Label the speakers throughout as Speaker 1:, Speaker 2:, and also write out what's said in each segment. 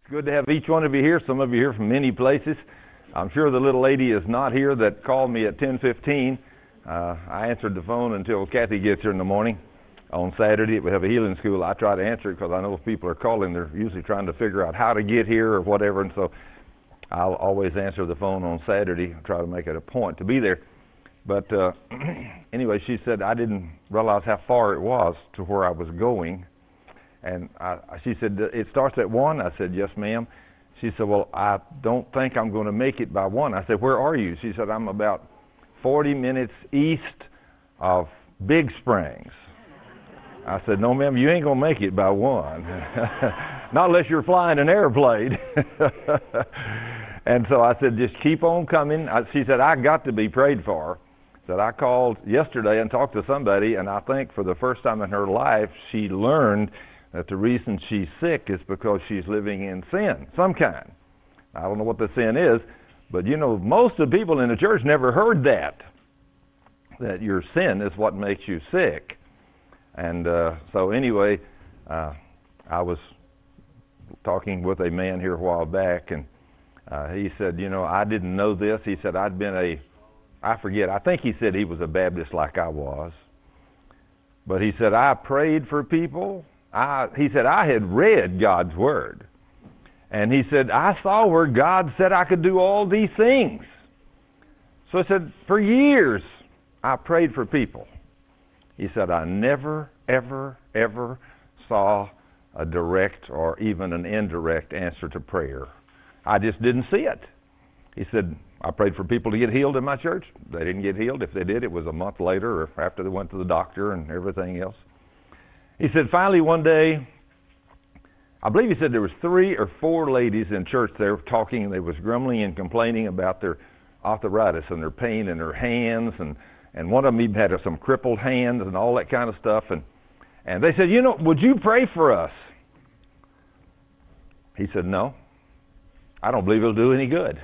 Speaker 1: Good to have each one of you here. Some of you here from many places. I'm sure the little lady is not here that called me at 10:15. I answered the phone until Kathy gets here in the morning. On Saturday, we have a healing school. I try to answer it because I know if people are calling, they're usually trying to figure out how to get here or whatever. And so I'll always answer the phone on Saturday, try to make it a point to be there. But anyway, she said I didn't realize how far it was to where I was going. And she said, it starts at 1. I said, yes, ma'am. She said, well, I don't think I'm going to make it by 1. I said, where are you? She said, I'm about 40 minutes east of Big Springs. I said, no, ma'am, you ain't going to make it by 1. Not unless you're flying an airplane. And so I said, just keep on coming. She said, I got to be prayed for. That I called yesterday and talked to somebody, and I think for the first time in her life, she learned that the reason she's sick is because she's living in sin, some kind. I don't know what the sin is, but you know, most of the people in the church never heard that your sin is what makes you sick. And so anyway, I was talking with a man here a while back, and he said, you know, I didn't know this. He said, I think he said he was a Baptist like I was. But he said, I prayed for people. He said, I had read God's Word. And he said, I saw where God said I could do all these things. So he said, for years, I prayed for people. He said, I never, ever, ever saw a direct or even an indirect answer to prayer. I just didn't see it. He said, I prayed for people to get healed in my church. They didn't get healed. If they did, it was a month later or after they went to the doctor and everything else. He said, finally one day, I believe he said there was 3 or 4 ladies in church there talking, and they was grumbling and complaining about their arthritis and their pain in their hands, and one of them even had some crippled hands and all that kind of stuff. And they said, you know, would you pray for us? He said, no, I don't believe it'll do any good.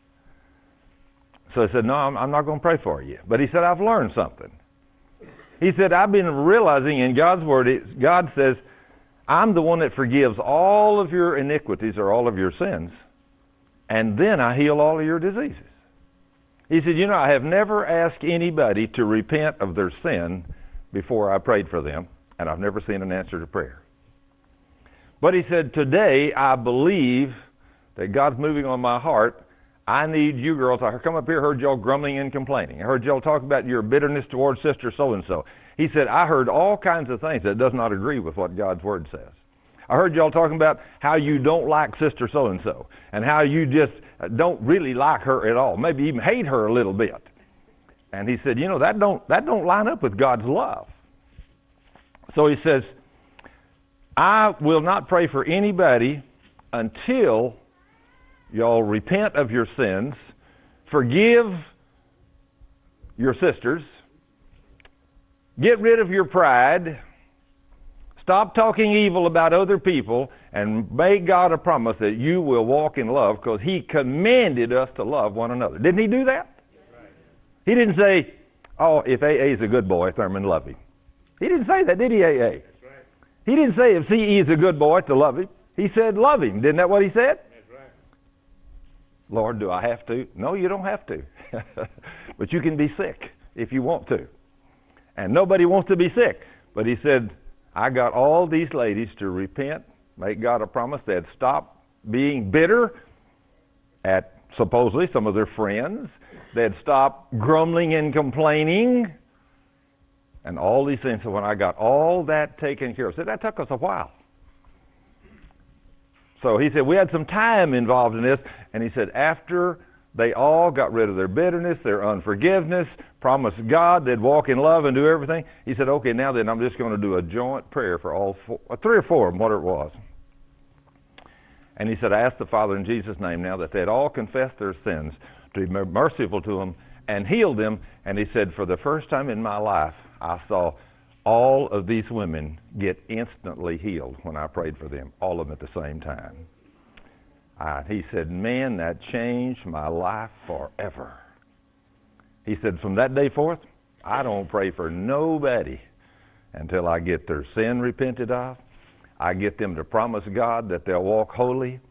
Speaker 1: So I said, no, I'm not going to pray for you. But he said, I've learned something. He said, I've been realizing in God's Word, God says, I'm the one that forgives all of your iniquities or all of your sins, and then I heal all of your diseases. He said, you know, I have never asked anybody to repent of their sin before I prayed for them, and I've never seen an answer to prayer. But he said, today I believe that God's moving on my heart. I need you girls. I come up here, heard y'all grumbling and complaining. I heard y'all talk about your bitterness towards sister so-and-so. He said, I heard all kinds of things that does not agree with what God's Word says. I heard y'all talking about how you don't like sister so-and-so and how you just don't really like her at all, maybe even hate her a little bit. And he said, you know, that don't line up with God's love. So he says, I will not pray for anybody until y'all repent of your sins, forgive your sisters, get rid of your pride, stop talking evil about other people, and make God a promise that you will walk in love, because He commanded us to love one another. Didn't He do that? He didn't say, oh, if AA is a good boy, Thurman, love him. He didn't say that, did he, AA? He didn't say if CE is a good boy to love him. He said love him. Isn't that what he said? Lord, do I have to? No, you don't have to. But you can be sick if you want to. And nobody wants to be sick. But he said, I got all these ladies to repent, make God a promise. They'd stop being bitter at supposedly some of their friends. They'd stop grumbling and complaining. And all these things. So when I got all that taken care of, said that took us a while. So he said, we had some time involved in this, and he said after they all got rid of their bitterness, their unforgiveness, promised God they'd walk in love and do everything, he said, okay, now then I'm just going to do a joint prayer for all 3 or 4 of them, whatever it was. And he said, I asked the Father in Jesus' name now that they'd all confess their sins, to be merciful to them and heal them. And he said, for the first time in my life, I saw all of these women get instantly healed when I prayed for them, all of them at the same time. He said, man, that changed my life forever. He said, from that day forth, I don't pray for nobody until I get their sin repented of. I get them to promise God that they'll walk holy.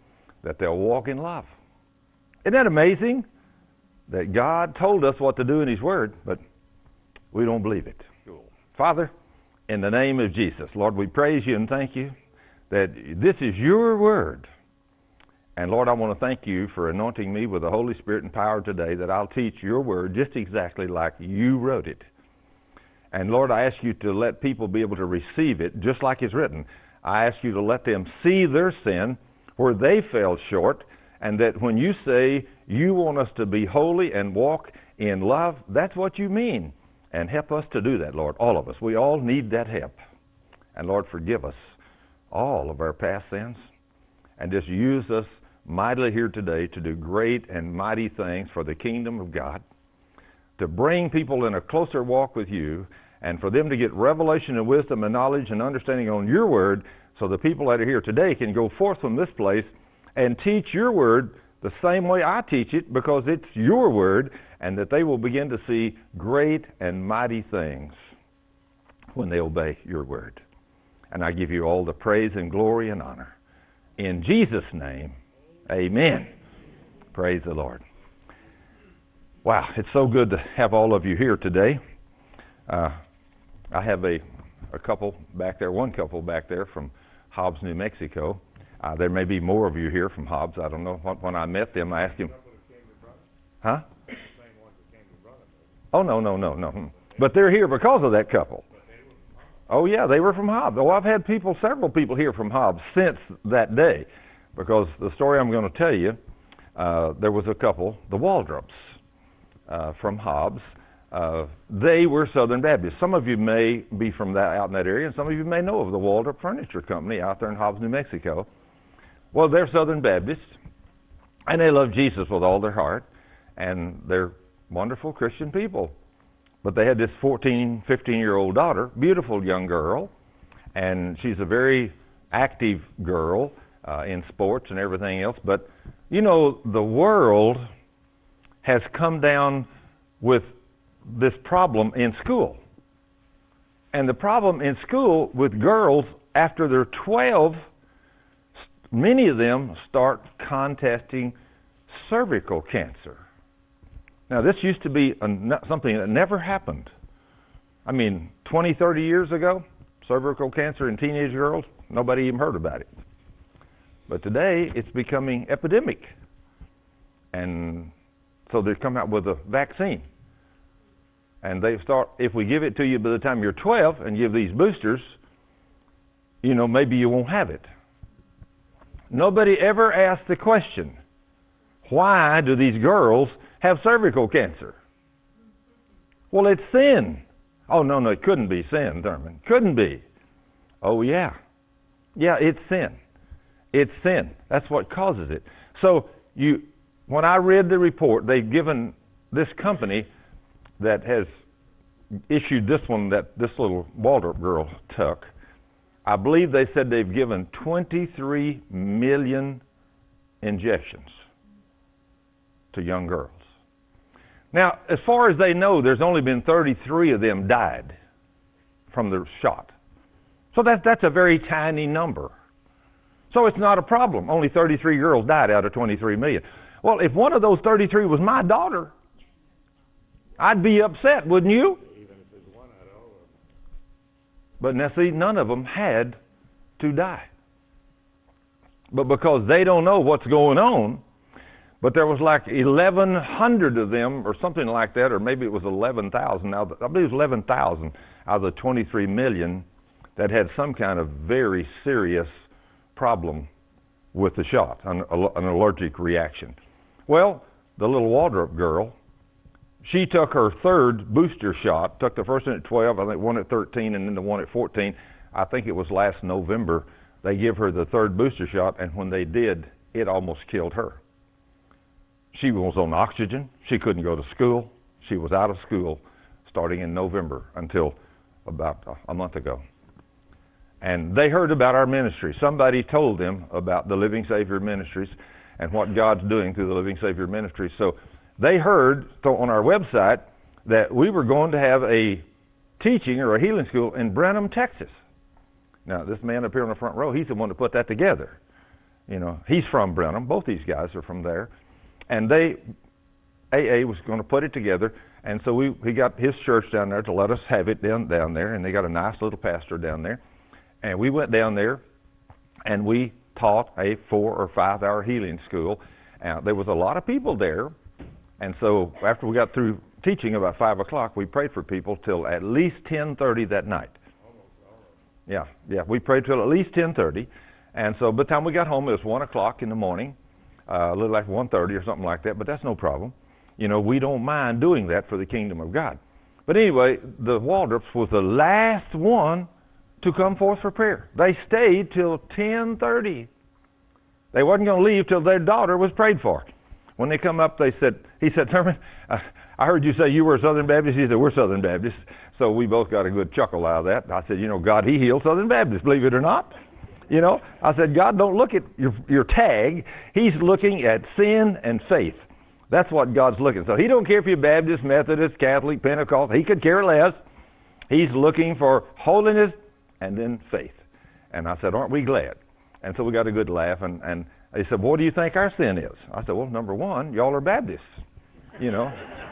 Speaker 1: that they'll walk in love. Isn't that amazing? That God told us what to do in His Word, but we don't believe it. Father, in the name of Jesus, Lord, we praise You and thank You that this is Your Word. And Lord, I want to thank You for anointing me with the Holy Spirit and power today, that I'll teach Your Word just exactly like You wrote it. And Lord, I ask You to let people be able to receive it just like it's written. I ask You to let them see their sin where they fell short, and that when You say You want us to be holy and walk in love, that's what You mean. And help us to do that, Lord, all of us. We all need that help. And Lord, forgive us all of our past sins, and just use us mightily here today to do great and mighty things for the kingdom of God, to bring people in a closer walk with You, and for them to get revelation and wisdom and knowledge and understanding on Your Word, so the people that are here today can go forth from this place and teach Your Word the same way I teach it, because it's Your Word, and that they will begin to see great and mighty things when they obey Your Word. And I give You all the praise and glory and honor. In Jesus' name, amen. Praise the Lord. Wow, it's so good to have all of you here today. I have a couple back there, one couple back there from Hobbs, New Mexico. There may be more of you here from Hobbs. I don't know. When I met them, I asked him. Huh? Oh, no. But they're here because of that couple. Oh, yeah, they were from Hobbs. Oh, I've had several people here from Hobbs since that day. Because the story I'm going to tell you, there was a couple, the Waldrops, from Hobbs. They were Southern Baptists. Some of you may be from out in that area, and some of you may know of the Waldrop Furniture Company out there in Hobbs, New Mexico. Well, they're Southern Baptists, and they love Jesus with all their heart, and they're wonderful Christian people. But they had this 14, 15-year-old daughter, beautiful young girl, and she's a very active girl in sports and everything else. But, you know, the world has come down with this problem in school. And the problem in school with girls, after they're 12, many of them start contesting cervical cancer. Now, this used to be something that never happened. I mean, 20, 30 years ago, cervical cancer in teenage girls, nobody even heard about it. But today, it's becoming epidemic. And so they come out with a vaccine. And they start, if we give it to you by the time you're 12 and give these boosters, you know, maybe you won't have it. Nobody ever asked the question, why do these girls have cervical cancer? Well, it's sin. Oh, no, it couldn't be sin, Thurman. Couldn't be. Oh, yeah. Yeah, it's sin. It's sin. That's what causes it. So, when I read the report, they've given this company that has issued this one that this little Waldrop girl took, I believe they said they've given 23 million injections to young girls. Now, as far as they know, there's only been 33 of them died from the shot. So that's a very tiny number. So it's not a problem. Only 33 girls died out of 23 million. Well, if one of those 33 was my daughter, I'd be upset, wouldn't you? Even if there's one out of all of them. But now see, none of them had to die. But because they don't know what's going on, but there was like 1,100 of them or something like that, or maybe it was 11,000. Now, I believe it was 11,000 out of the 23 million that had some kind of very serious problem with the shot, an allergic reaction. Well, the little Waldrop girl, she took her third booster shot, took the first one at 12, I think one at 13, and then the one at 14. I think it was last November. They give her the third booster shot, and when they did, it almost killed her. She was on oxygen. She couldn't go to school. She was out of school starting in November until about a month ago. And they heard about our ministry. Somebody told them about the Living Savior Ministries and what God's doing through the Living Savior Ministries. So they heard on our website that we were going to have a teaching or a healing school in Brenham, Texas. Now, this man up here on the front row, he's the one that put that together. You know, he's from Brenham. Both these guys are from there. And AA was going to put it together. And so he got his church down there to let us have it down there. And they got a nice little pastor down there. And we went down there and we taught a 4 or 5 hour healing school. There was a lot of people there. And so after we got through teaching about 5 o'clock, we prayed for people till at least 10:30 that night. Yeah, we prayed till at least 10:30. And so by the time we got home, it was 1 o'clock in the morning, a little like 1:30 or something like that, but that's no problem. You know, we don't mind doing that for the kingdom of God. But anyway, the Waldrops was the last one to come forth for prayer. They stayed till 10:30. They wasn't going to leave till their daughter was prayed for. When they come up, he said, Thurman, I heard you say you were a Southern Baptist. He said, we're Southern Baptists. So we both got a good chuckle out of that. I said, you know, God, he healed Southern Baptists, believe it or not. You know, I said, God don't look at your tag. He's looking at sin and faith. That's what God's looking. So he don't care if you're Baptist, Methodist, Catholic, Pentecostal. He could care less. He's looking for holiness and then faith. And I said, aren't we glad? And so we got a good laugh. And they said, what do you think our sin is? I said, well, number one, y'all are Baptists. You know.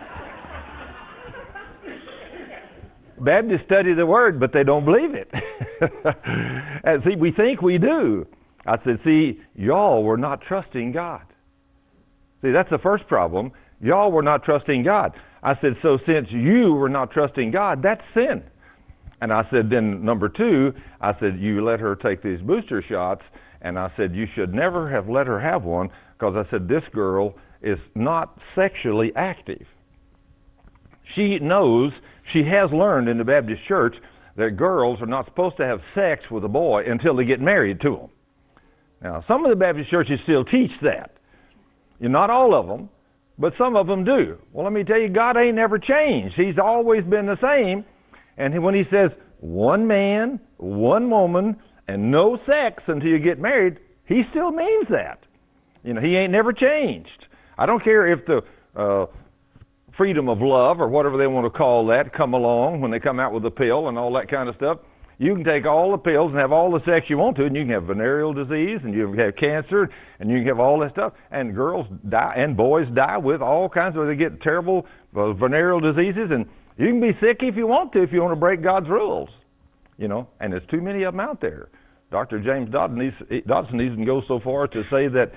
Speaker 1: Baptists study the Word, but they don't believe it. And see, we think we do. I said, see, y'all were not trusting God. See, that's the first problem. Y'all were not trusting God. I said, so since you were not trusting God, that's sin. And I said, then number two, I said, you let her take these booster shots, and I said, you should never have let her have one, because I said, this girl is not sexually active. She knows, she has learned in the Baptist church that girls are not supposed to have sex with a boy until they get married to him. Now, some of the Baptist churches still teach that. Not all of them, but some of them do. Well, let me tell you, God ain't never changed. He's always been the same. And when he says one man, one woman, and no sex until you get married, he still means that. You know, he ain't never changed. I don't care if the freedom of love or whatever they want to call that come along when they come out with a pill and all that kind of stuff. You can take all the pills and have all the sex you want to, and you can have venereal disease, and you can have cancer, and you can have all that stuff. And girls die, and boys die with all kinds of, they get terrible venereal diseases, and you can be sick if you want to break God's rules. You know, and there's too many of them out there. Dr. James Dodson even goes so far to say that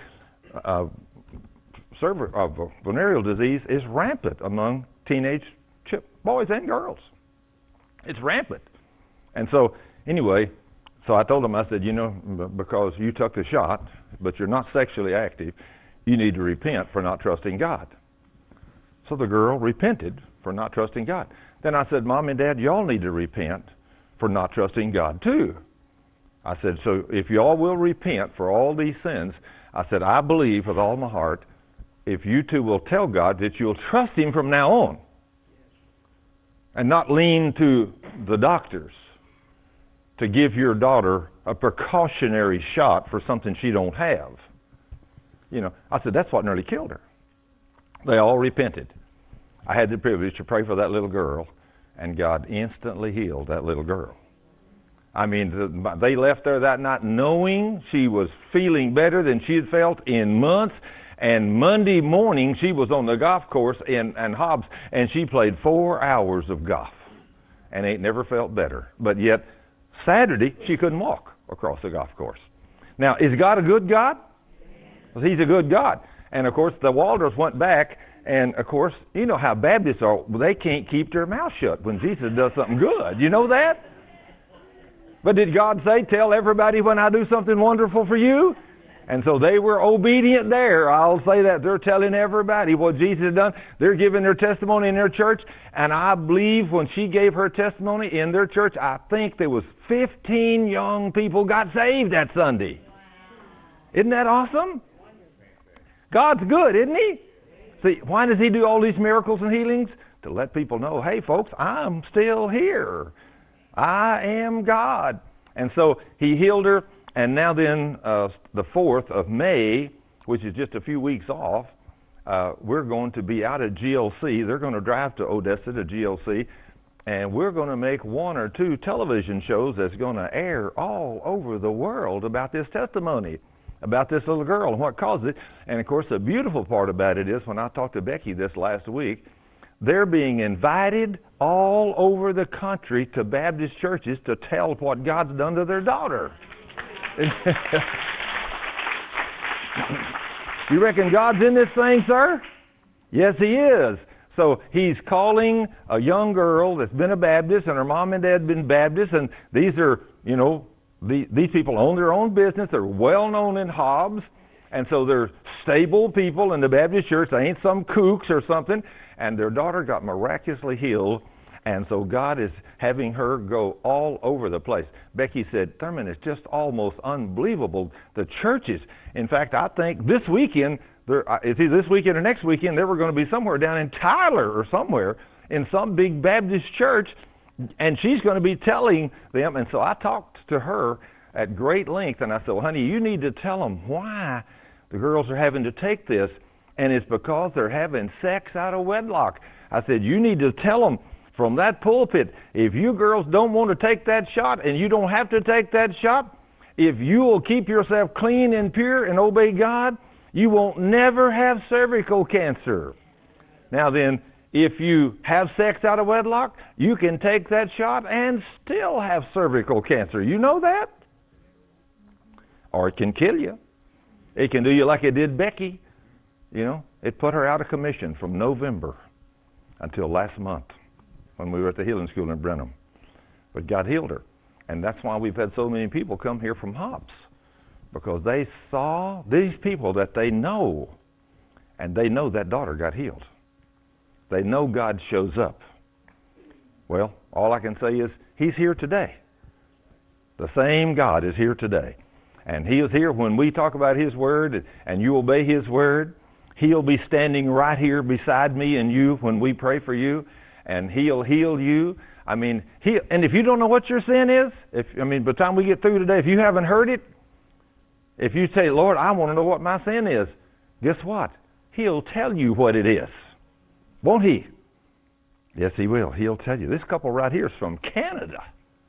Speaker 1: venereal disease is rampant among teenage boys and girls. It's rampant. And so, anyway, so I told him, I said, you know, because you took the shot, but you're not sexually active, you need to repent for not trusting God. So the girl repented for not trusting God. Then I said, Mom and Dad, y'all need to repent for not trusting God too. I said, so if y'all will repent for all these sins, I said, I believe with all my heart, if you two will tell God that you'll trust Him from now on and not lean to the doctors to give your daughter a precautionary shot for something she don't have. You know, I said, that's what nearly killed her. They all repented. I had the privilege to pray for that little girl, and God instantly healed that little girl. I mean, they left there that night knowing she was feeling better than she had felt in months. And Monday morning, she was on the golf course in Hobbs, and she played 4 hours of golf and ain't never felt better. But yet, Saturday, she couldn't walk across the golf course. Now, is God a good God? Well, He's a good God. And, of course, the Waldrops went back, and, of course, you know how Baptists are. They can't keep their mouth shut when Jesus does something good. You know that? But did God say, tell everybody when I do something wonderful for you? And so they were obedient there. I'll say that. They're telling everybody what Jesus has done. They're giving their testimony in their church. And I believe when she gave her testimony in their church, I think there was 15 young people got saved that Sunday. Isn't that awesome? God's good, isn't He? See, why does He do all these miracles and healings? To let people know, hey, folks, I'm still here. I am God. And so He healed her. And now then, the 4th of May, which is just a few weeks off, we're going to be out at GLC. They're going to drive to Odessa to GLC, and we're going to make 1 or 2 television shows that's going to air all over the world about this testimony about this little girl and what caused it. And, of course, the beautiful part about it is when I talked to Becky this last week, they're being invited all over the country to Baptist churches to tell what God's done to their daughter. You reckon God's in this thing, sir? Yes, He is. So He's calling a young girl that's been a Baptist, and her mom and dad have been Baptists, and these are, these people own their own business. They're well known in Hobbs, and so they're stable people in the Baptist church. They ain't some kooks or something. And their daughter got miraculously healed, and so God is having her go all over the place. Becky said, Thurman, it's just almost unbelievable. The churches, in fact, I think this weekend, it's either this weekend or next weekend, they were going to be somewhere down in Tyler or somewhere in some big Baptist church, and she's going to be telling them. And so I talked to her at great length, and I said, well, honey, you need to tell them why the girls are having to take this. And it's because they're having sex out of wedlock. I said, you need to tell them from that pulpit, if you girls don't want to take that shot, and you don't have to take that shot, if you will keep yourself clean and pure and obey God, you won't never have cervical cancer. Now then, if you have sex out of wedlock, you can take that shot and still have cervical cancer. You know that? Or it can kill you. It can do you like it did Becky. It put her out of commission from November until last month when we were at the healing school in Brenham. But God healed her. And that's why we've had so many people come here from Hobbs, because they saw these people that they know, and they know that daughter got healed. They know God shows up. Well, all I can say is He's here today. The same God is here today. And He is here when we talk about His Word and you obey His Word. He'll be standing right here beside me and you when we pray for you, and He'll heal you. And if you don't know what your sin is, by the time we get through today, if you haven't heard it, if you say, Lord, I want to know what my sin is, guess what? He'll tell you what it is. Won't He? Yes, He will. He'll tell you. This couple right here is from Canada.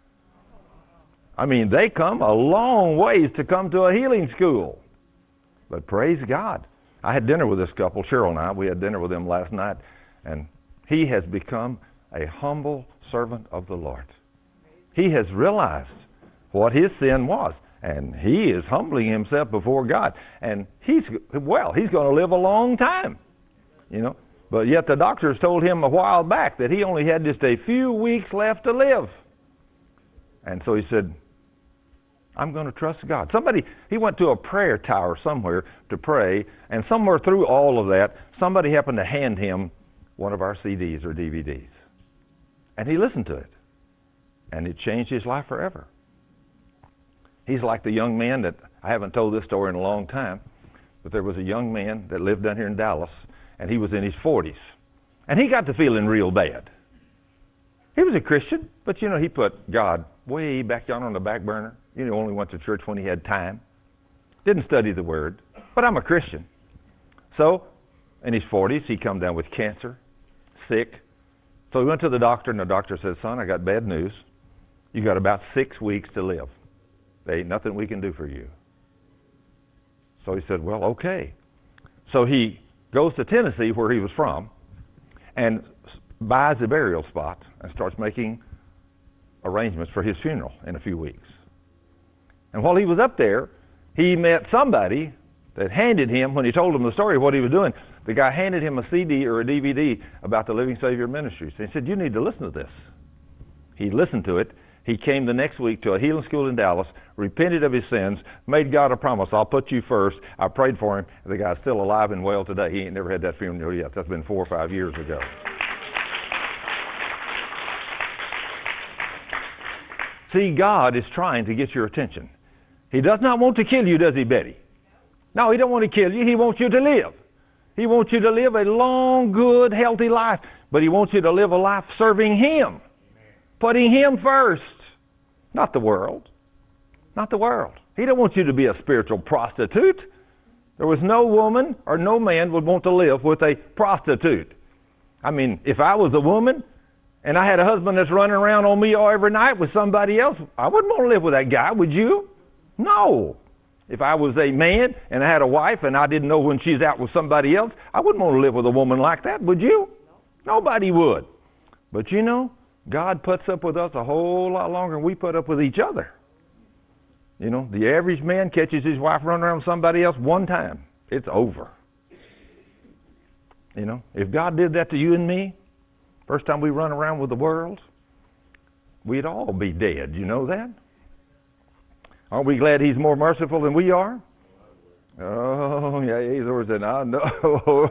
Speaker 1: They come a long ways to come to a healing school. But praise God. I had dinner with this couple, Cheryl and I. We had dinner with them last night, and he has become a humble servant of the Lord. He has realized what his sin was, and he is humbling himself before God. And he's going to live a long time, But yet the doctors told him a while back that he only had just a few weeks left to live. And so he said, I'm going to trust God. He went to a prayer tower somewhere to pray, and somewhere through all of that, somebody happened to hand him one of our CDs or DVDs. And he listened to it. And it changed his life forever. He's like the young man that, I haven't told this story in a long time, but there was a young man that lived down here in Dallas, and he was in his 40s. And he got to feeling real bad. He was a Christian, but he put God way back down on the back burner. Only went to church when he had time. Didn't study the Word. But I'm a Christian. So, in his 40s, he come down with cancer, sick. So he went to the doctor, and the doctor said, son, I got bad news. You got about 6 weeks to live. There ain't nothing we can do for you. So he said, well, okay. So he goes to Tennessee, where he was from, and buys a burial spot and starts making arrangements for his funeral in a few weeks. And while he was up there, he met somebody that handed him, when he told him the story of what he was doing, the guy handed him a CD or a DVD about the Living Savior Ministries. And he said, you need to listen to this. He listened to it. He came the next week to a healing school in Dallas, repented of his sins, made God a promise, I'll put you first. I prayed for him. The guy's still alive and well today. He ain't never had that funeral yet. That's been 4 or 5 years ago. See, God is trying to get your attention. He does not want to kill you, does He, Betty? No, He don't want to kill you. He wants you to live. He wants you to live a long, good, healthy life. But He wants you to live a life serving Him. Putting Him first. Not the world. Not the world. He don't want you to be a spiritual prostitute. There was no woman or no man would want to live with a prostitute. If I was a woman and I had a husband that's running around on me every night with somebody else, I wouldn't want to live with that guy, would you? No. If I was a man and I had a wife and I didn't know when she's out with somebody else, I wouldn't want to live with a woman like that, would you? No. Nobody would. But you know, God puts up with us a whole lot longer than we put up with each other. You know, the average man catches his wife running around with somebody else one time. It's over. You know, if God did that to you and me, first time we run around with the world, we'd all be dead. You know that? Aren't we glad He's more merciful than we are? Oh, yeah, He's always saying, I know.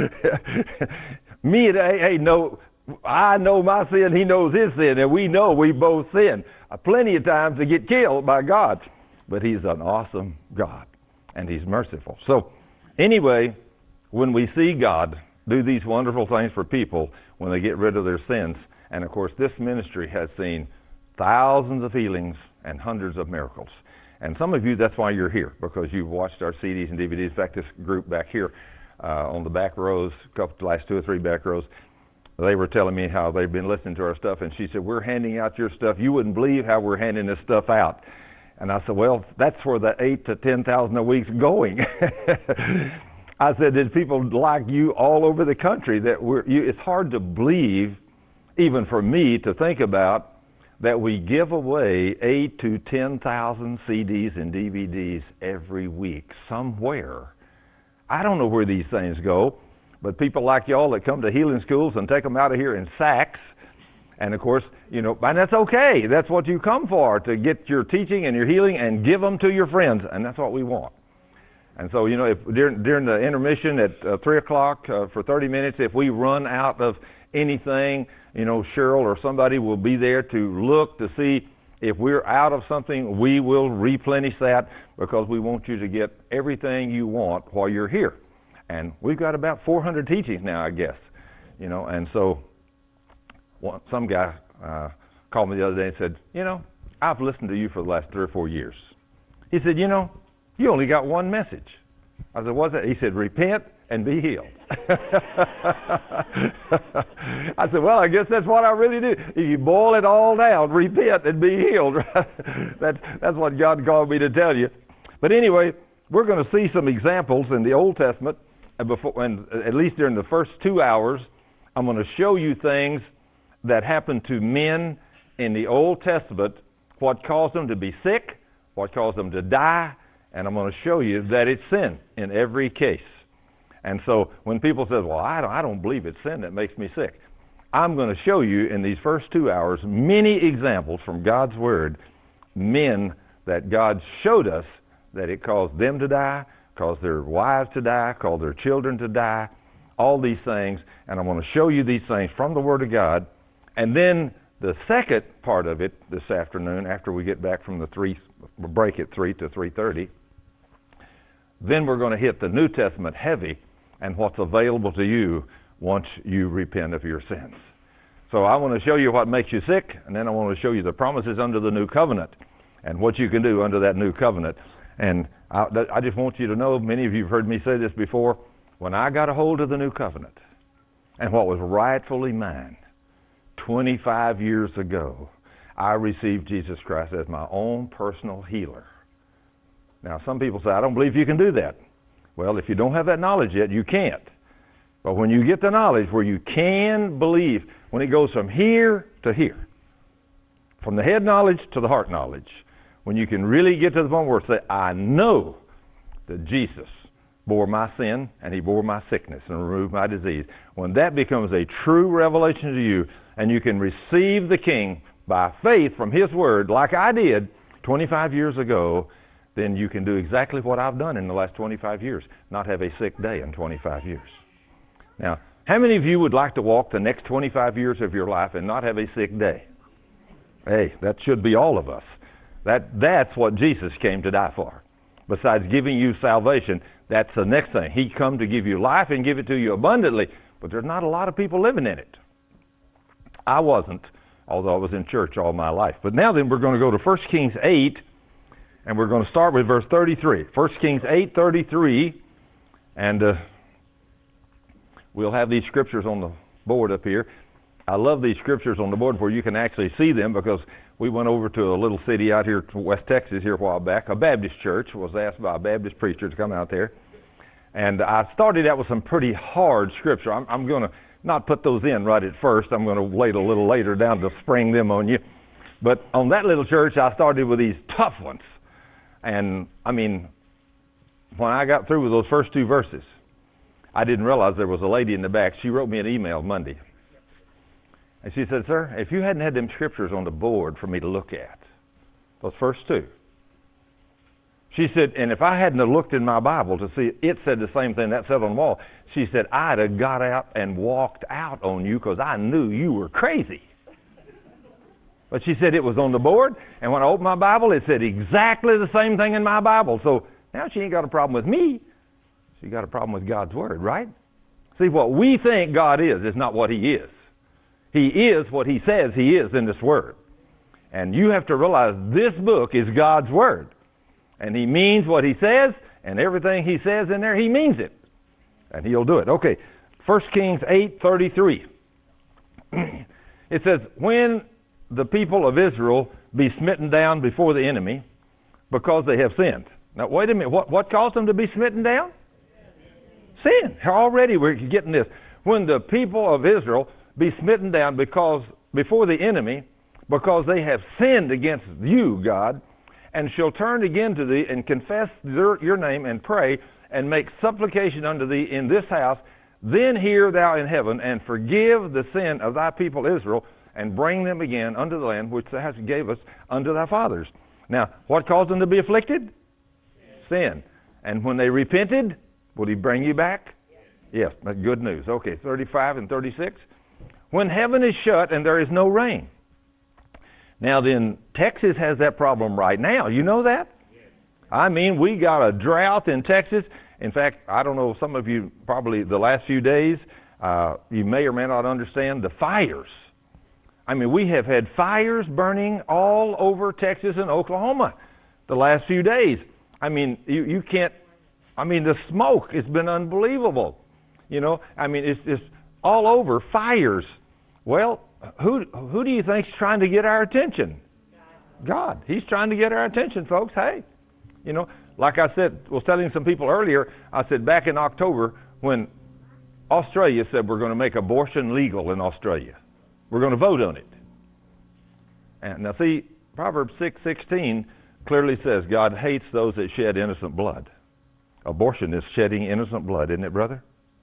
Speaker 1: I know my sin, He knows His sin, and we know we both sin. Plenty of times to get killed by God. But He's an awesome God, and He's merciful. So, anyway, when we see God do these wonderful things for people when they get rid of their sins, and of course this ministry has seen thousands of healings and hundreds of miracles. And some of you, that's why you're here, because you've watched our CDs and DVDs. In fact, this group back here on the back rows, the last 2 or 3 back rows, they were telling me how they've been listening to our stuff, and she said, we're handing out your stuff. You wouldn't believe how we're handing this stuff out. And I said, well, that's where the 8,000 to 10,000 a week's going. I said, there's people like you all over the country that it's hard to believe, even for me, to think about that we give away 8,000 to 10,000 CDs and DVDs every week somewhere. I don't know where these things go, but people like y'all that come to healing schools and take them out of here in sacks, and of course, you know, and that's okay. That's what you come for, to get your teaching and your healing and give them to your friends, and that's what we want. And so, you know, if during the intermission at 3 o'clock for 30 minutes, if we run out of anything, you know, Cheryl or somebody will be there to look to see if we're out of something. We will replenish that, because we want you to get everything you want while you're here. And we've got about 400 teachings now, I guess, you know. And so some guy called me the other day and said, you know, I've listened to you for the last 3 or 4 years. He said, you know, you only got one message. I said, what's that? He said, repent and be healed. I said, well, I guess that's what I really do. If you boil it all down, repent and be healed. That's what God called me to tell you. But anyway, we're going to see some examples in the Old Testament, and at least during the first 2 hours, I'm going to show you things that happened to men in the Old Testament, what caused them to be sick, what caused them to die, and I'm going to show you that it's sin in every case. And so when people say, well, I don't believe it's sin that makes me sick, I'm going to show you in these first 2 hours many examples from God's Word, men that God showed us that it caused them to die, caused their wives to die, caused their children to die, all these things. And I'm going to show you these things from the Word of God. And then the second part of it this afternoon, after we get back from the break at 3 to 3:30, then we're going to hit the New Testament heavy and what's available to you once you repent of your sins. So I want to show you what makes you sick, and then I want to show you the promises under the New Covenant and what you can do under that New Covenant. And I just want you to know, many of you have heard me say this before, when I got a hold of the New Covenant and what was rightfully mine 25 years ago, I received Jesus Christ as my own personal healer. Now, some people say, I don't believe you can do that. Well, if you don't have that knowledge yet, you can't. But when you get the knowledge where you can believe, when it goes from here to here, from the head knowledge to the heart knowledge, when you can really get to the point where say, I know that Jesus bore my sin and He bore my sickness and removed my disease. When that becomes a true revelation to you, and you can receive the King by faith from His Word, like I did 25 years ago, then you can do exactly what I've done in the last 25 years, not have a sick day in 25 years. Now, how many of you would like to walk the next 25 years of your life and not have a sick day? Hey, that should be all of us. That's what Jesus came to die for. Besides giving you salvation, that's the next thing. He come to give you life and give it to you abundantly, but there's not a lot of people living in it. I wasn't, although I was in church all my life. But now then, we're going to go to 1 Kings 8, and we're going to start with verse 33. 1 Kings 8:33, and we'll have these scriptures on the board up here. I love these scriptures on the board where you can actually see them, because we went over to a little city out here to West Texas here a while back. A Baptist church was asked by a Baptist preacher to come out there. And I started out with some pretty hard scripture. I'm going to not put those in right at first. I'm going to wait a little later down to spring them on you. But on that little church, I started with these tough ones. And, I mean, when I got through with those first two verses, I didn't realize there was a lady in the back. She wrote me an email Monday. And she said, "Sir, if you hadn't had them scriptures on the board for me to look at, those first two," she said, "and if I hadn't have looked in my Bible to see it said the same thing that said on the wall," she said, "I'd have got out and walked out on you because I knew you were crazy." But she said it was on the board, and when I opened my Bible, it said exactly the same thing in my Bible. So now she ain't got a problem with me. She got a problem with God's Word, right? See, what we think God is not what He is. He is what He says He is in this Word. And you have to realize this book is God's Word. And He means what He says, and everything He says in there, He means it. And He'll do it. Okay, 1 Kings 8:33. It says, "When the people of Israel be smitten down before the enemy because they have sinned." Now, wait a minute. What caused them to be smitten down? Sin. Already we're getting this. When the people of Israel be smitten down before the enemy because they have sinned against you, God, and shall turn again to thee and confess your name and pray and make supplication unto thee in this house, then hear thou in heaven and forgive the sin of thy people Israel and bring them again unto the land which thou hast gave us unto thy fathers. Now, what caused them to be afflicted? Sin. And when they repented, would He bring you back? Yes, that's good news. Okay, 35 and 36. "When heaven is shut and there is no rain." Now then, Texas has that problem right now. You know that? I mean, we got a drought in Texas. In fact, I don't know, some of you probably the last few days, you may or may not understand the fires. I mean, we have had fires burning all over Texas and Oklahoma the last few days. I mean, you can't, I mean, the smoke has been unbelievable. You know, I mean, it's all over, fires. Well, who do you think's trying to get our attention? God. He's trying to get our attention, folks. Hey, you know, like I said, was telling some people earlier, I said back in October when Australia said we're going to make abortion legal in Australia. We're going to vote on it. And now see, Proverbs 6:16 clearly says God hates those that shed innocent blood. Abortion is shedding innocent blood, isn't it, brother?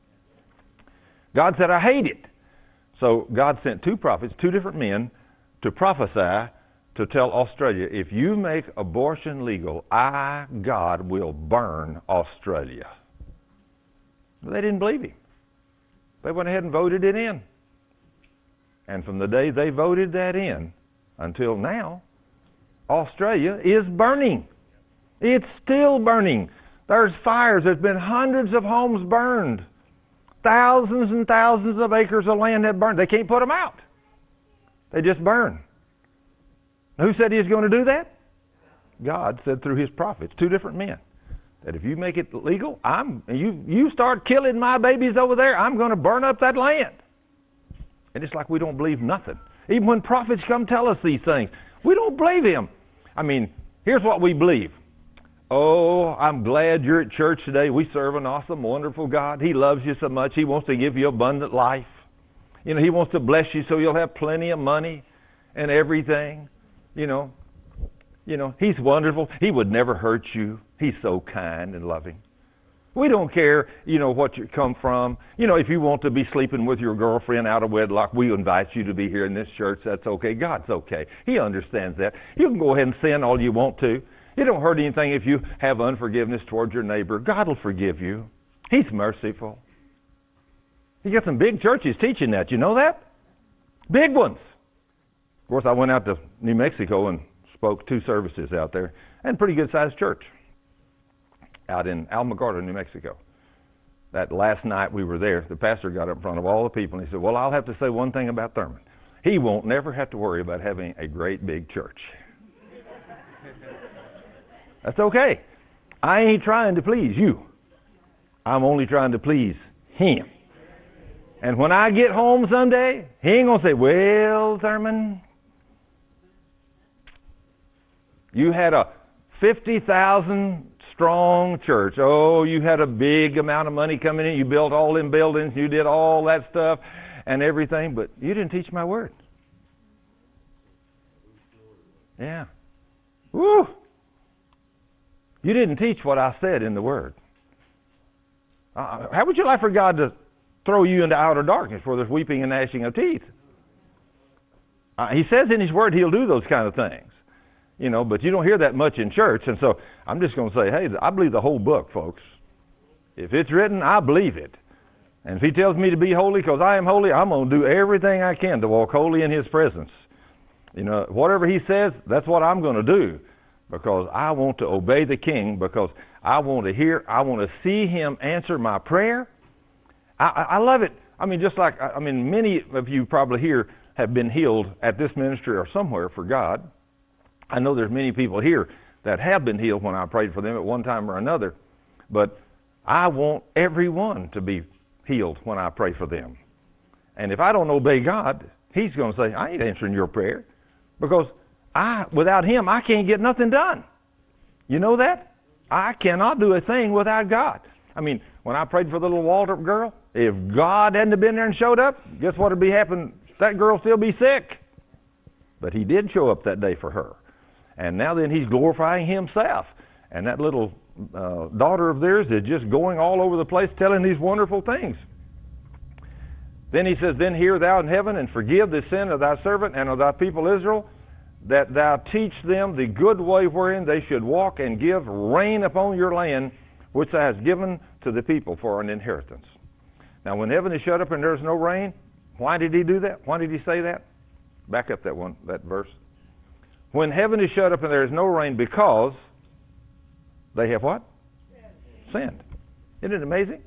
Speaker 1: God said, I hate it. So God sent two prophets, two different men, to prophesy to tell Australia, if you make abortion legal, I, God, will burn Australia. They didn't believe him. They went ahead and voted it in. And from the day they voted that in until now, Australia is burning. It's still burning. There's fires. There's been hundreds of homes burned. Thousands and thousands of acres of land have burned. They can't put them out. They just burn. Who said he was going to do that? God said through his prophets, two different men, that if you make it legal, you start killing my babies over there, I'm going to burn up that land. And it's like we don't believe nothing. Even when prophets come tell us these things, we don't believe him. I mean, here's what we believe. Oh, I'm glad you're at church today. We serve an awesome, wonderful God. He loves you so much. He wants to give you abundant life. You know, he wants to bless you so you'll have plenty of money and everything. You know, he's wonderful. He would never hurt you. He's so kind and loving. We don't care, what you come from. If you want to be sleeping with your girlfriend out of wedlock, we invite you to be here in this church. That's okay. God's okay. He understands that. You can go ahead and sin all you want to. It don't hurt anything if you have unforgiveness towards your neighbor. God will forgive you. He's merciful. You got some big churches teaching that. You know that? Big ones. Of course, I went out to New Mexico and spoke 2 services out there. And pretty good-sized church out in Alamogordo, New Mexico. That last night we were there, the pastor got up in front of all the people and he said, well, I'll have to say one thing about Thurman. He won't never have to worry about having a great big church. That's okay. I ain't trying to please you. I'm only trying to please him. And when I get home someday, he ain't going to say, well, Thurman, you had a 50,000 strong church. Oh, you had a big amount of money coming in. You built all them buildings. You did all that stuff and everything, but you didn't teach my word. Yeah. Woo! You didn't teach what I said in the word. How would you like for God to throw you into outer darkness where there's weeping and gnashing of teeth? He says in His word He'll do those kind of things. You know, but you don't hear that much in church. And so I'm just going to say, hey, I believe the whole book, folks. If it's written, I believe it. And if He tells me to be holy because I am holy, I'm going to do everything I can to walk holy in His presence. You know, whatever He says, that's what I'm going to do, because I want to obey the King, because I want to see Him answer my prayer. I love it. I mean, just like, many of you probably here have been healed at this ministry or somewhere for God. I know there's many people here that have been healed when I prayed for them at one time or another, but I want everyone to be healed when I pray for them. And if I don't obey God, He's going to say, I ain't answering your prayer, because without Him, I can't get nothing done. You know that? I cannot do a thing without God. I mean, when I prayed for the little Waldrop girl, if God hadn't been there and showed up, guess what would be happening? That girl still be sick. But He did show up that day for her. And now then He's glorifying Himself. And that little daughter of theirs is just going all over the place telling these wonderful things. Then He says, then hear thou in heaven, and forgive the sin of thy servant and of thy people Israel, that thou teach them the good way wherein they should walk, and give rain upon your land, which thou hast given to the people for an inheritance. Now when heaven is shut up and there's no rain, why did He do that? Why did He say that? Back up that verse. When heaven is shut up and there is no rain, because they have what? Sinned. Isn't it amazing?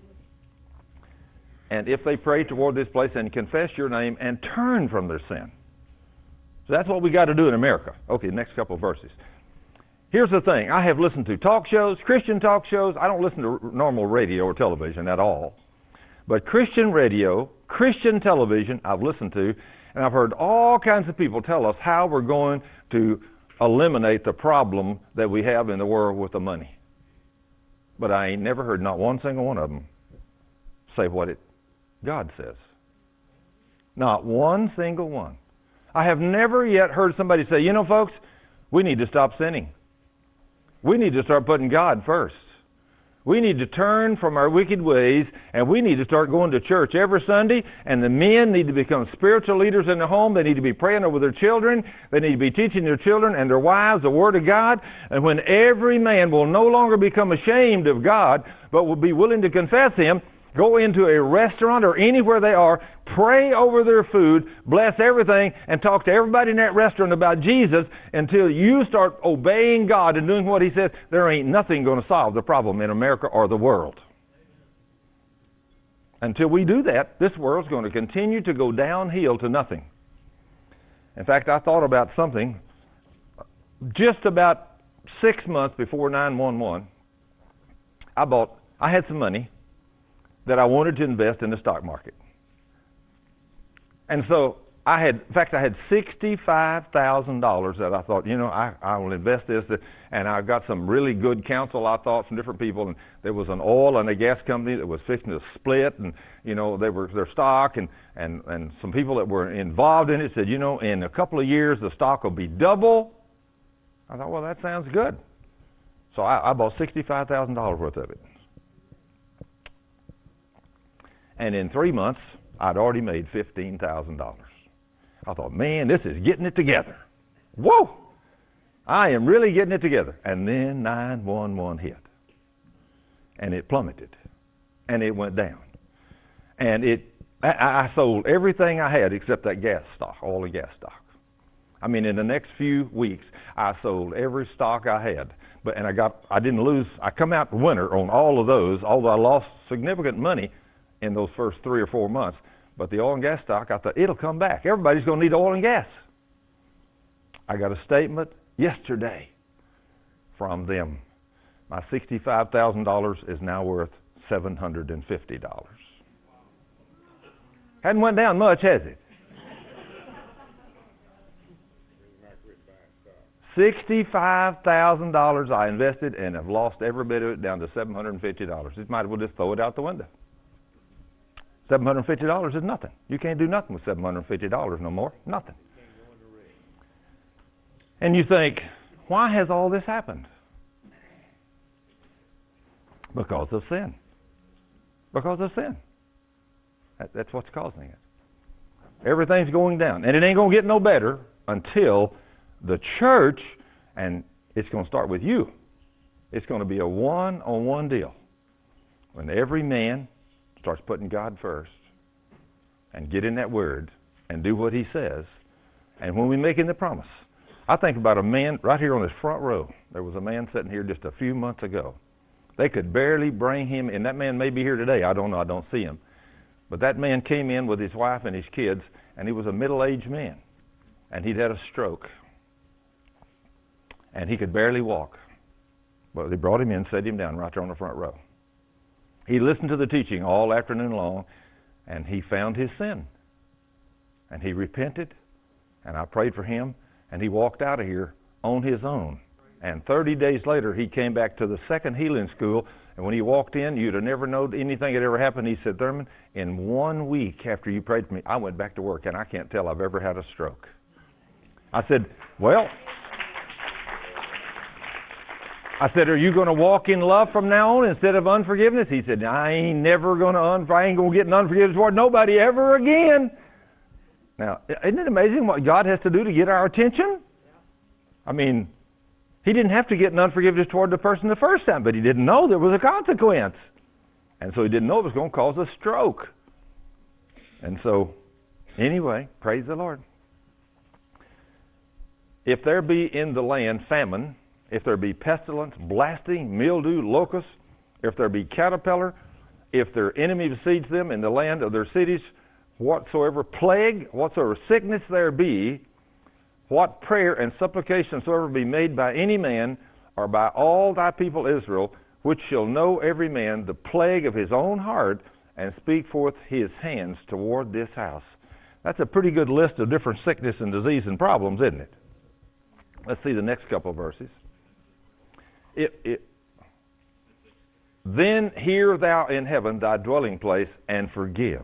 Speaker 1: And if they pray toward this place and confess your name and turn from their sin. So that's what we got to do in America. Okay, next couple of verses. Here's the thing. I have listened to talk shows, Christian talk shows. I don't listen to normal radio or television at all. But Christian radio, Christian television, I've listened to, and I've heard all kinds of people tell us how we're going to eliminate the problem that we have in the world with the money. But I ain't never heard not one single one of them say what God says. Not one single one. I have never yet heard somebody say, you know, folks, we need to stop sinning. We need to start putting God first. We need to turn from our wicked ways, and we need to start going to church every Sunday, and the men need to become spiritual leaders in the home. They need to be praying over their children. They need to be teaching their children and their wives the Word of God. And when every man will no longer become ashamed of God, but will be willing to confess Him, go into a restaurant or anywhere they are, pray over their food, bless everything, and talk to everybody in that restaurant about Jesus until you start obeying God and doing what He says, there ain't nothing going to solve the problem in America or the world. Until we do that, this world's going to continue to go downhill to nothing. In fact, I thought about something just about 6 months before 9/11. I had some money that I wanted to invest in the stock market. And so I had $65,000 that I thought, I will invest this. And I got some really good counsel, I thought, from different people. And there was an oil and a gas company that was fixing to split. And, their stock and some people that were involved in it said, in a couple of years, the stock will be double. I thought, well, that sounds good. So I bought $65,000 worth of it. And in 3 months, I'd already made $15,000. I thought, man, this is getting it together. Whoa! I am really getting it together. And then 9/11 hit. And it plummeted. And it went down. And I sold everything I had except that gas stock, oil and gas stock. In the next few weeks, I sold every stock I had. I didn't lose. I come out the winner on all of those, although I lost significant money in those first 3 or 4 months. But the oil and gas stock, I thought, it'll come back. Everybody's going to need oil and gas. I got a statement yesterday from them. My $65,000 is now worth $750. Hadn't went down much, has it? $65,000 I invested and have lost every bit of it down to $750. It might as well just throw it out the window. $750 is nothing. You can't do nothing with $750 no more. Nothing. And you think, why has all this happened? Because of sin. Because of sin. That's what's causing it. Everything's going down. And it ain't going to get no better until the church, and it's going to start with you. It's going to be a one-on-one deal. When every man starts putting God first and get in that word and do what he says, and when we make him the promise. I think about a man right here on this front row. There was a man sitting here just a few months ago. They could barely bring him, and that man may be here today. I don't know. I don't see him. But that man came in with his wife and his kids, and he was a middle-aged man. And he'd had a stroke. And he could barely walk. Well, they brought him in, set him down right there on the front row. He listened to the teaching all afternoon long, and he found his sin. And he repented, and I prayed for him, and he walked out of here on his own. And 30 days later, he came back to the second healing school, and when he walked in, you'd have never known anything had ever happened. He said, Thurman, in 1 week after you prayed for me, I went back to work, and I can't tell I've ever had a stroke. I said, are you going to walk in love from now on instead of unforgiveness? He said, I ain't going to get an unforgiveness toward nobody ever again. Now, isn't it amazing what God has to do to get our attention? I mean, he didn't have to get an unforgiveness toward the person the first time, but he didn't know there was a consequence. And so he didn't know it was going to cause a stroke. And so, anyway, praise the Lord. If there be in the land famine, if there be pestilence, blasting, mildew, locusts, if there be caterpillar, if their enemy besiege them in the land of their cities, whatsoever plague, whatsoever sickness there be, what prayer and supplication soever be made by any man, or by all thy people Israel, which shall know every man the plague of his own heart, and speak forth his hands toward this house. That's a pretty good list of different sickness and disease and problems, isn't it? Let's see the next couple of verses. Then hear thou in heaven thy dwelling place, and forgive.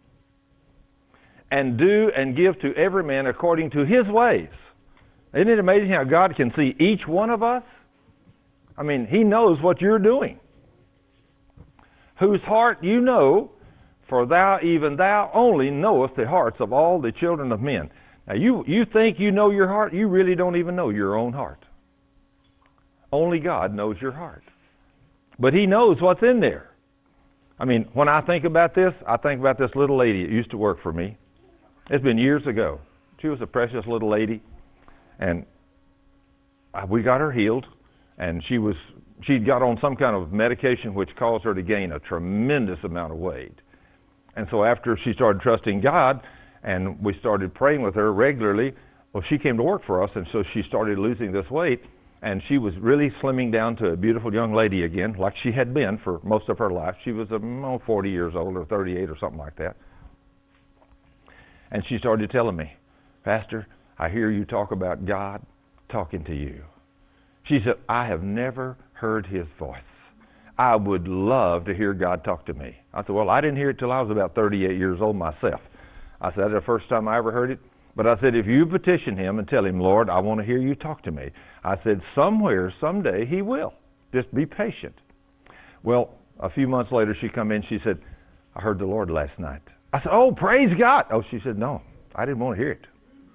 Speaker 1: And do and give to every man according to his ways. Isn't it amazing how God can see each one of us? I mean, he knows what you're doing. Whose heart you know, for thou, even thou only knowest the hearts of all the children of men. Now, you think you know your heart, you really don't even know your own heart. Only God knows your heart. But he knows what's in there. I mean, when I think about this, I think about this little lady that used to work for me. It's been years ago. She was a precious little lady, and we got her healed, and she'd got on some kind of medication which caused her to gain a tremendous amount of weight. And so after she started trusting God, and we started praying with her regularly, well, she came to work for us, and so she started losing this weight, and she was really slimming down to a beautiful young lady again, like she had been for most of her life. She was 40 years old or 38 or something like that. And she started telling me, Pastor, I hear you talk about God talking to you. She said, I have never heard his voice. I would love to hear God talk to me. I said, well, I didn't hear it till I was about 38 years old myself. I said, that's the first time I ever heard it. But I said, if you petition him and tell him, Lord, I want to hear you talk to me. I said, somewhere, someday, he will. Just be patient. Well, a few months later, she come in. She said, I heard the Lord last night. I said, oh, praise God. Oh, she said, no, I didn't want to hear it.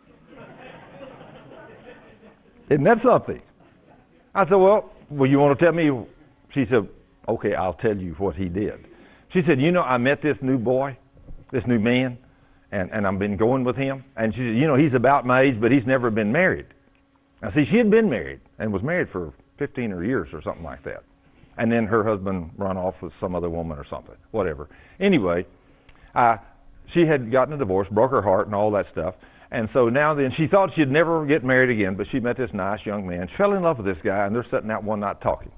Speaker 1: Isn't that something? I said, well, you want to tell me? She said, okay, I'll tell you what he did. She said, I met this new boy, this new man, and I've been going with him. And she said, he's about my age, but he's never been married. Now, see, she had been married and was married for 15 years or something like that. And then her husband run off with some other woman or something, whatever. Anyway, she had gotten a divorce, broke her heart and all that stuff. And so now then, she thought she'd never get married again, but she met this nice young man. She fell in love with this guy, and they're sitting out one night talking.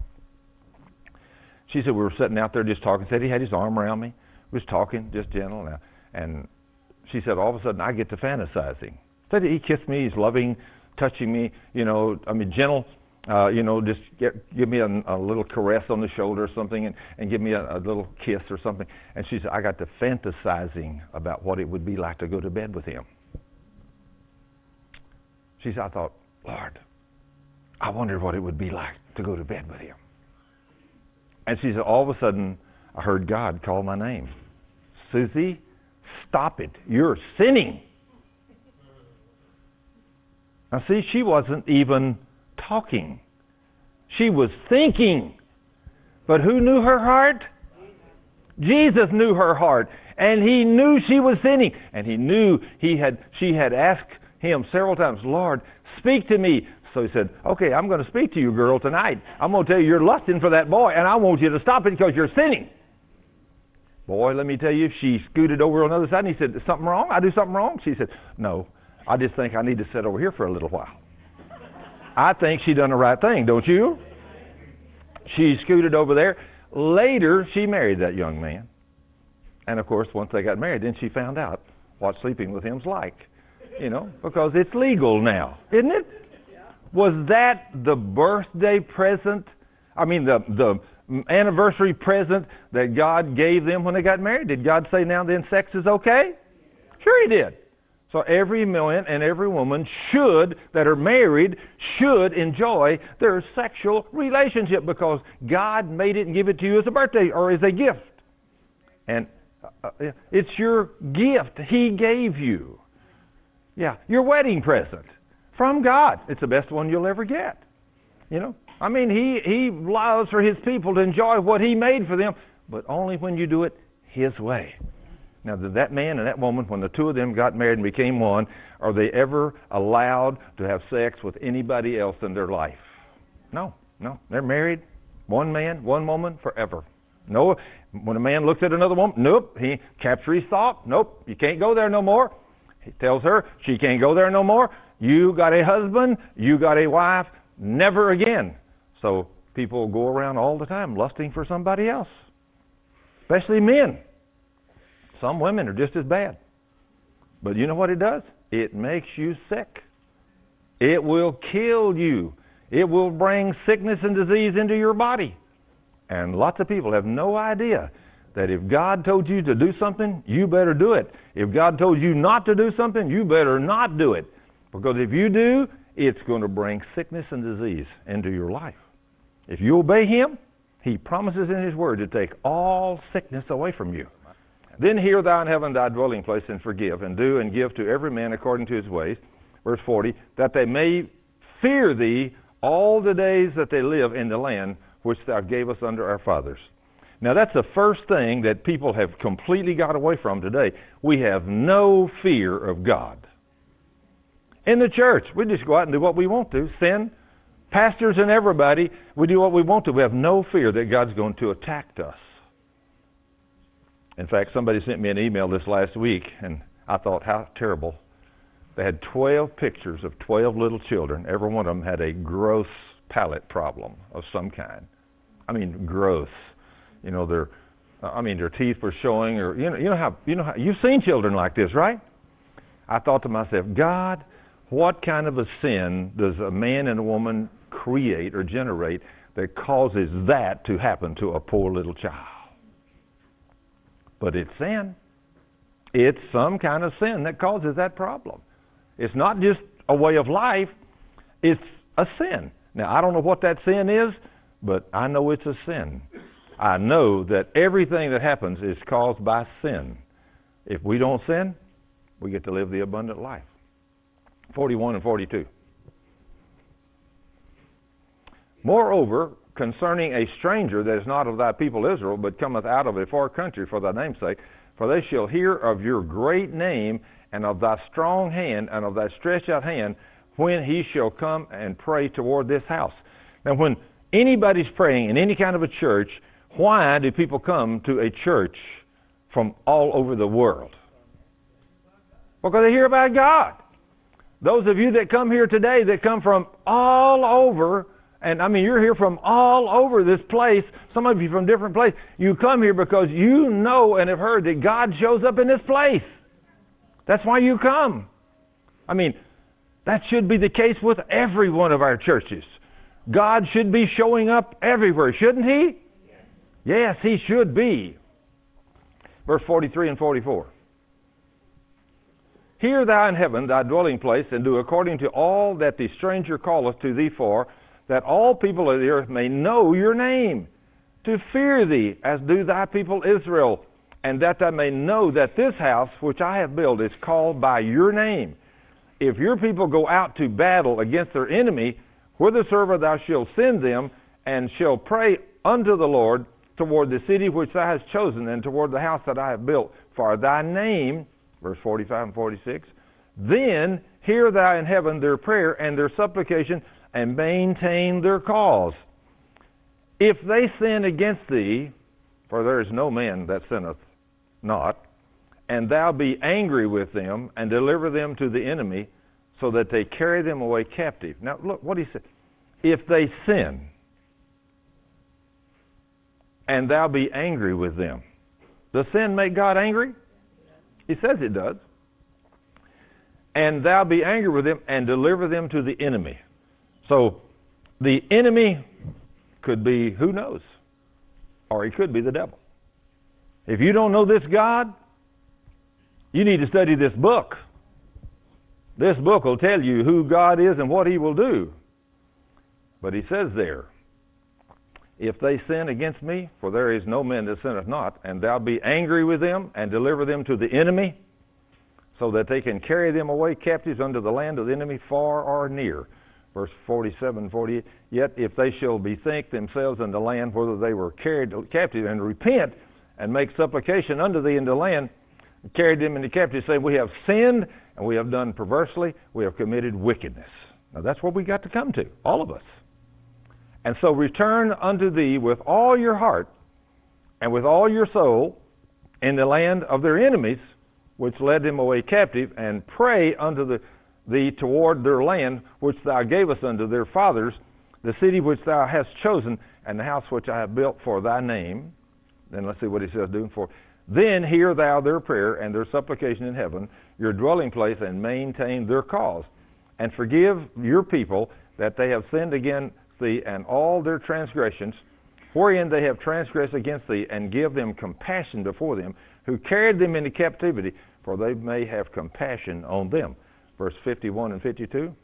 Speaker 1: She said, we were sitting out there just talking. Said he had his arm around me. We was talking, just gentle. And she said, all of a sudden I get to fantasizing. Said he kissed me, he's loving, touching me, gentle, just give me a little caress on the shoulder or something and give me a little kiss or something. And she said, I got to fantasizing about what it would be like to go to bed with him. She said, I thought, Lord, I wonder what it would be like to go to bed with him. And she said, all of a sudden, I heard God call my name. Susie, stop it. You're sinning. Now see, she wasn't even talking. She was thinking. But who knew her heart? Jesus knew her heart. And he knew she was sinning. And he knew she had asked him several times, Lord, speak to me. So he said, okay, I'm going to speak to you, girl, tonight. I'm going to tell you you're lusting for that boy, and I want you to stop it because you're sinning. Boy, let me tell you, she scooted over on the other side, and he said, is something wrong? I do something wrong? She said, no, I just think I need to sit over here for a little while. I think she done the right thing, don't you? She scooted over there. Later, she married that young man. And, of course, once they got married, then she found out what sleeping with him's like. Because it's legal now, isn't it? Was that the birthday present? I mean, the anniversary present that God gave them when they got married? Did God say now then sex is okay? Sure he did. So every man and every woman that are married should enjoy their sexual relationship because God made it and give it to you as a birthday or as a gift. And it's your gift He gave you. Yeah, your wedding present from God. It's the best one you'll ever get. I mean, He loves for His people to enjoy what He made for them, but only when you do it His way. Now, did that man and that woman, when the two of them got married and became one, are they ever allowed to have sex with anybody else in their life? No. They're married, one man, one woman, forever. No, when a man looks at another woman, nope, he captures his thought. Nope, you can't go there no more. He tells her she can't go there no more. You got a husband, you got a wife, never again. So people go around all the time lusting for somebody else, especially men. Some women are just as bad. But you know what it does? It makes you sick. It will kill you. It will bring sickness and disease into your body. And lots of people have no idea that if God told you to do something, you better do it. If God told you not to do something, you better not do it. Because if you do, it's going to bring sickness and disease into your life. If you obey Him, He promises in His Word to take all sickness away from you. Then hear thou in heaven thy dwelling place, and forgive, and do and give to every man according to his ways. Verse 40, that they may fear thee all the days that they live in the land which thou gavest unto our fathers. Now that's the first thing that people have completely got away from today. We have no fear of God. In the church, we just go out and do what we want to, sin. Pastors and everybody, we do what we want to. We have no fear that God's going to attack us. In fact, somebody sent me an email this last week, and I thought, how terrible. They had 12 pictures of 12 little children. Every one of them had a gross palate problem of some kind. I mean, gross. Their teeth were showing, or you know how you've seen children like this, right? I thought to myself, God, what kind of a sin does a man and a woman create or generate that causes that to happen to a poor little child? But it's sin. It's some kind of sin that causes that problem. It's not just a way of life. It's a sin. Now, I don't know what that sin is, but I know it's a sin. I know that everything that happens is caused by sin. If we don't sin, we get to live the abundant life. 41 and 42. Moreover, concerning a stranger that is not of thy people Israel, but cometh out of a far country for thy name's sake, for they shall hear of your great name, and of thy strong hand, and of thy stretched out hand, when he shall come and pray toward this house. Now, when anybody's praying in any kind of a church, why do people come to a church from all over the world? Because they hear about God. Those of you that come here today, that come from all over, and you're here from all over this place, some of you from different places, you come here because you know and have heard that God shows up in this place. That's why you come. I mean, that should be the case with every one of our churches. God should be showing up everywhere, shouldn't He? Yes, He should be. Verse 43 and 44. Hear thou in heaven thy dwelling place, and do according to all that the stranger calleth to thee for, that all people of the earth may know your name, to fear thee, as do thy people Israel, and that they may know that this house which I have built is called by your name. If your people go out to battle against their enemy, whithersoever thou shalt send them, and shall pray unto the Lord toward the city which thou hast chosen, and toward the house that I have built for thy name, verse 45 and 46, then hear thou in heaven their prayer and their supplication, and maintain their cause. If they sin against thee, for there is no man that sinneth not, and thou be angry with them, and deliver them to the enemy, so that they carry them away captive. Now look what he said. If they sin, and thou be angry with them. Does sin make God angry? He says it does. And thou be angry with them, and deliver them to the enemy. So the enemy could be, who knows? Or he could be the devil. If you don't know this God, you need to study this book. This book will tell you who God is and what He will do. But He says there, if they sin against me, for there is no man that sinneth not, and thou be angry with them, and deliver them to the enemy, so that they can carry them away captives unto the land of the enemy, far or near. Verse 47 and 48, yet if they shall bethink themselves in the land whether they were carried captive, and repent, and make supplication unto thee in the land, and carried them into captivity, saying, we have sinned, and we have done perversely, we have committed wickedness. Now that's what we got to come to, all of us. And so return unto thee with all your heart, and with all your soul, in the land of their enemies, which led them away captive, and pray unto thee toward their land, which thou gavest unto their fathers, the city which thou hast chosen, and the house which I have built for thy name. Then let's see what he says doing for. Then hear thou their prayer and their supplication in heaven, your dwelling place, and maintain their cause. And forgive your people that they have sinned against thee, and all their transgressions, wherein they have transgressed against thee, and give them compassion before them, who carried them into captivity, for they may have compassion on them. Verse 51 and 52.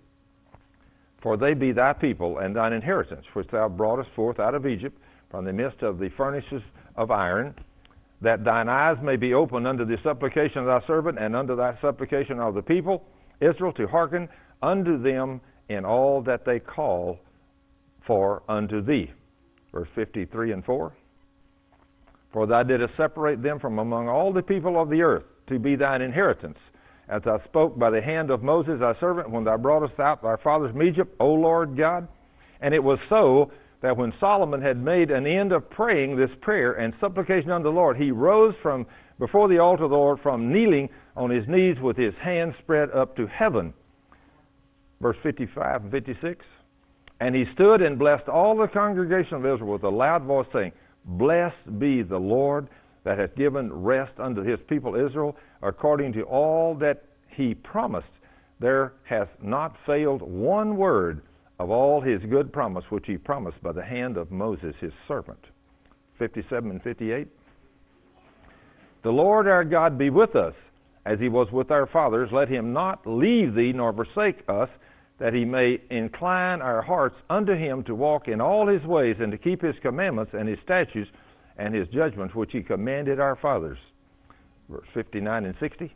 Speaker 1: For they be thy people and thine inheritance, which thou broughtest forth out of Egypt, from the midst of the furnaces of iron, that thine eyes may be opened unto the supplication of thy servant, and unto thy supplication of the people, Israel, to hearken unto them in all that they call for unto thee. Verse 53 and 4. For thou didst separate them from among all the people of the earth, to be thine inheritance, as thou spoke by the hand of Moses thy servant, when thou broughtest out thy fathers from Egypt, O Lord God. And it was so that when Solomon had made an end of praying this prayer and supplication unto the Lord, he rose from before the altar of the Lord, from kneeling on his knees with his hands spread up to heaven. Verse 55 and 56. And he stood and blessed all the congregation of Israel with a loud voice, saying, Blessed be the Lord that hath given rest unto his people Israel, according to all that he promised. There hath not failed one word of all his good promise, which he promised by the hand of Moses his servant. 57 and 58. The Lord our God be with us, as he was with our fathers. Let him not leave thee nor forsake us, that he may incline our hearts unto him, to walk in all his ways, and to keep his commandments and his statutes and his judgments, which he commanded our fathers. Verse 59 and 60.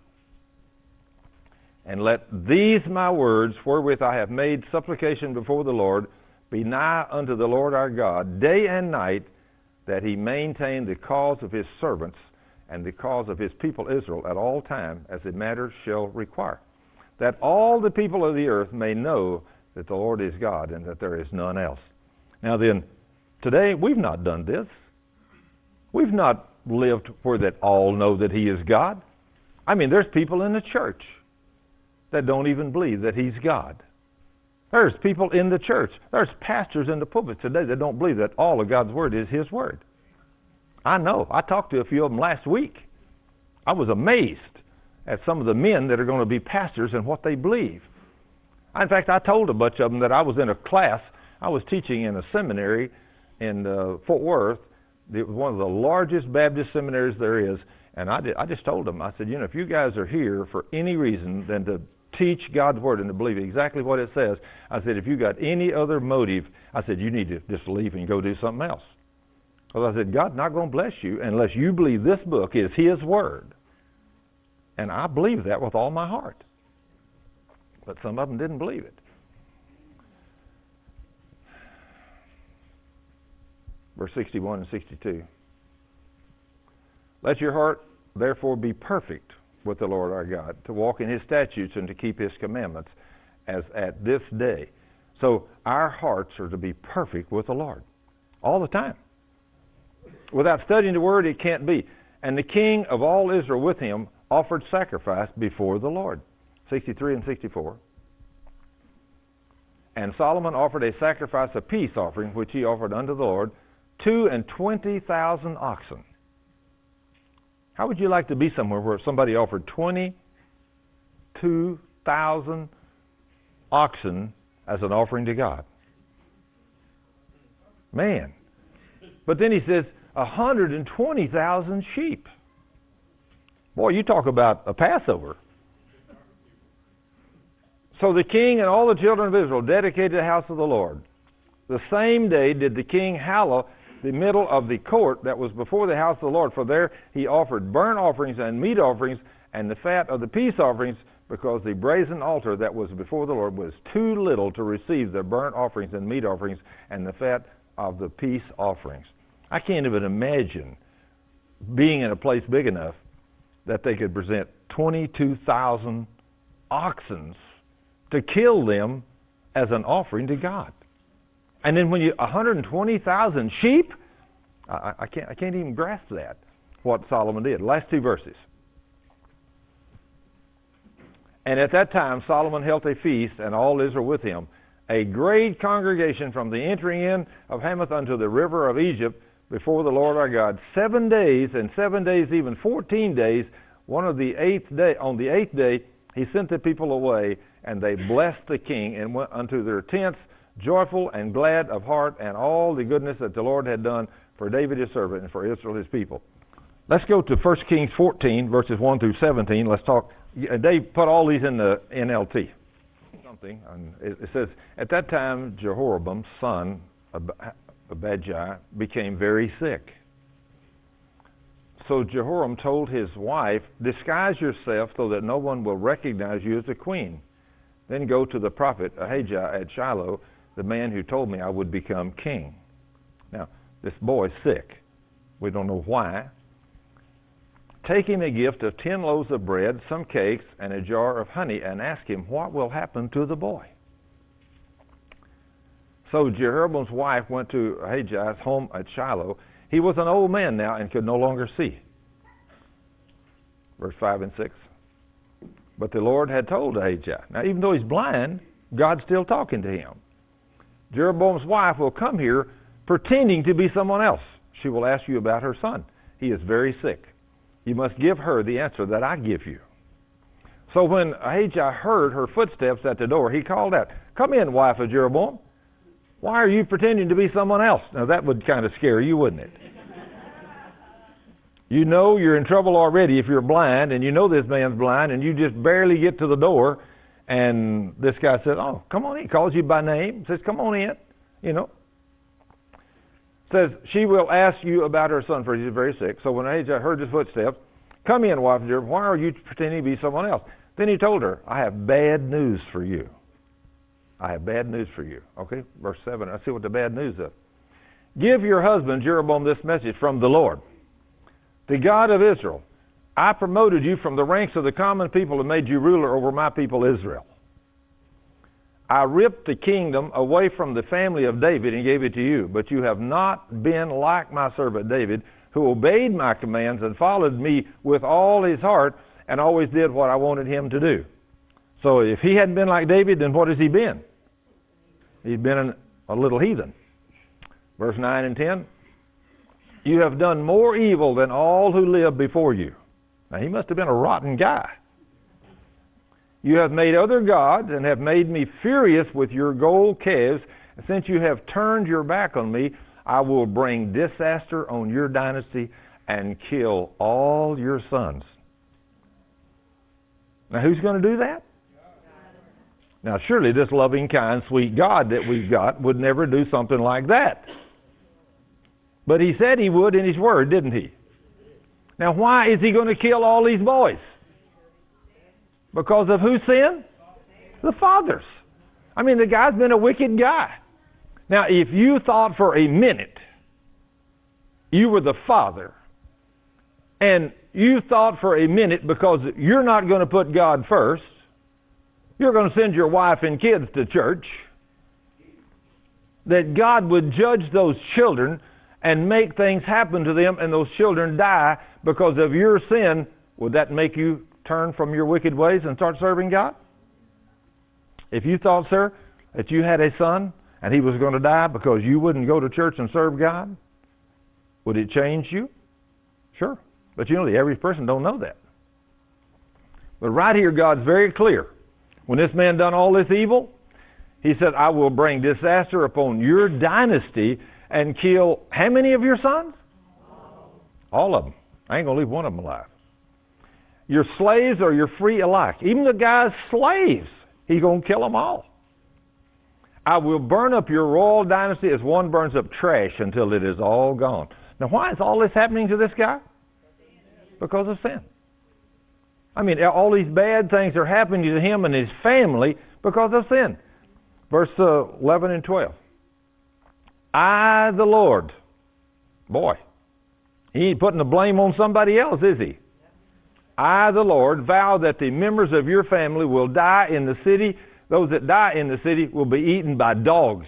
Speaker 1: And let these my words, wherewith I have made supplication before the Lord, be nigh unto the Lord our God, day and night, that he maintain the cause of his servants and the cause of his people Israel at all time, as the matter shall require, that all the people of the earth may know that the Lord is God, and that there is none else. Now then, today we've not done this. We've not lived where that all know that he is God. I mean, there's people in the church that don't even believe that he's God. There's people in the church, there's pastors in the pulpit today that don't believe that all of God's word is his word. I know. I talked to a few of them last week. I was amazed at some of the men that are going to be pastors and what they believe. In fact, I told a bunch of them that I was in a class. I was teaching in a seminary in Fort Worth. It was one of the largest Baptist seminaries there is. And I just told them, I said, if you guys are here for any reason than to teach God's Word and to believe exactly what it says, I said, if you got any other motive, I said, you need to just leave and go do something else. Because I said, God's not going to bless you unless you believe this book is His Word. And I believe that with all my heart. But some of them didn't believe it. Verse 61 and 62. Let your heart therefore be perfect with the Lord our God, to walk in His statutes and to keep His commandments as at this day. So our hearts are to be perfect with the Lord all the time. Without studying the Word, it can't be. And the king of all Israel with him offered sacrifice before the Lord. 63 and 64. And Solomon offered a sacrifice of peace offering, which he offered unto the Lord, 22,000 oxen. How would you like to be somewhere where somebody offered 22,000 oxen as an offering to God? Man. But then he says 120,000 sheep. Boy, you talk about a Passover. So the king and all the children of Israel dedicated the house of the Lord. The same day did the king hallow the middle of the court that was before the house of the Lord. For there he offered burnt offerings and meat offerings and the fat of the peace offerings, because the brazen altar that was before the Lord was too little to receive the burnt offerings and meat offerings and the fat of the peace offerings. I can't even imagine being in a place big enough that they could present 22,000 oxen to kill them as an offering to God. And then when you 120,000 sheep, I can't even grasp that, what Solomon did. Last two verses. And at that time Solomon held a feast, and all Israel with him, a great congregation from the entering in of Hamath unto the river of Egypt, before the Lord our God, 7 days, and 7 days, even 14 days. On the eighth day, he sent the people away, and they blessed the king and went unto their tents, joyful and glad of heart, and all the goodness that the Lord had done for David his servant and for Israel his people. Let's go to 1 Kings 14, verses 1 through 17. Let's talk. Dave put all these in the NLT. It says, at that time Jehoram's son Abijah became very sick. So Jehoram told his wife, disguise yourself so that no one will recognize you as a queen. Then go to the prophet Ahijah at Shiloh, the man who told me I would become king. Now, this boy's sick. We don't know why. Take him a gift of 10 loaves of bread, some cakes, and a jar of honey, and ask him what will happen to the boy. So Jehoram's wife went to Ahijah's home at Shiloh. He was an old man now and could no longer see. Verse 5 and 6. But the Lord had told Ahijah. Now, even though he's blind, God's still talking to him. Jeroboam's wife will come here pretending to be someone else. She will ask you about her son. He is very sick. You must give her the answer that I give you. So when Ahijah heard her footsteps at the door, he called out, come in, wife of Jeroboam. Why are you pretending to be someone else? Now that would kind of scare you, wouldn't it? You know you're in trouble already if you're blind, and you know this man's blind, and you just barely get to the door, and this guy says, oh, come on in. He calls you by name, says, come on in, Says, she will ask you about her son, for he's very sick. So when Ahijah heard his footsteps, come in, wife of Jeroboam, why are you pretending to be someone else? Then he told her, I have bad news for you. I have bad news for you. Okay, verse 7. Let's see what the bad news is. Give your husband Jeroboam this message from the Lord. The God of Israel, I promoted you from the ranks of the common people and made you ruler over my people Israel. I ripped the kingdom away from the family of David and gave it to you, but you have not been like my servant David, who obeyed my commands and followed me with all his heart and always did what I wanted him to do. So if he hadn't been like David, then what has he been? He's been a little heathen. Verse 9 and 10. You have done more evil than all who lived before you. Now, he must have been a rotten guy. You have made other gods and have made me furious with your gold calves. Since you have turned your back on me, I will bring disaster on your dynasty and kill all your sons. Now, who's going to do that? Now, surely this loving, kind, sweet God that we've got would never do something like that. But he said he would in his word, didn't he? Now, why is he going to kill all these boys? Because of whose sin? The father's. I mean, the guy's been a wicked guy. Now, if you thought for a minute you were the father, and you thought for a minute because you're not going to put God first, you're going to send your wife and kids to church, that God would judge those children and make things happen to them and those children die because of your sin, would that make you turn from your wicked ways and start serving God? If you thought, sir, that you had a son and he was going to die because you wouldn't go to church and serve God, would it change you? Sure. But you know, the average person don't know that. But right here, God's very clear. When this man done all this evil, he said, I will bring disaster upon your dynasty and kill how many of your sons? All of them. I ain't going to leave one of them alive. Your slaves or your free alike. Even the guy's slaves, he's going to kill them all. I will burn up your royal dynasty as one burns up trash until it is all gone. Now, why is all this happening to this guy? Because of sin. I mean, all these bad things are happening to him and his family because of sin. Verse 11 and 12. I, the Lord. Boy, he ain't putting the blame on somebody else, is he? I, the Lord, vow that the members of your family will die in the city. Those that die in the city will be eaten by dogs.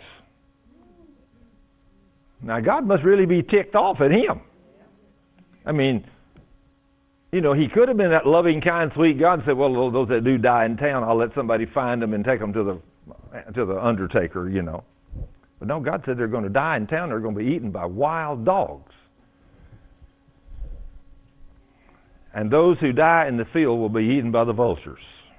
Speaker 1: Now, God must really be ticked off at him. I mean, you know, he could have been that loving, kind, sweet God and said, well, those that do die in town, I'll let somebody find them and take them to the undertaker, you know. But no, God said they're going to die in town. They're going to be eaten by wild dogs. And those who die in the field will be eaten by the vultures.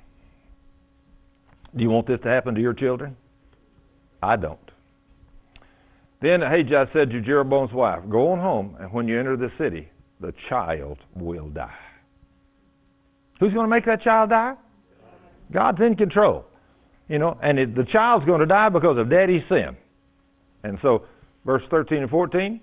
Speaker 1: Do you want this to happen to your children? I don't. Then Ahijah said to Jeroboam's wife, go on home, and when you enter the city, the child will die. Who's going to make that child die? God's in control. You know, and the child's going to die because of daddy's sin. And so, verse 13 and 14,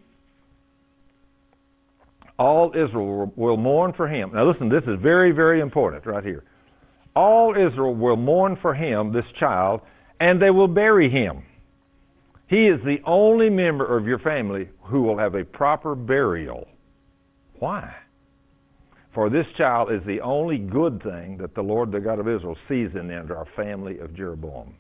Speaker 1: all Israel will mourn for him. Now listen, this is very, very important right here. All Israel will mourn for him, this child, and they will bury him. He is the only member of your family who will have a proper burial. Why? For this child is the only good thing that the Lord, the God of Israel, sees in our family of Jeroboam.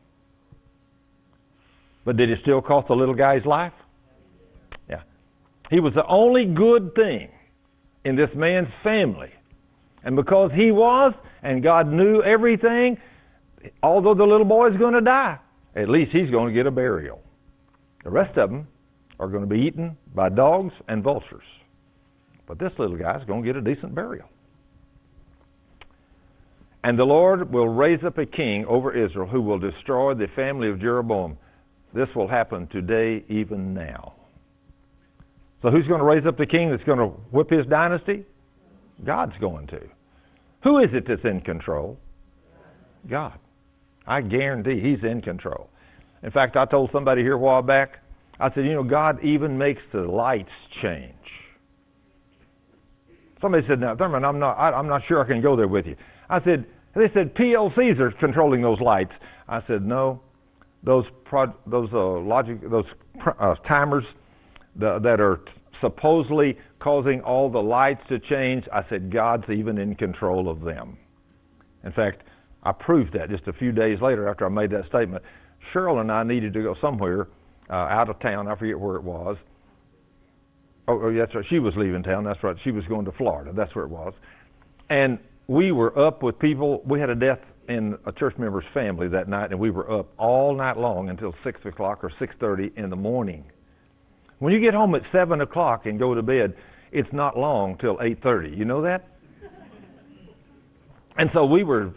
Speaker 1: But did it still cost the little guy's life? Yeah. He was the only good thing in this man's family. And because he was, and God knew everything, although the little boy's going to die, at least he's going to get a burial. The rest of them are going to be eaten by dogs and vultures. But this little guy's going to get a decent burial. And the Lord will raise up a king over Israel who will destroy the family of Jeroboam. This will happen today, even now. So who's going to raise up the king that's going to whip his dynasty? God's going to. Who is it that's in control? God. I guarantee he's in control. In fact, I told somebody here a while back, I said, you know, God even makes the lights change. Somebody said, now, Thurman, I'm not sure I can go there with you. I said, they said PLCs are controlling those lights. I said, no, those timers that are supposedly causing all the lights to change, I said, God's even in control of them. In fact, I proved that just a few days later after I made that statement. Cheryl and I needed to go somewhere out of town. I forget where it was. Oh, that's right. She was leaving town. That's right. She was going to Florida. That's where it was. And we were up with people. We had a death in a church member's family that night, and we were up all night long until 6 o'clock or 6:30 in the morning. When you get home at 7 o'clock and go to bed, it's not long till 8:30. You know that? And so we were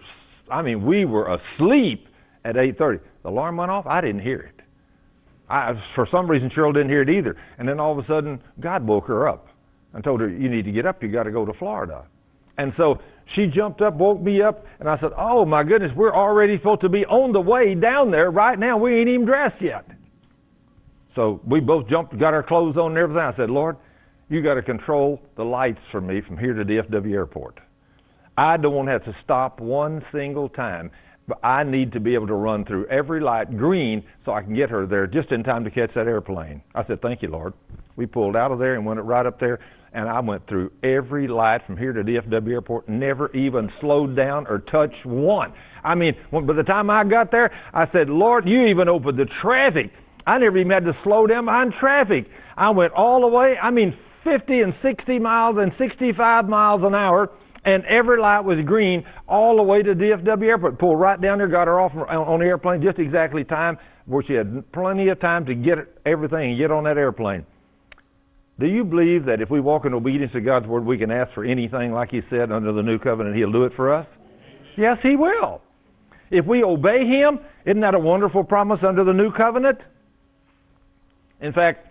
Speaker 1: we were asleep at 8:30. The alarm went off. I didn't hear it. For some reason, Cheryl didn't hear it either. And then all of a sudden, God woke her up and told her, you need to get up. You got to go to Florida. And so she jumped up, woke me up, and I said, oh, my goodness, we're already supposed to be on the way down there right now. We ain't even dressed yet. So we both jumped, got our clothes on and everything. I said, Lord, you got to control the lights for me from here to DFW Airport. I don't want to have to stop one single time, but I need to be able to run through every light green so I can get her there just in time to catch that airplane. I said, thank you, Lord. We pulled out of there and went right up there, and I went through every light from here to DFW Airport, never even slowed down or touched one. By the time I got there, I said, Lord, you even opened the traffic. I never even had to slow down behind traffic. I went all the way, 50 and 60 miles and 65 miles an hour, and every light was green all the way to DFW Airport. Pulled right down there, got her off on the airplane just exactly time, where she had plenty of time to get everything and get on that airplane. Do you believe that if we walk in obedience to God's Word, we can ask for anything, like He said, under the new covenant, He'll do it for us? Yes, He will. If we obey Him, isn't that a wonderful promise under the new covenant? In fact,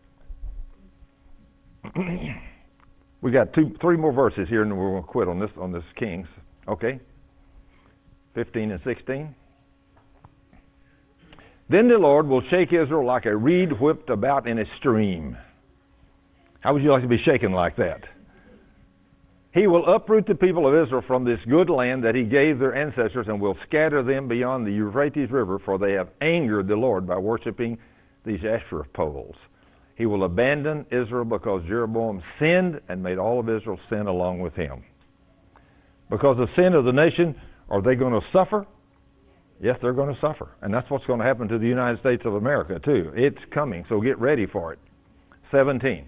Speaker 1: we got three more verses here, and we're going to quit on this Kings. Okay? 15 and 16. Then the Lord will shake Israel like a reed whipped about in a stream. How would you like to be shaken like that? He will uproot the people of Israel from this good land that He gave their ancestors, and will scatter them beyond the Euphrates River, for they have angered the Lord by worshiping these Asherah poles. He will abandon Israel because Jeroboam sinned and made all of Israel sin along with him. Because of sin of the nation, are they going to suffer? Yes, they're going to suffer. And that's what's going to happen to the United States of America, too. It's coming, so get ready for it. 17.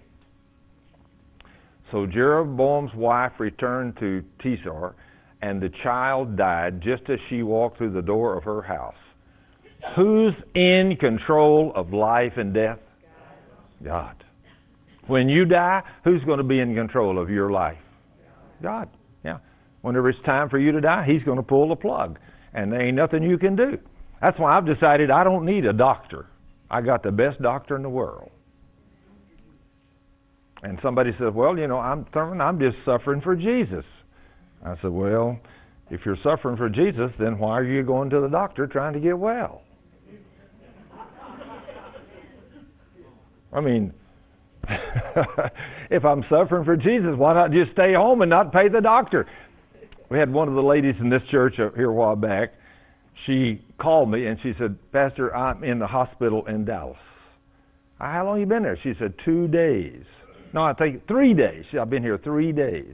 Speaker 1: So Jeroboam's wife returned to Tisar, and the child died just as she walked through the door of her house. Who's in control of life and death? God. When you die, who's going to be in control of your life? God. Yeah. Whenever it's time for you to die, He's going to pull the plug. And there ain't nothing you can do. That's why I've decided I don't need a doctor. I got the best doctor in the world. And somebody said, well, I'm just suffering for Jesus. I said, well, if you're suffering for Jesus, then why are you going to the doctor trying to get well? If I'm suffering for Jesus, why not just stay home and not pay the doctor? We had one of the ladies in this church here a while back. She called me and she said, Pastor, I'm in the hospital in Dallas. How long have you been there? She said, 2 days. No, I think 3 days. I've been here 3 days.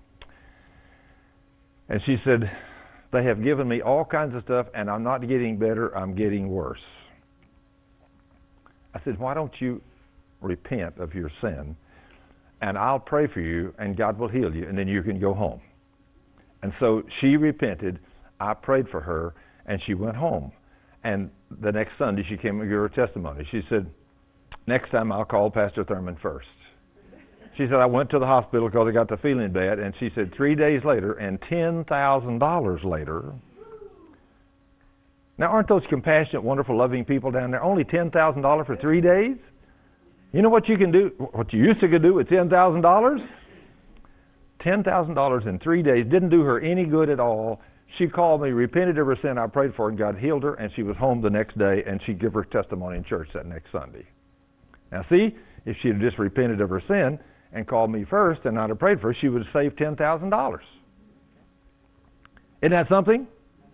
Speaker 1: And she said, they have given me all kinds of stuff, and I'm not getting better, I'm getting worse. I said, why don't you repent of your sin, and I'll pray for you, and God will heal you, and then you can go home. And so she repented, I prayed for her, and she went home. And the next Sunday she came and gave her testimony. She said, next time I'll call Pastor Thurman first. She said, I went to the hospital because I got the feeling bad, and she said 3 days later and $10,000 later. Now, aren't those compassionate, wonderful, loving people down there? Only $10,000 for 3 days? You know what you can do, what you used to do with $10,000? $10,000 in 3 days didn't do her any good at all. She called me, repented of her sin, I prayed for her, and God healed her, and she was home the next day, and she gave her testimony in church that next Sunday. Now see, if she had just repented of her sin and called me first and I'd have prayed for her, she would have saved $10,000. Isn't that something?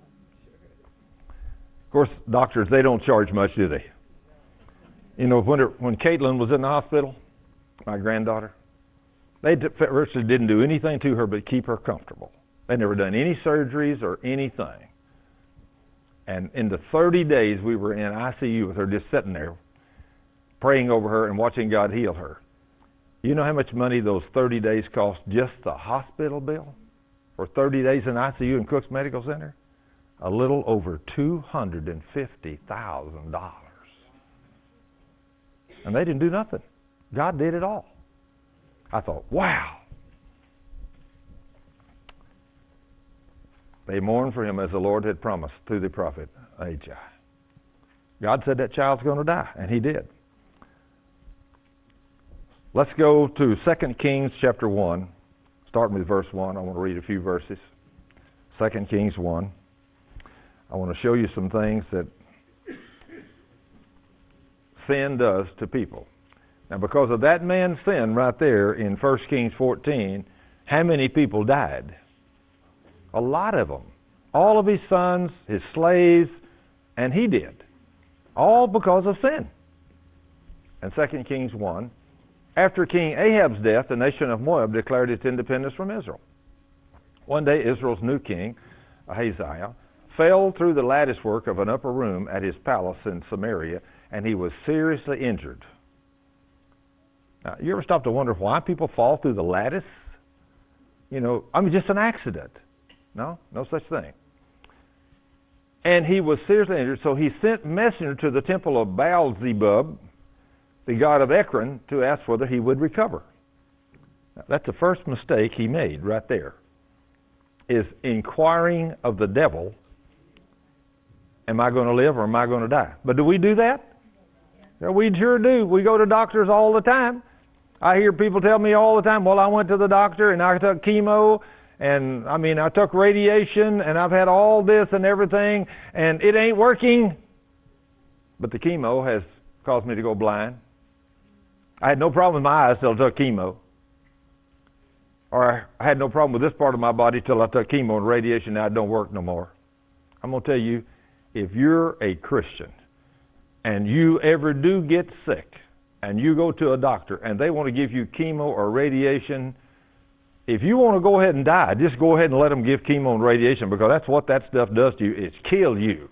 Speaker 1: Of course, doctors, they don't charge much, do they? When Caitlin was in the hospital, my granddaughter, they virtually didn't do anything to her but keep her comfortable. They'd never done any surgeries or anything. And in the 30 days we were in ICU with her just sitting there, praying over her and watching God heal her. You know how much money those 30 days cost, just the hospital bill? For 30 days in ICU in Cook's Medical Center? A little over $250,000. And they didn't do nothing. God did it all. I thought, wow. They mourned for him as the Lord had promised through the prophet Ahijah. God said that child's going to die, and he did. Let's go to 2 Kings chapter 1, starting with verse 1. I want to read a few verses. 2 Kings 1. I want to show you some things that sin does to people. Now, because of that man's sin right there in 1 Kings 14, how many people died? A lot of them. All of his sons, his slaves, and he did. All because of sin. And 2 Kings 1, after King Ahab's death, the nation of Moab declared its independence from Israel. One day, Israel's new king, Ahaziah, fell through the latticework of an upper room at his palace in Samaria, and he was seriously injured. Now, you ever stop to wonder why people fall through the lattice? Just an accident. No such thing. And he was seriously injured, so he sent messengers to the temple of Baal-zebub, the god of Ekron, to ask whether he would recover. Now, that's the first mistake he made right there, is inquiring of the devil, am I going to live or am I going to die? But do we do that? Yeah, we sure do. We go to doctors all the time. I hear people tell me all the time, well, I went to the doctor and I took chemo, and I took radiation, and I've had all this and everything, and it ain't working. But the chemo has caused me to go blind. I had no problem with my eyes till I took chemo. Or I had no problem with this part of my body till I took chemo and radiation. Now it don't work no more. I'm going to tell you, if you're a Christian and you ever do get sick and you go to a doctor and they want to give you chemo or radiation, if you want to go ahead and die, just go ahead and let them give chemo and radiation, because that's what that stuff does to you. It's kill you.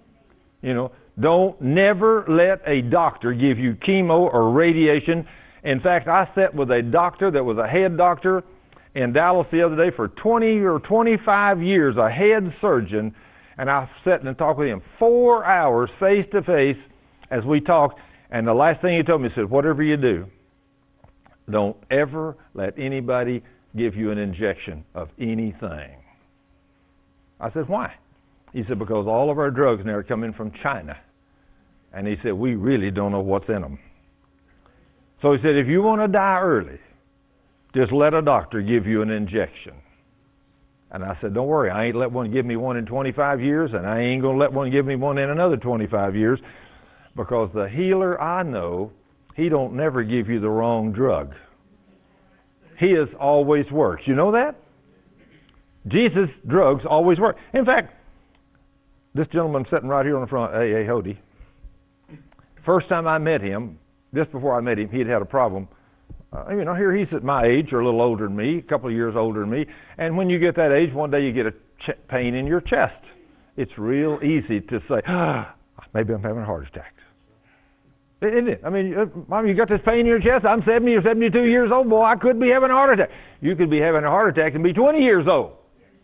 Speaker 1: Don't never let a doctor give you chemo or radiation. In fact, I sat with a doctor that was a head doctor in Dallas the other day for 20 or 25 years, a head surgeon, and I sat and talked with him 4 hours face to face as we talked, and the last thing he told me, he said, whatever you do, don't ever let anybody give you an injection of anything. I said, why? He said, because all of our drugs now are coming from China. And he said, we really don't know what's in them. So he said, if you want to die early, just let a doctor give you an injection. And I said, don't worry, I ain't let one give me one in 25 years, and I ain't going to let one give me one in another 25 years, because the healer I know, he don't never give you the wrong drug. His always works. You know that? Jesus' drugs always work. In fact, this gentleman sitting right here on the front, A.A. Hody, first time I met him, just before I met him, he'd had a problem. Here he's at my age, or a little older than me, a couple of years older than me, and when you get that age, one day you get a pain in your chest. It's real easy to say, maybe I'm having a heart attack. Isn't it? Mom, you got this pain in your chest? I'm 70 or 72 years old. Boy, I could be having a heart attack. You could be having a heart attack and be 20 years old.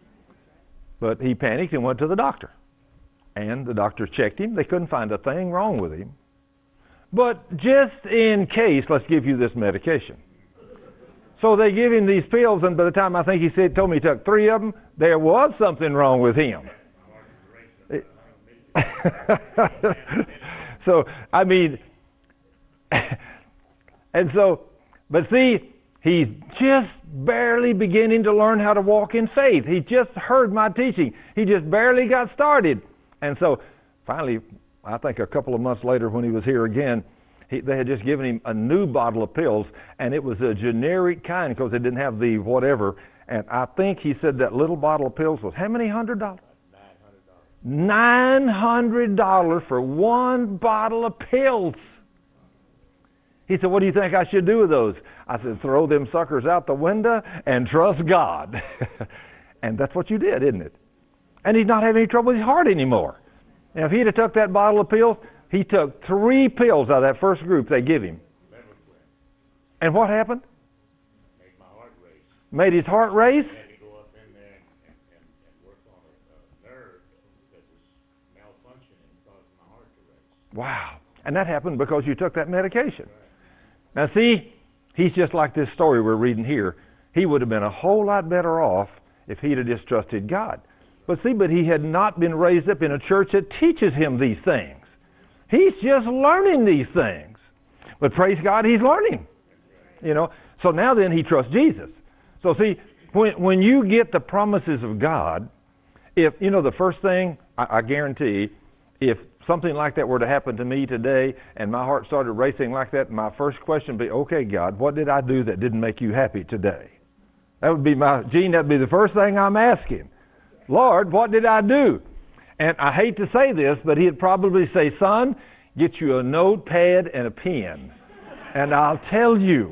Speaker 1: But he panicked and went to the doctor. And the doctor checked him. They couldn't find a thing wrong with him. But just in case, let's give you this medication. So they give him these pills, and by the time I think he told me he took 3 of them, there was something wrong with him. But see, he's just barely beginning to learn how to walk in faith. He just heard my teaching. He just barely got started. And so finally, I think a couple of months later when he was here again, they had just given him a new bottle of pills, and it was a generic kind because they didn't have the whatever. And I think he said that little bottle of pills was how many $100? $900 for one bottle of pills. He said, what do you think I should do with those? I said, throw them suckers out the window and trust God. And that's what you did, isn't it? And he's not having any trouble with his heart anymore. Now, if he'd have took that bottle of pills, he took 3 pills out of that first group they give him. And what happened?
Speaker 2: Made my heart race.
Speaker 1: Made his heart race?
Speaker 2: I had to go up in there and work on a nerve that was malfunctioning, causing my heart to race.
Speaker 1: Wow. And that happened because you took that medication. Now see, he's just like this story we're reading here. He would have been a whole lot better off if he'd have just trusted God. But he had not been raised up in a church that teaches him these things. He's just learning these things. But praise God, he's learning. You know, so now then he trusts Jesus. So see, when you get the promises of God, if, you know, the first thing, I guarantee, if something like that were to happen to me today and my heart started racing like that, my first question would be, okay, God, what did I do that didn't make you happy today? That would be that'd be the first thing I'm asking. Lord, what did I do? And I hate to say this, but he'd probably say, son, get you a notepad and a pen, and I'll tell you.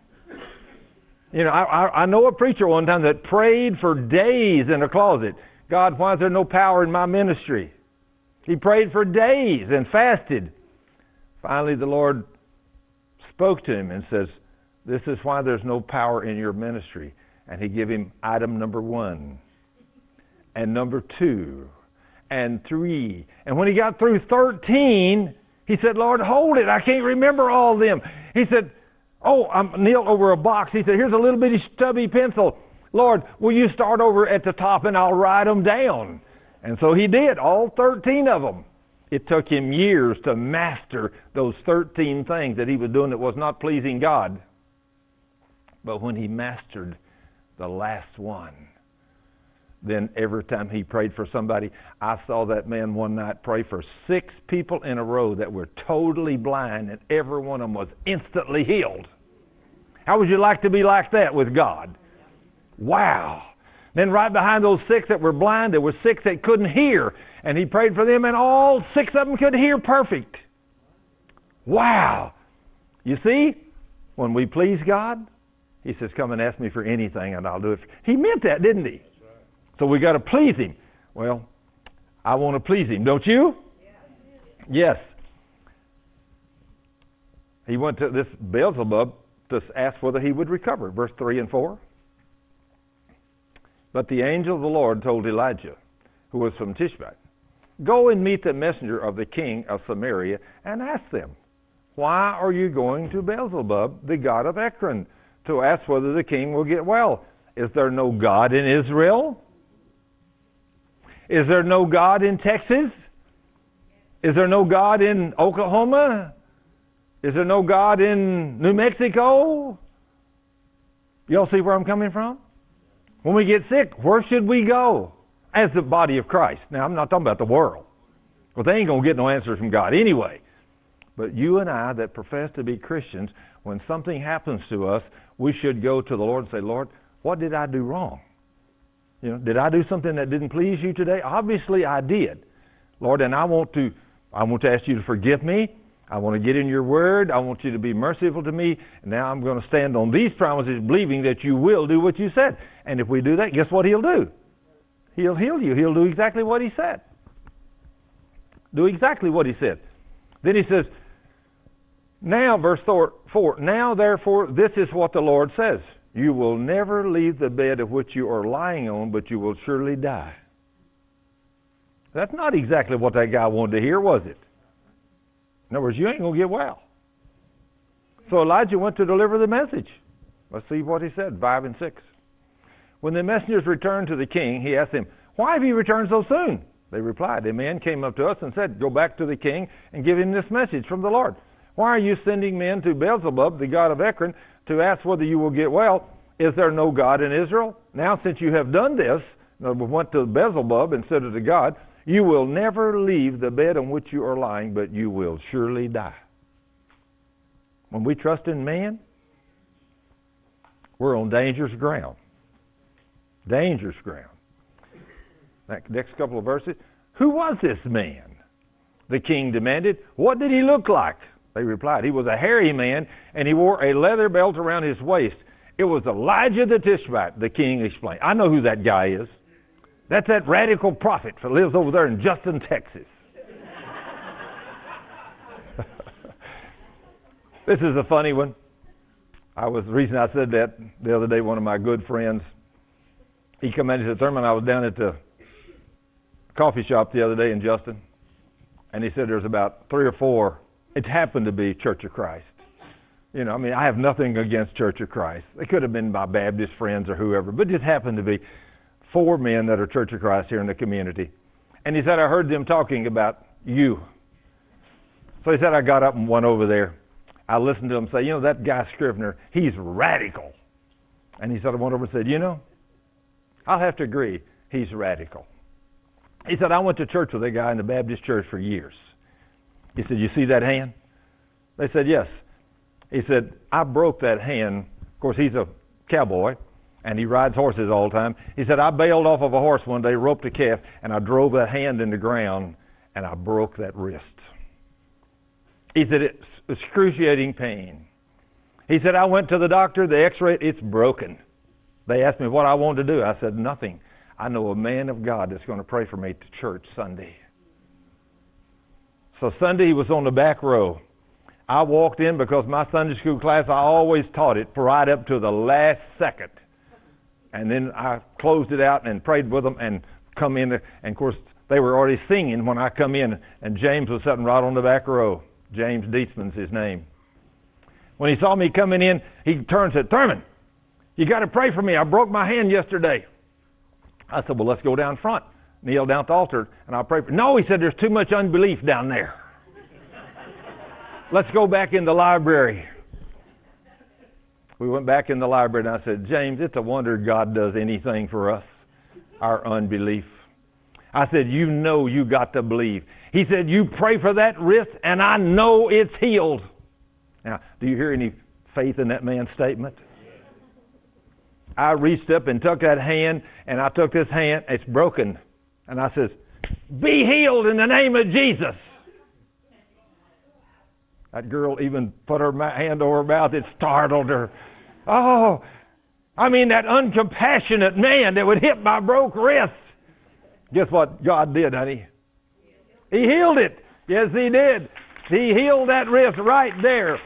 Speaker 1: You know, I know a preacher one time that prayed for days in a closet. God, why is there no power in my ministry? He prayed for days and fasted. Finally, the Lord spoke to him and says, this is why there's no power in your ministry. And he gave him item number 1 and number 2 and 3. And when he got through 13, he said, Lord, hold it. I can't remember all of them. He said, I'm kneeled over a box. He said, here's a little bitty stubby pencil. Lord, will you start over at the top and I'll write them down? And so he did, all 13 of them. It took him years to master those 13 things that he was doing that was not pleasing God. But when he mastered the last one, then every time he prayed for somebody, I saw that man one night pray for 6 people in a row that were totally blind, and every one of them was instantly healed. How would you like to be like that with God? Wow. Then right behind those 6 that were blind, there were 6 that couldn't hear. And he prayed for them, and all 6 of them could hear perfect. Wow. You see, when we please God, he says, come and ask me for anything, and I'll do it. He meant that, didn't he? So we got to please him. Well, I want to please him, don't you? Yes. He went to this Beelzebub to ask whether he would recover. Verse 3 and 4. But the angel of the Lord told Elijah, who was from Tishbe, go and meet the messenger of the king of Samaria and ask them, why are you going to Beelzebub, the god of Ekron, to ask whether the king will get well? Is there no God in Israel? Is there no God in Texas? Is there no God in Oklahoma? Is there no God in New Mexico? Y'all see where I'm coming from? When we get sick, where should we go as the body of Christ? Now, I'm not talking about the world. Well, they ain't going to get no answers from God anyway. But you and I that profess to be Christians, when something happens to us, we should go to the Lord and say, Lord, what did I do wrong? You know, did I do something that didn't please you today? Obviously I did. Lord, and I want to ask you to forgive me. I want to get in your word. I want you to be merciful to me. And now I'm going to stand on these promises, believing that you will do what you said. And if we do that, guess what he'll do? He'll heal you. He'll do exactly what he said. Do exactly what he said. Then he says, now, verse 4, now therefore, this is what the Lord says. You will never leave the bed of which you are lying on, but you will surely die. That's not exactly what that guy wanted to hear, was it? In other words, you ain't going to get well. So Elijah went to deliver the message. Let's see what he said, 5 and 6. When the messengers returned to the king, he asked them, why have you returned so soon? They replied, a man came up to us and said, go back to the king and give him this message from the Lord. Why are you sending men to Beelzebub, the god of Ekron, to ask whether you will get well? Is there no God in Israel? Now since you have done this, we went to Beelzebub instead of to God, you will never leave the bed on which you are lying, but you will surely die. When we trust in man, we're on dangerous ground. Dangerous ground. Next couple of verses. Who was this man? The king demanded. What did he look like? They replied, he was a hairy man, and he wore a leather belt around his waist. It was Elijah the Tishbite, the king explained. I know who that guy is. That's that radical prophet that lives over there in Justin, Texas. This is a funny one. The reason I said that the other day, one of my good friends, he came in and said, Thurman, I was down at the coffee shop the other day in Justin, and he said there's about 3 or 4. It happened to be Church of Christ. You know, I mean, I have nothing against Church of Christ. They could have been my Baptist friends or whoever, but it just happened to be 4 men that are Church of Christ here in the community. And he said, I heard them talking about you. So he said, I got up and went over there. I listened to him say, that guy Scrivener, he's radical. And he said, I went over and said, I'll have to agree, he's radical. He said, I went to church with a guy in the Baptist church for years. He said, you see that hand? They said, yes. He said, I broke that hand. Of course, he's a cowboy, and he rides horses all the time. He said, I bailed off of a horse one day, roped a calf, and I drove that hand in the ground, and I broke that wrist. He said, it's excruciating pain. He said, I went to the doctor, the x-ray, it's broken. They asked me what I wanted to do. I said, nothing. I know a man of God that's going to pray for me to church Sunday. So Sunday he was on the back row. I walked in because my Sunday school class, I always taught it right up to the last second. And then I closed it out and prayed with them and come in. And of course, they were already singing when I come in. And James was sitting right on the back row. James Dietzman's his name. When he saw me coming in, he turned and said, Thurman, you got to pray for me. I broke my hand yesterday. I said, well, let's go down front. Kneel down at the altar, and I'll pray for you. No, he said, there's too much unbelief down there. Let's go back in the library. We went back in the library, and I said, James, it's a wonder God does anything for us, our unbelief. I said, you got to believe. He said, you pray for that wrist, and I know it's healed. Now, do you hear any faith in that man's statement? I reached up and took that hand, and I took this hand. It's broken. And I says, be healed in the name of Jesus. That girl even put her hand over her mouth. It startled her. Oh, that uncompassionate man that would hit my broke wrist. Guess what God did, honey? He healed it. Yes, he did. He healed that wrist right there.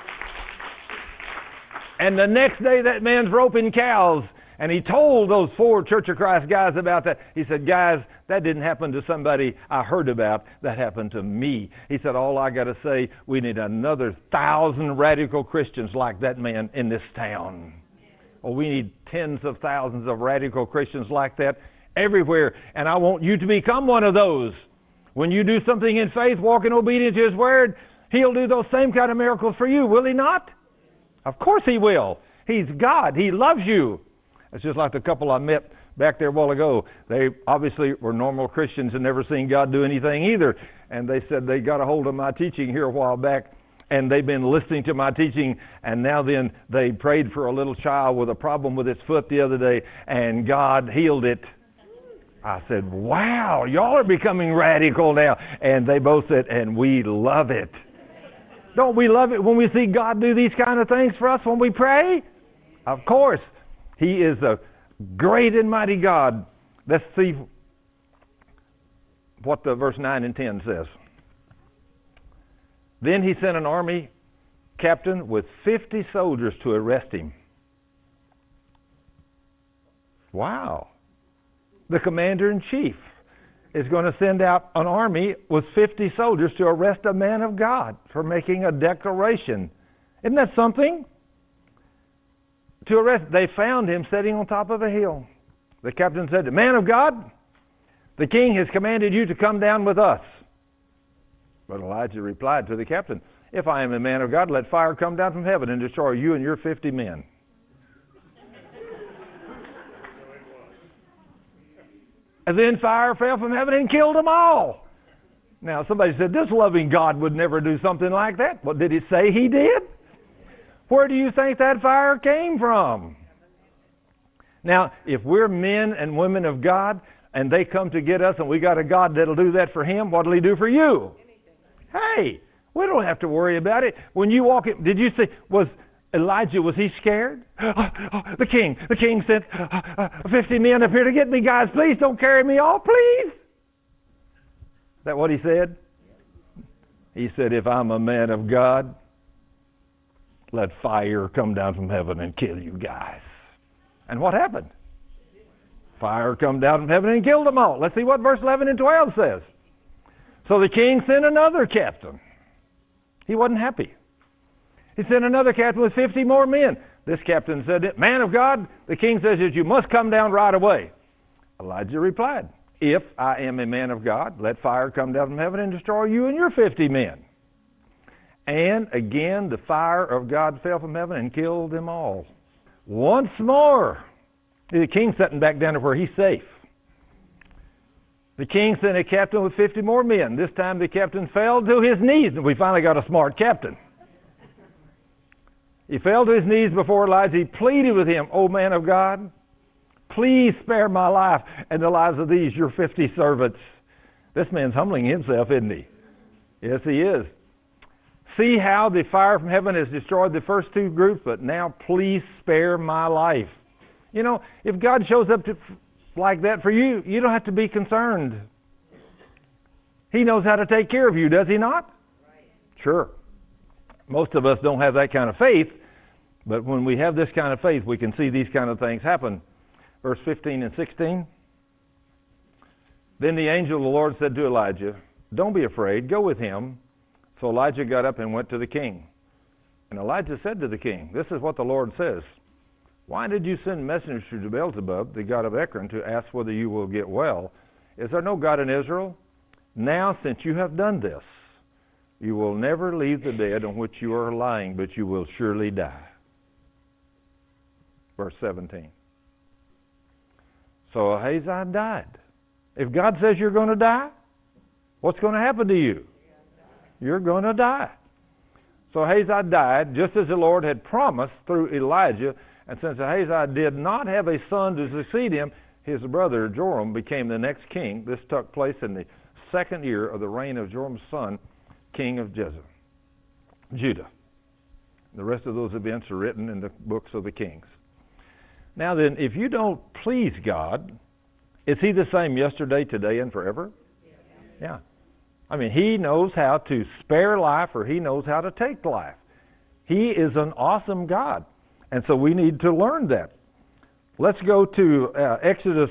Speaker 1: And the next day that man's roping cows. And he told those 4 Church of Christ guys about that. He said, guys, that didn't happen to somebody I heard about. That happened to me. He said, all I got to say, we need another 1,000 radical Christians like that man in this town. Well, we need tens of thousands of radical Christians like that everywhere. And I want you to become one of those. When you do something in faith, walk in obedience to His Word, He'll do those same kind of miracles for you, will He not? Of course He will. He's God. He loves you. It's just like the couple I met back there a while ago. They obviously were normal Christians and never seen God do anything either. And they said they got a hold of my teaching here a while back, and they've been listening to my teaching, and now then they prayed for a little child with a problem with its foot the other day, and God healed it. I said, wow, y'all are becoming radical now. And they both said, and we love it. Don't we love it when we see God do these kind of things for us when we pray? Of course. He is a great and mighty God. Let's see what the verse 9 and 10 says. Then he sent an army captain with 50 soldiers to arrest him. Wow. The commander-in-chief is going to send out an army with 50 soldiers to arrest a man of God for making a declaration. Isn't that something? To arrest. They found him sitting on top of a hill. The captain said, man of God, the king has commanded you to come down with us. But Elijah replied to the captain, if I am a man of God, let fire come down from heaven and destroy you and your 50 men. And then fire fell from heaven and killed them all. Now somebody said, this loving God would never do something like that. Well, did it say He did? Where do you think that fire came from? Now, if we're men and women of God and they come to get us and we got a God that'll do that for Him, what'll He do for you? Hey, we don't have to worry about it. When you walk in, did you see, was Elijah, was he scared? The king sent 50 men up here to get me, guys. Please don't carry me off, please. Is that what he said? He said, if I'm a man of God, let fire come down from heaven and kill you guys. And what happened? Fire come down from heaven and killed them all. Let's see what verse 11 and 12 says. So the king sent another captain. He wasn't happy. He sent another captain with 50 more men. This captain said, man of God, the king says that you must come down right away. Elijah replied, if I am a man of God, let fire come down from heaven and destroy you and your 50 men. And again the fire of God fell from heaven and killed them all. Once more, the king's sitting back down to where he's safe. The king sent a captain with 50 more men. This time the captain fell to his knees. And we finally got a smart captain. He fell to his knees before Elijah. He pleaded with him, O man of God, please spare my life and the lives of these, your 50 servants. This man's humbling himself, isn't he? Yes, he is. See how the fire from heaven has destroyed the first two groups, but now please spare my life. You know, if God shows up like that for you, you don't have to be concerned. He knows how to take care of you, does he not? Right. Sure. Most of us don't have that kind of faith, but when we have this kind of faith, we can see these kind of things happen. Verse 15 and 16. Then the angel of the Lord said to Elijah, don't be afraid, go with him. So Elijah got up and went to the king. And Elijah said to the king, this is what the Lord says. Why did you send messengers to Beelzebub, the god of Ekron, to ask whether you will get well? Is there no God in Israel? Now, since you have done this, you will never leave the bed on which you are lying, but you will surely die. Verse 17. So Ahaziah died. If God says you're going to die, what's going to happen to you? You're going to die. So Ahaziah died, just as the Lord had promised through Elijah. And since Ahaziah did not have a son to succeed him, his brother Joram became the next king. This took place in the second year of the reign of Joram's son, king of Judah. The rest of those events are written in the books of the kings. Now then, if you don't please God, is he the same yesterday, today, and forever? Yeah. I mean, he knows how to spare life, or he knows how to take life. He is an awesome God. And so we need to learn that. Let's go to Exodus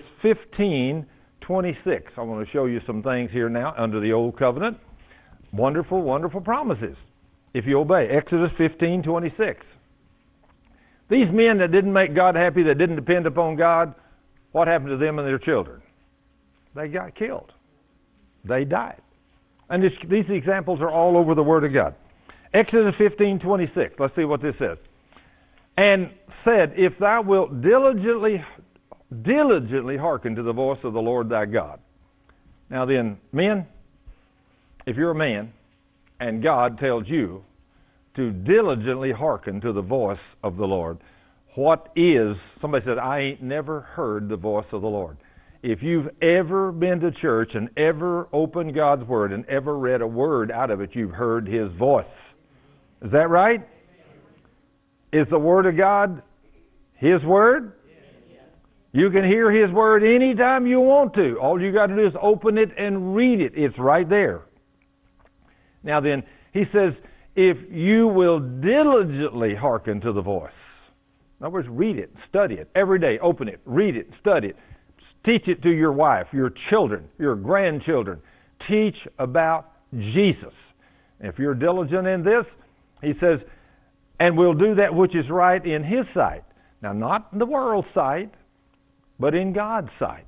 Speaker 1: 15:26. I want to show you some things here now under the Old Covenant. Wonderful, wonderful promises if you obey. Exodus 15:26. These men that didn't make God happy, that didn't depend upon God, what happened to them and their children? They got killed. They died. And these examples are all over the Word of God. Exodus 15:26. Let's see what this says. And said, if thou wilt diligently hearken to the voice of the Lord thy God. Now then, men, if you're a man and God tells you to diligently hearken to the voice of the Lord, somebody said, I ain't never heard the voice of the Lord. If you've ever been to church and ever opened God's Word and ever read a word out of it, you've heard His voice. Is that right? Is the Word of God His Word? You can hear His Word anytime you want to. All you got to do is open it and read it. It's right there. Now then, He says, if you will diligently hearken to the voice. In other words, read it, study it every day. Open it, read it, study it. Teach it to your wife, your children, your grandchildren. Teach about Jesus. If you're diligent in this, He says, and will do that which is right in His sight. Now, not in the world's sight, but in God's sight.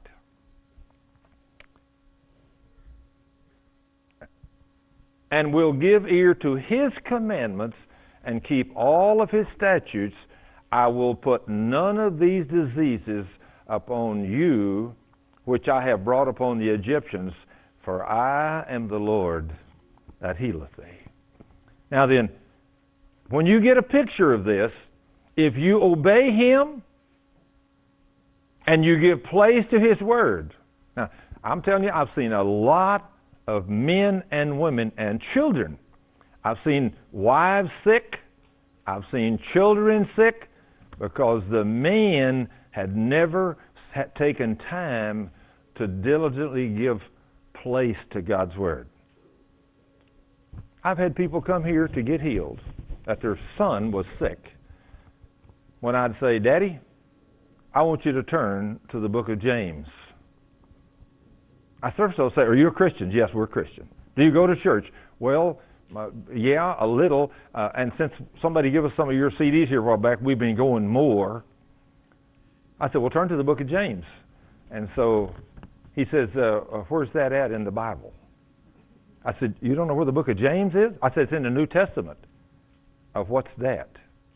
Speaker 1: And will give ear to His commandments and keep all of His statutes. I will put none of these diseases upon you, which I have brought upon the Egyptians, for I am the Lord that healeth thee. Now then, when you get a picture of this, if you obey Him and you give place to His Word. Now, I'm telling you, I've seen a lot of men and women and children. I've seen wives sick. I've seen children sick because the man had never taken time to diligently give place to God's Word. I've had people come here to get healed that their son was sick. When I'd say, Daddy, I want you to turn to the book of James. I first will say, are you a Christian? Yes, we're Christian. Do you go to church? Well, yeah, a little. And since somebody gave us some of your CDs here a while back, we've been going more. I said, well, turn to the book of James. And so he says, where's that at in the Bible? I said, you don't know where the book of James is? I said, it's in the New Testament. Of what's that?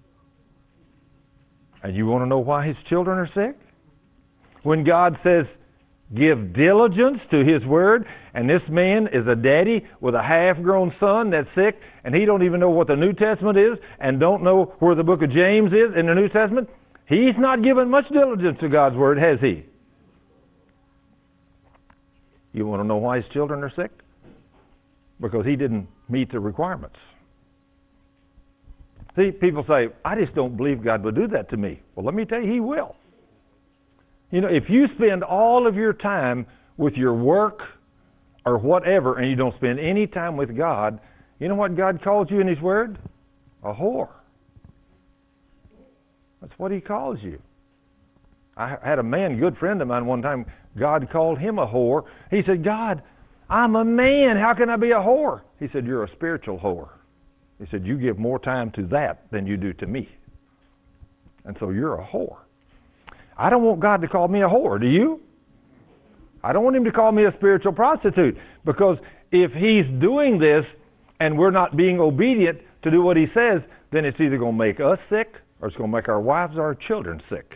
Speaker 1: And you want to know why his children are sick? When God says, give diligence to his word, and this man is a daddy with a half-grown son that's sick, and he don't even know what the New Testament is, and don't know where the book of James is in the New Testament, he's not given much diligence to God's word, has he? You want to know why his children are sick? Because he didn't meet the requirements. See, people say, I just don't believe God would do that to me. Well, let me tell you, he will. You know, if you spend all of your time with your work or whatever, and you don't spend any time with God, you know what God calls you in his word? A whore. That's what he calls you. I had a man, good friend of mine, one time, God called him a whore. He said, God, I'm a man. How can I be a whore? He said, you're a spiritual whore. He said, you give more time to that than you do to me. And so you're a whore. I don't want God to call me a whore, do you? I don't want him to call me a spiritual prostitute, because if he's doing this and we're not being obedient to do what he says, then it's either going to make us sick or it's going to make our wives or our children sick.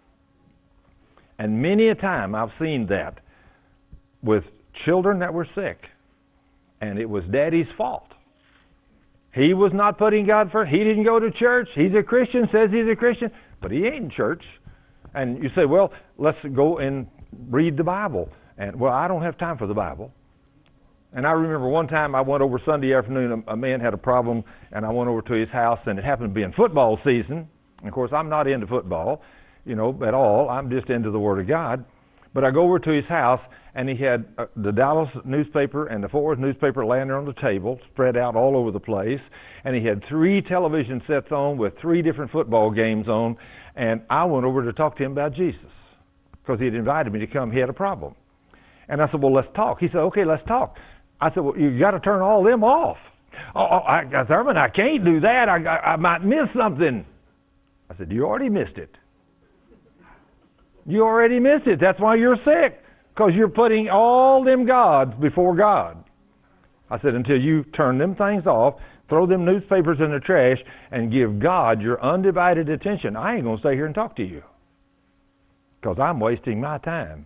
Speaker 1: And many a time I've seen that with children that were sick, and it was daddy's fault. He was not putting God first. He didn't go to church. He's a Christian, says he's a Christian, but he ain't in church. And you say, well, let's go and read the Bible. And, well, I don't have time for the Bible. And I remember one time I went over Sunday afternoon, a man had a problem, and I went over to his house, and it happened to be in football season. And of course, I'm not into football, at all. I'm just into the Word of God. But I go over to his house, and he had the Dallas newspaper and the Fort Worth newspaper laying there on the table, spread out all over the place. And he had 3 television sets on with 3 different football games on. And I went over to talk to him about Jesus, because he had invited me to come. He had a problem. And I said, well, let's talk. He said, okay, let's talk. I said, well, you got to turn all them off. Thurman, I can't do that. I might miss something. I said, you already missed it. You already missed it. That's why you're sick, because you're putting all them gods before God. I said, until you turn them things off, throw them newspapers in the trash, and give God your undivided attention, I ain't going to stay here and talk to you, because I'm wasting my time.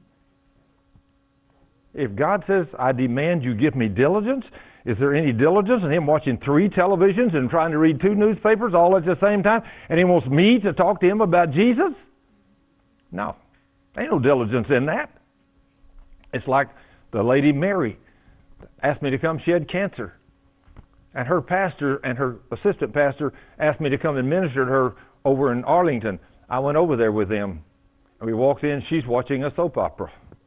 Speaker 1: If God says, I demand you give me diligence, is there any diligence in him watching 3 televisions and trying to read 2 newspapers all at the same time, and he wants me to talk to him about Jesus? No. Ain't no diligence in that. It's like the lady Mary asked me to come. She had cancer. And her pastor and her assistant pastor asked me to come and minister to her over in Arlington. I went over there with them. And we walked in. She's watching a soap opera.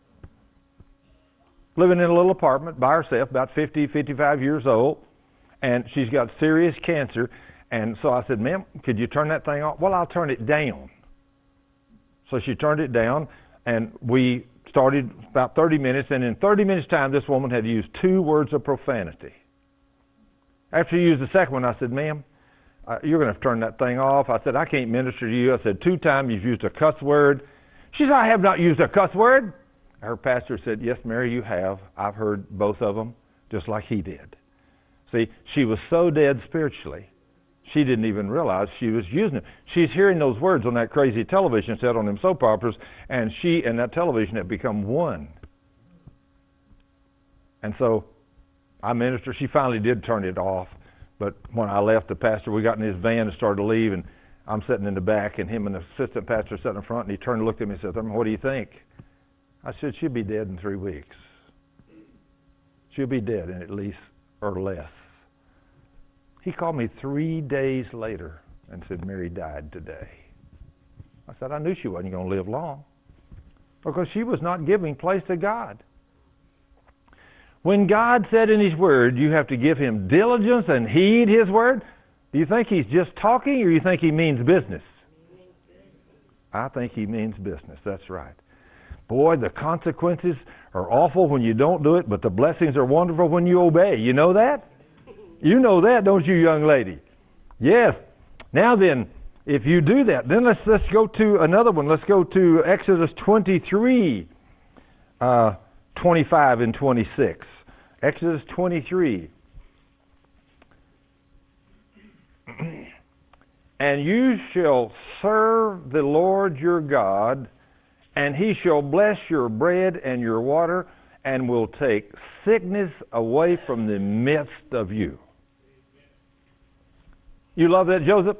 Speaker 1: Living in a little apartment by herself, about 50, 55 years old. And she's got serious cancer. And so I said, ma'am, could you turn that thing off? Well, I'll turn it down. So she turned it down, and we started about 30 minutes, and in 30 minutes' time, this woman had used 2 words of profanity. After she used the second one, I said, ma'am, you're going to have to turn that thing off. I said, I can't minister to you. I said, 2 times you've used a cuss word. She said, I have not used a cuss word. Her pastor said, yes, Mary, you have. I've heard both of them, just like he did. See, she was so dead spiritually, she didn't even realize she was using it. She's hearing those words on that crazy television set on them soap operas, and she and that television have become one. And so I ministered. She finally did turn it off. But when I left, the pastor, we got in his van and started to leave, and I'm sitting in the back, and him and the assistant pastor sat in front, and he turned and looked at me and said, what do you think? I said, she'll be dead in 3 weeks. She'll be dead in at least or less. He called me 3 days later and said, Mary died today. I said, I knew she wasn't going to live long, because she was not giving place to God. When God said in his word, you have to give him diligence and heed his word, do you think he's just talking, or you think he means business? I think he means business. That's right. Boy, the consequences are awful when you don't do it, but the blessings are wonderful when you obey. You know that? You know that, don't you, young lady? Yes. Now then, If you do that, then let's go to another one. Let's go to Exodus 23, 25 and 26. Exodus 23. And you shall serve the Lord your God, and he shall bless your bread and your water, and will take sickness away from the midst of you. You love that, Joseph?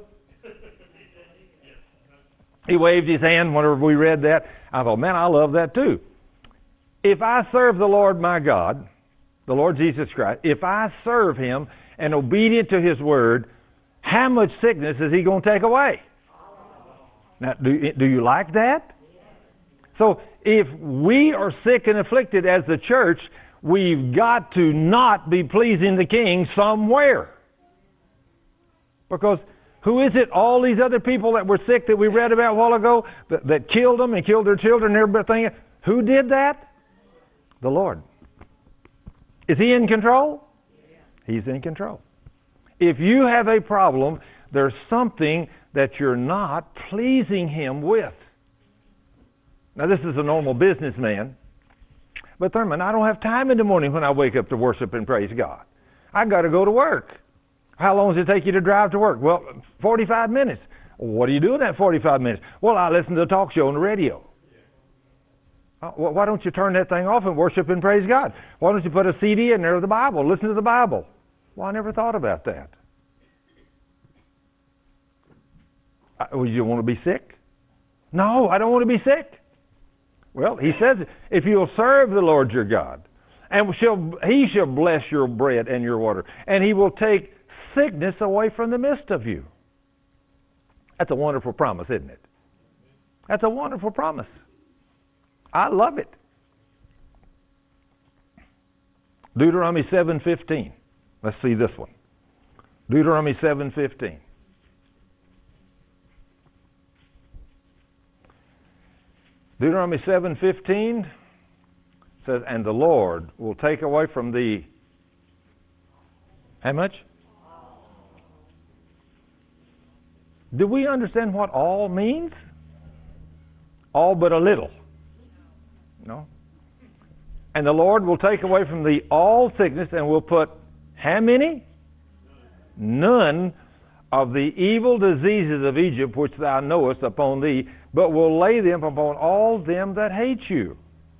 Speaker 1: He waved his hand whenever we read that. I thought, man, I love that too. If I serve the Lord my God, the Lord Jesus Christ, if I serve him and obedient to his word, how much sickness is he going to take away? Now, do you like that? So if we are sick and afflicted as the church, we've got to not be pleasing the king somewhere. Because who is it? All these other people that were sick that we read about a while ago that killed them and killed their children and everything. Who did that? The Lord. Is he in control? He's in control. If you have a problem, there's something that you're not pleasing him with. Now, this is a normal businessman. But Thurman, I don't have time in the morning when I wake up to worship and praise God. I got to go to work. How long does it take you to drive to work? Well, 45 minutes. What do you do in that 45 minutes? Well, I listen to a talk show on the radio. Well, why don't you turn that thing off and worship and praise God? Why don't you put a CD in there of the Bible? Listen to the Bible. Well, I never thought about that. Well, you want to be sick? No, I don't want to be sick. Well, he says, if you'll serve the Lord your God, and he shall bless your bread and your water, and he will take sickness away from the midst of you. That's a wonderful promise, isn't it? That's a wonderful promise. I love it. Deuteronomy 7:15. Let's see this one. Deuteronomy 7:15. Deuteronomy 7:15 says, and the Lord will take away from thee, how much? Do we understand what all means? All but a little. No. And the Lord will take away from thee all sickness, and will put how many? None of the evil diseases of Egypt which thou knowest upon thee, but will lay them upon all them that hate you.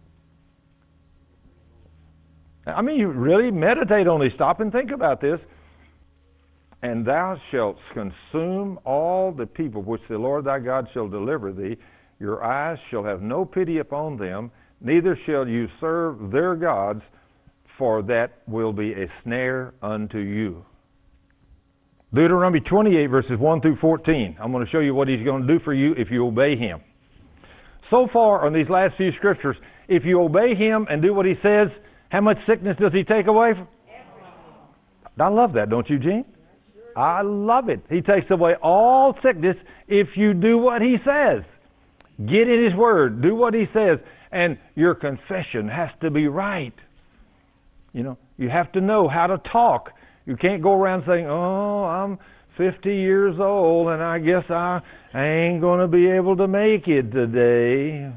Speaker 1: I mean, you really meditate on this. Stop and think about this. And thou shalt consume all the people which the Lord thy God shall deliver thee. Your eyes shall have no pity upon them, neither shall you serve their gods, for that will be a snare unto you. Deuteronomy 28, verses 1 through 14. I'm going to show you what he's going to do for you if you obey him. So far on these last few scriptures, if you obey him and do what he says, how much sickness does he take away? I love that, don't you, Gene? I love it. He takes away all sickness if you do what he says. Get in his word. Do what he says. And your confession has to be right. You know, you have to know how to talk. You can't go around saying, oh, I'm 50 years old and I guess I ain't going to be able to make it today.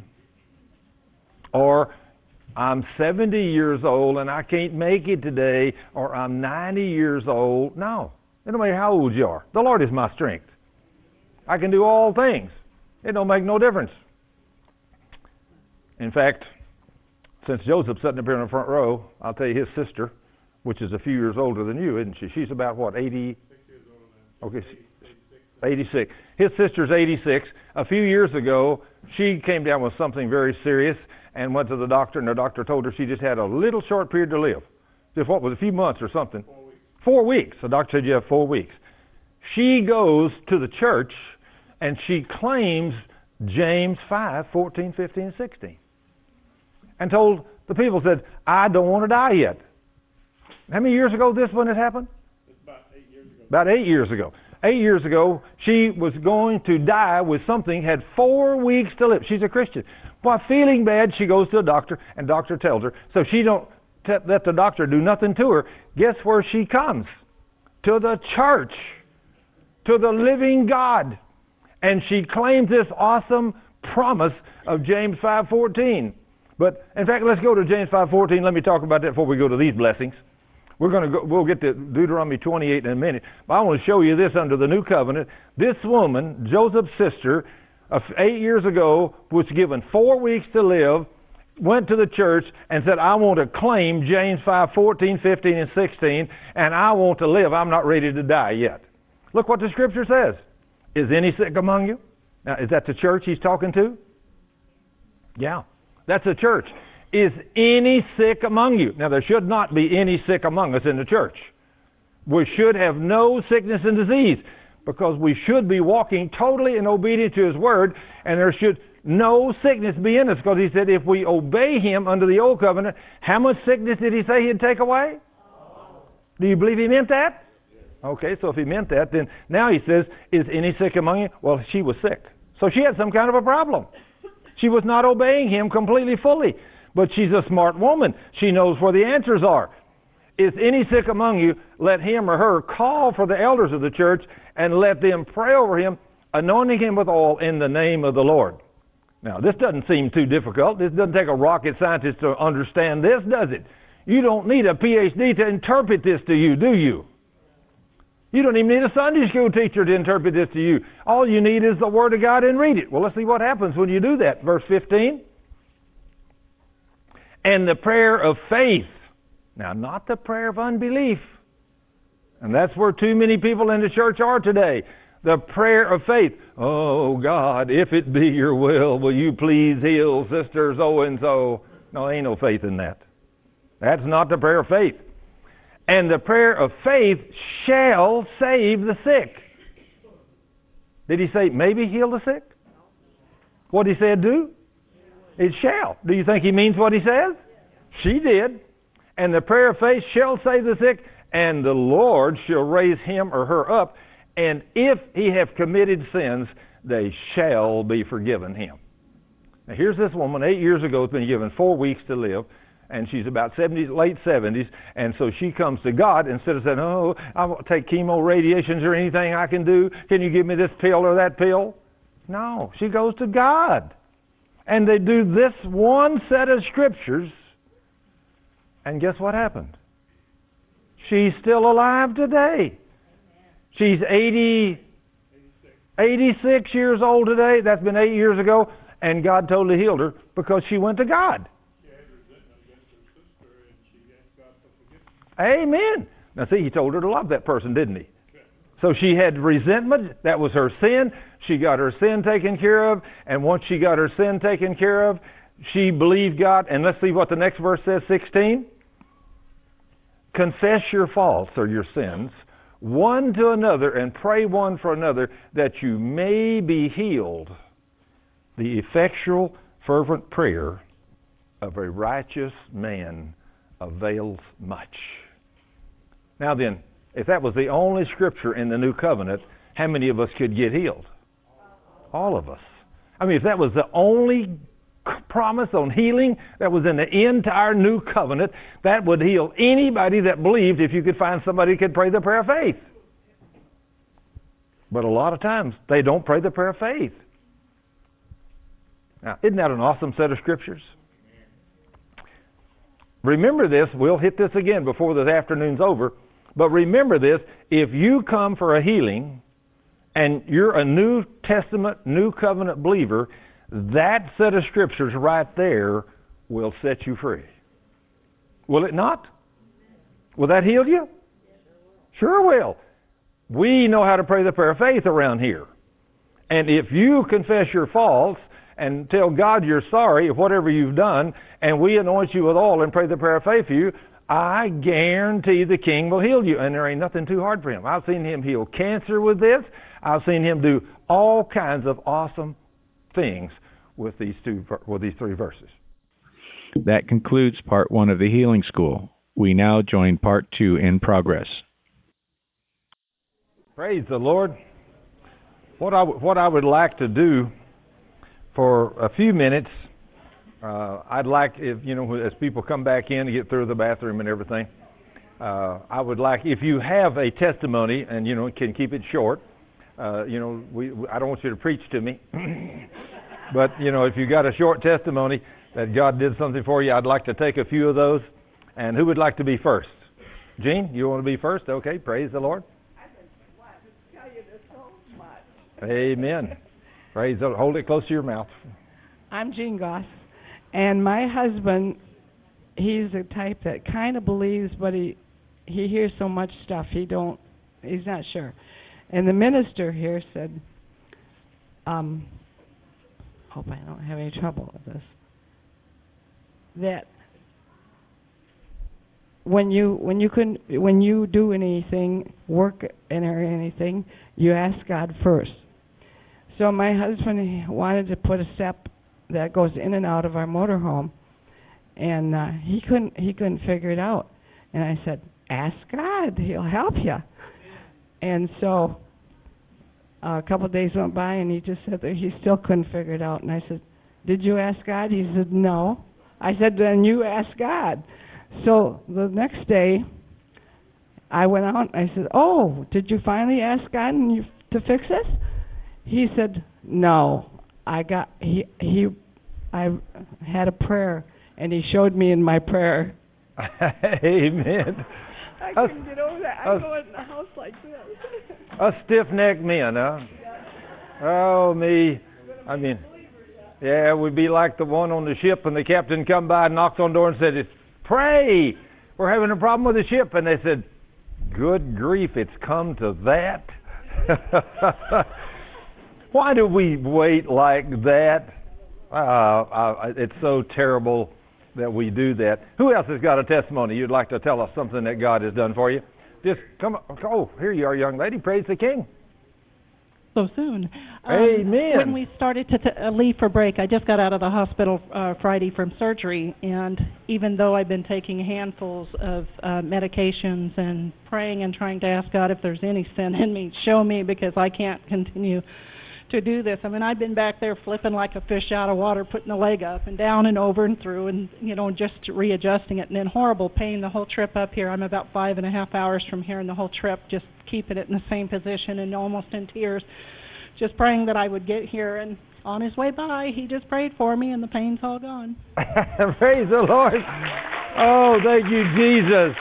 Speaker 1: Or I'm 70 years old and I can't make it today. Or I'm 90 years old. No. It don't matter how old you are. The Lord is my strength. I can do all things. It don't make no difference. In fact, since Joseph's sitting up here in the front row, I'll tell you his sister, which is a few years older than you, isn't she? She's about what, 80? 6 years older than okay, 86. His sister's 86. A few years ago, she came down with something very serious and went to the doctor, and the doctor told her she just had a little short period to live. Just what was a few months or something. 4 weeks. 4 weeks. The doctor said you have 4 weeks. She goes to the church and she claims James 5, 14, 15, 16. And told the people, said, I don't want to die yet. How many years ago this one had happened? It's about 8 years ago. About 8 years ago. 8 years ago, she was going to die with something, had 4 weeks to live. She's a Christian. While feeling bad, she goes to a doctor, and doctor tells her. So she don't let the doctor do nothing to her. Guess where she comes? To the church. To the living God. And she claims this awesome promise of James 5:14. But in fact, let's go to James 5:14. Let me talk about that before we go to these blessings. We'll get to Deuteronomy 28 in a minute. But I want to show you this under the new covenant. This woman, Joseph's sister, 8 years ago, was given 4 weeks to live, went to the church and said, I want to claim James 5:14, 15, and 16, and I want to live. I'm not ready to die yet. Look what the scripture says. Is any sick among you? Now, is that the church he's talking to? Yeah, that's a church. Is any sick among you? Now, there should not be any sick among us in the church. We should have no sickness and disease, because we should be walking totally in obedience to His Word, and there should no sickness be in us, because He said if we obey Him under the Old Covenant, how much sickness did He say He'd take away? Do you believe He meant that? Okay, so if He meant that, then now He says, is any sick among you? Well, she was sick. So she had some kind of a problem. She was not obeying Him completely, fully. But she's a smart woman. She knows where the answers are. Is any sick among you? Let him or her call for the elders of the church and let them pray over him, anointing him with oil in the name of the Lord. Now, this doesn't seem too difficult. This doesn't take a rocket scientist to understand this, does it? You don't need a PhD to interpret this to you, do you? You don't even need a Sunday school teacher to interpret this to you. All you need is the Word of God and read it. Well, let's see what happens when you do that. Verse 15. And the prayer of faith. Now, not the prayer of unbelief. And that's where too many people in the church are today. The prayer of faith. Oh, God, if it be your will you please heal Sister so-and-so? No, ain't no faith in that. That's not the prayer of faith. And the prayer of faith shall save the sick. Did He say maybe heal the sick? What He said do? It shall. Do you think He means what He says? She did. And the prayer of faith shall save the sick, and the Lord shall raise him or her up, and if he have committed sins, they shall be forgiven him. Now here's this woman, 8 years ago, has been given 4 weeks to live, and she's about late 70s, and so she comes to God instead of saying, oh, I won't take chemo, radiations, or anything I can do. Can you give me this pill or that pill? No, she goes to God. And they do this one set of scriptures, and guess what happened? She's still alive today. She's 86 years old today. That's been 8 years ago, and God totally healed her because she went to God.
Speaker 2: She had resentment against her sister, and she asked God to forgive her.
Speaker 1: Amen. Now see, He told her to love that person, didn't He? So she had resentment. That was her sin. She got her sin taken care of. And once she got her sin taken care of, she believed God. And let's see what the next verse says, 16. Confess your faults or your sins one to another and pray one for another that you may be healed. The effectual, fervent prayer of a righteous man avails much. Now then, if that was the only scripture in the New Covenant, how many of us could get healed? All of us. I mean, if that was the only promise on healing that was in the entire New Covenant, that would heal anybody that believed, if you could find somebody who could pray the prayer of faith. But a lot of times, they don't pray the prayer of faith. Now, isn't that an awesome set of scriptures? Remember this. We'll hit this again before this afternoon's over. But remember this, if you come for a healing and you're a New Testament, New Covenant believer, that set of scriptures right there will set you free. Will it not? Will that heal you? Sure will. We know how to pray the prayer of faith around here. And if you confess your faults and tell God you're sorry of whatever you've done, and we anoint you with oil and pray the prayer of faith for you, I guarantee the King will heal you, and there ain't nothing too hard for Him. I've seen Him heal cancer with this. I've seen Him do all kinds of awesome things with these three verses.
Speaker 3: That concludes part 1 of the Healing School. We now join part 2 in progress.
Speaker 1: Praise the Lord. What I would like to do for a few minutes, I'd like, if as people come back in to get through the bathroom and everything, I would like, if you have a testimony and can keep it short, I don't want you to preach to me. But, if you got a short testimony that God did something for you, I'd like to take a few of those. And who would like to be first? Jean, you want to be first? Okay, praise the Lord. Amen. Praise the Lord. Hold it close to your mouth.
Speaker 4: I'm Jean Goss, and my husband, he's the type that kind of believes, but he hears so much stuff he's not sure. And the minister here said, hope I don't have any trouble with this, that when you do anything, work or anything, you ask God first. So my husband wanted to put a step that goes in and out of our motorhome, and he couldn't figure it out. And I said, ask God, He'll help you. And so a couple of days went by, and he just said that he still couldn't figure it out. And I said, did you ask God? He said, no. I said, then you ask God. So the next day, I went out and I said, oh, did you finally ask God to fix this? He said, no. I had a prayer, and he showed me in my prayer.
Speaker 1: Amen.
Speaker 4: I couldn't get over that. I go in the house like this.
Speaker 1: Us stiff-necked men, huh? Oh, me. I mean, yeah, we'd be like the one on the ship, and the captain come by and knocked on the door and said, pray. We're having a problem with the ship. And they said, good grief, it's come to that? Why do we wait like that? It's so terrible that we do that. Who else has got a testimony? You'd like to tell us something that God has done for you? Just come. Oh, here you are, young lady. Praise the King.
Speaker 5: So soon.
Speaker 1: Amen.
Speaker 5: When we started to leave for break, I just got out of the hospital Friday from surgery, and even though I've been taking handfuls of medications and praying and trying to ask God if there's any sin in me, show me, because I can't continue to do this. I mean, I've been back there flipping like a fish out of water, putting the leg up and down and over and through, and just readjusting it, and in horrible pain the whole trip up here. I'm about 5.5 hours from here, and the whole trip just keeping it in the same position and almost in tears, just praying that I would get here. And on his way by, he just prayed for me, and the pain's all gone.
Speaker 1: Praise the Lord. Oh, thank you, Jesus.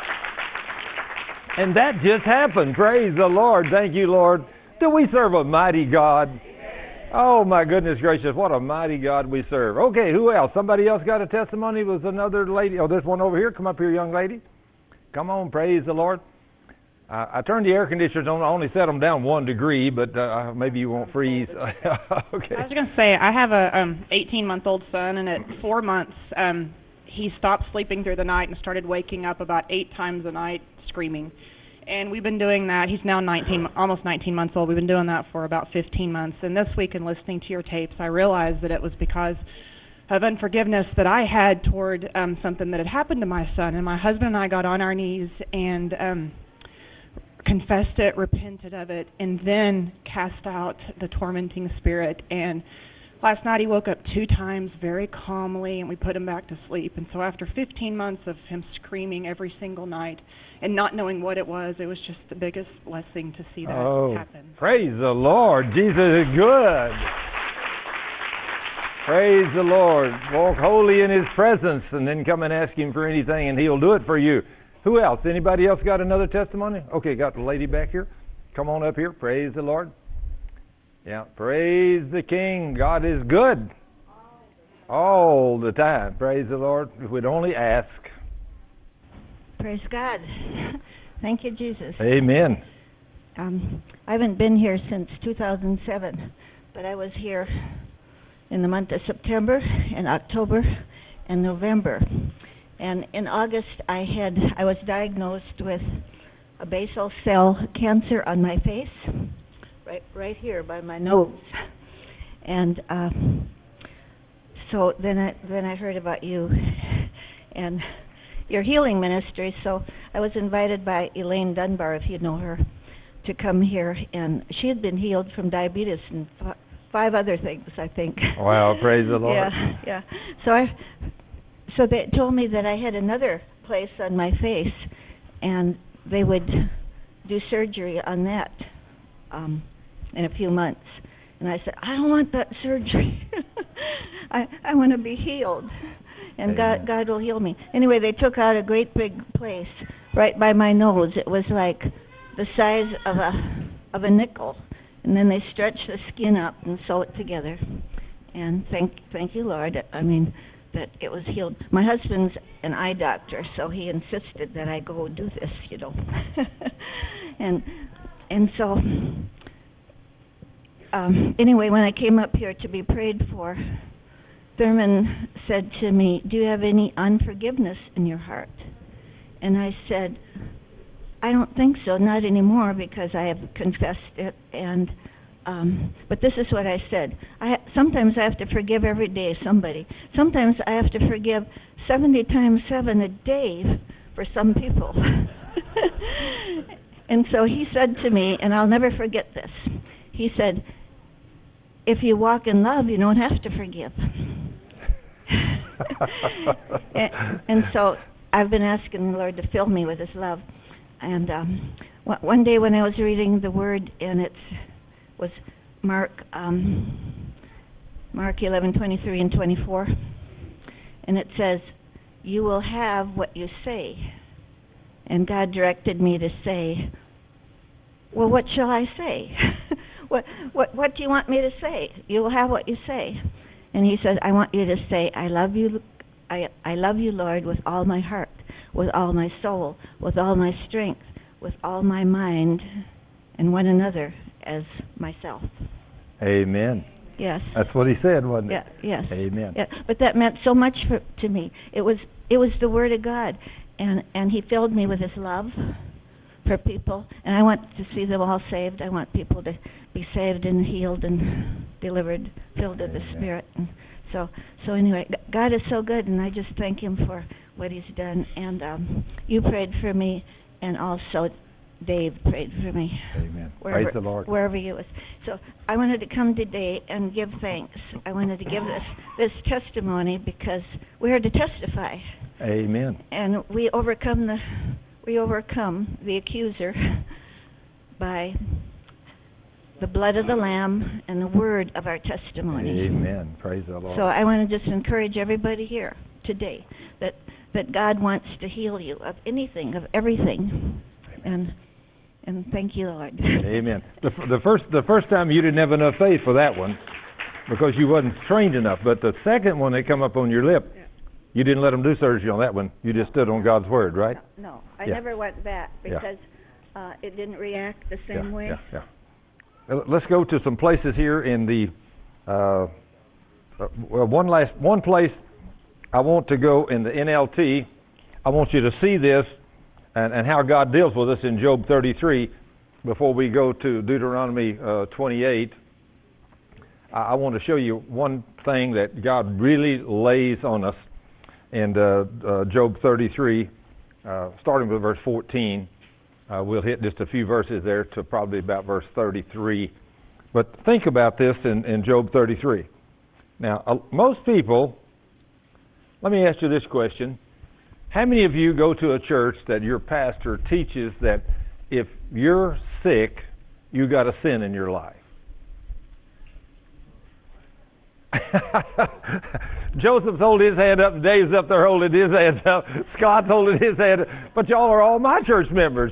Speaker 1: And that just happened. Praise the Lord. Thank you, Lord. Do we serve a mighty God? Oh, my goodness gracious, what a mighty God we serve. Okay, who else? Somebody else got a testimony? Was another lady? Oh, there's one over here. Come up here, young lady. Come on, praise the Lord. I turned the air conditioners on. I only set them down 1 degree, but maybe you won't freeze. Okay.
Speaker 6: I was going to say, I have a 18-month-old son, and at 4 months, he stopped sleeping through the night and started waking up about 8 times a night screaming. And we've been doing that. He's now almost 19 months old. We've been doing that for about 15 months. And this week, in listening to your tapes, I realized that it was because of unforgiveness that I had toward something that had happened to my son. And my husband and I got on our knees and confessed it, repented of it, and then cast out the tormenting spirit. And last night he woke up 2 times very calmly, and we put him back to sleep. And so after 15 months of him screaming every single night and not knowing what it was just the biggest blessing to see that happen.
Speaker 1: Praise the Lord. Jesus is good. Praise the Lord. Walk holy in His presence, and then come and ask Him for anything, and He'll do it for you. Who else? Anybody else got another testimony? Okay, got the lady back here. Come on up here. Praise the Lord. Yeah, praise the King. God is good all the time. Praise the Lord. If we'd only ask.
Speaker 7: Praise God. Thank you, Jesus.
Speaker 1: Amen.
Speaker 7: I haven't been here since 2007, but I was here in the month of September and October and November. And in August, I was diagnosed with a basal cell cancer on my face, right here by my nose. And so then I heard about you and your healing ministry. So I was invited by Elaine Dunbar, if you know her, to come here. And she had been healed from diabetes and 5 other things, I think.
Speaker 1: Wow, praise the Lord.
Speaker 7: Yeah. So they told me that I had another place on my face, and they would do surgery on that. in a few months. And I said, I don't want that surgery. I want to be healed. And God will heal me. Anyway, they took out a great big place right by my nose. It was like the size of a nickel. And then they stretched the skin up and sew it together. And thank you, Lord. I mean, that it was healed. My husband's an eye doctor, so he insisted that I go do this, you know. and so anyway, when I came up here to be prayed for, Thurman said to me, do you have any unforgiveness in your heart? And I said, I don't think so, not anymore, because I have confessed it. And but this is what I said. Sometimes I have to forgive every day somebody. Sometimes I have to forgive 70 times 7 a day for some people. And so he said to me, and I'll never forget this, he said, if you walk in love, you don't have to forgive. and so I've been asking the Lord to fill me with his love. And one day when I was reading the Word, and it was Mark 11:23 and 24, and it says, you will have what you say. And God directed me to say, well, what shall I say? What do you want me to say? You will have what you say. And he said, I want you to say, I love you, Lord, with all my heart, with all my soul, with all my strength, with all my mind, and one another as myself.
Speaker 1: Amen.
Speaker 7: Yes.
Speaker 1: That's what he said, wasn't it?
Speaker 7: Yeah. Yes.
Speaker 1: Amen.
Speaker 7: Yeah. But that meant so much to me. It was the Word of God, and he filled me with his love for people, and I want to see them all saved. I want people to be saved and healed and delivered, filled with the Spirit. And so anyway, God is so good, and I just thank him for what he's done. And you prayed for me, and also Dave prayed for me.
Speaker 1: Amen. Praise the Lord.
Speaker 7: Wherever he was. So I wanted to come today and give thanks. I wanted to give this testimony because we're to testify.
Speaker 1: Amen.
Speaker 7: And we overcome the accuser by the blood of the Lamb and the word of our testimony.
Speaker 1: Amen. Praise the Lord.
Speaker 7: So I want to just encourage everybody here today that God wants to heal you of anything, of everything. And thank you, Lord.
Speaker 1: Amen. The first time you didn't have enough faith for that one because you wasn't trained enough. But the second one that come up on your lip, you didn't let them do surgery on that one. You just stood on God's word, right?
Speaker 7: No, I never went back because it didn't react the same way.
Speaker 1: Yeah. Let's go to some places here in the one place I want to go in the NLT. I want you to see this and how God deals with us in Job 33 before we go to Deuteronomy 28. I want to show you one thing that God really lays on us in Job 33, starting with verse 14. We'll hit just a few verses there to probably about verse 33. But think about this in Job 33. Now, most people, let me ask you this question. How many of you go to a church that your pastor teaches that if you're sick, you got a sin in your life? Joseph's holding his hand up, Dave's up there holding his hand up, Scott's holding his hand up, but y'all are all my church members.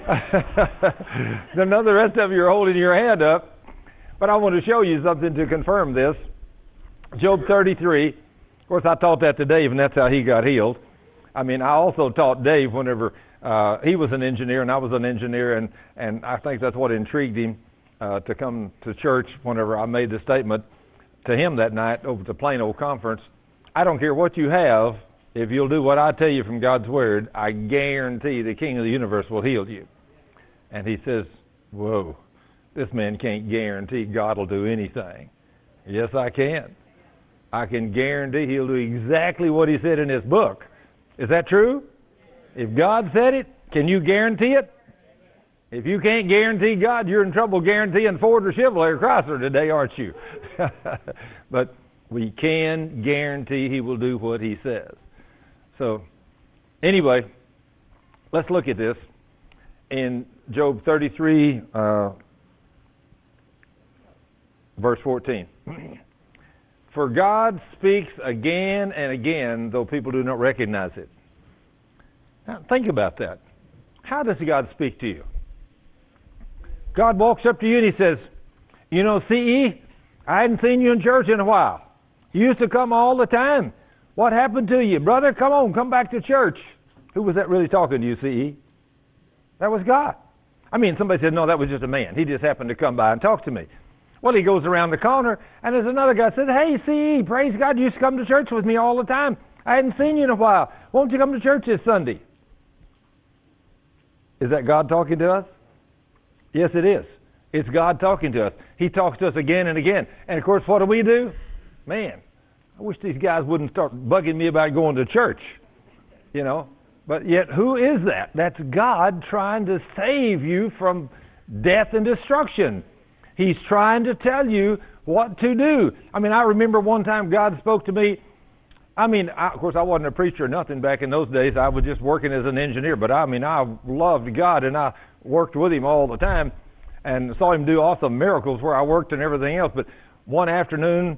Speaker 1: None of the rest of you are holding your hand up. But I want to show you something to confirm this. Job 33, of course I taught that to Dave, and that's how he got healed. I mean, I also taught Dave whenever he was an engineer and I was an engineer, and I think that's what intrigued him to come to church whenever I made the statement to him that night over at the Plano conference. I don't care what you have, if you'll do what I tell you from God's Word, I guarantee the King of the universe will heal you. And he says, whoa, this man can't guarantee God will do anything. Yes, I can. I can guarantee he'll do exactly what he said in his book. Is that true? If God said it, can you guarantee it? If you can't guarantee God, you're in trouble guaranteeing Ford or Chevrolet or Chrysler today, aren't you? But we can guarantee he will do what he says. So, anyway, let's look at this. In Job 33, verse 14. For God speaks again and again, though people do not recognize it. Now, think about that. How does God speak to you? God walks up to you and He says, you know, C.E., I hadn't seen you in church in a while. You used to come all the time. What happened to you? Brother, come on, come back to church. Who was that really talking to you, C.E.? That was God. I mean, somebody said, no, that was just a man. He just happened to come by and talk to me. Well, he goes around the corner, and there's another guy said, hey, C.E., praise God, you used to come to church with me all the time. I hadn't seen you in a while. Won't you come to church this Sunday? Is that God talking to us? Yes, it is. It's God talking to us. He talks to us again and again. And, of course, what do? Man, I wish these guys wouldn't start bugging me about going to church, you know. But yet, who is that? That's God trying to save you from death and destruction. He's trying to tell you what to do. I mean, I remember one time God spoke to me. I mean, of course, I wasn't a preacher or nothing back in those days. I was just working as an engineer. But, I mean, I loved God, and I worked with Him all the time and saw Him do awesome miracles where I worked and everything else. But one afternoon,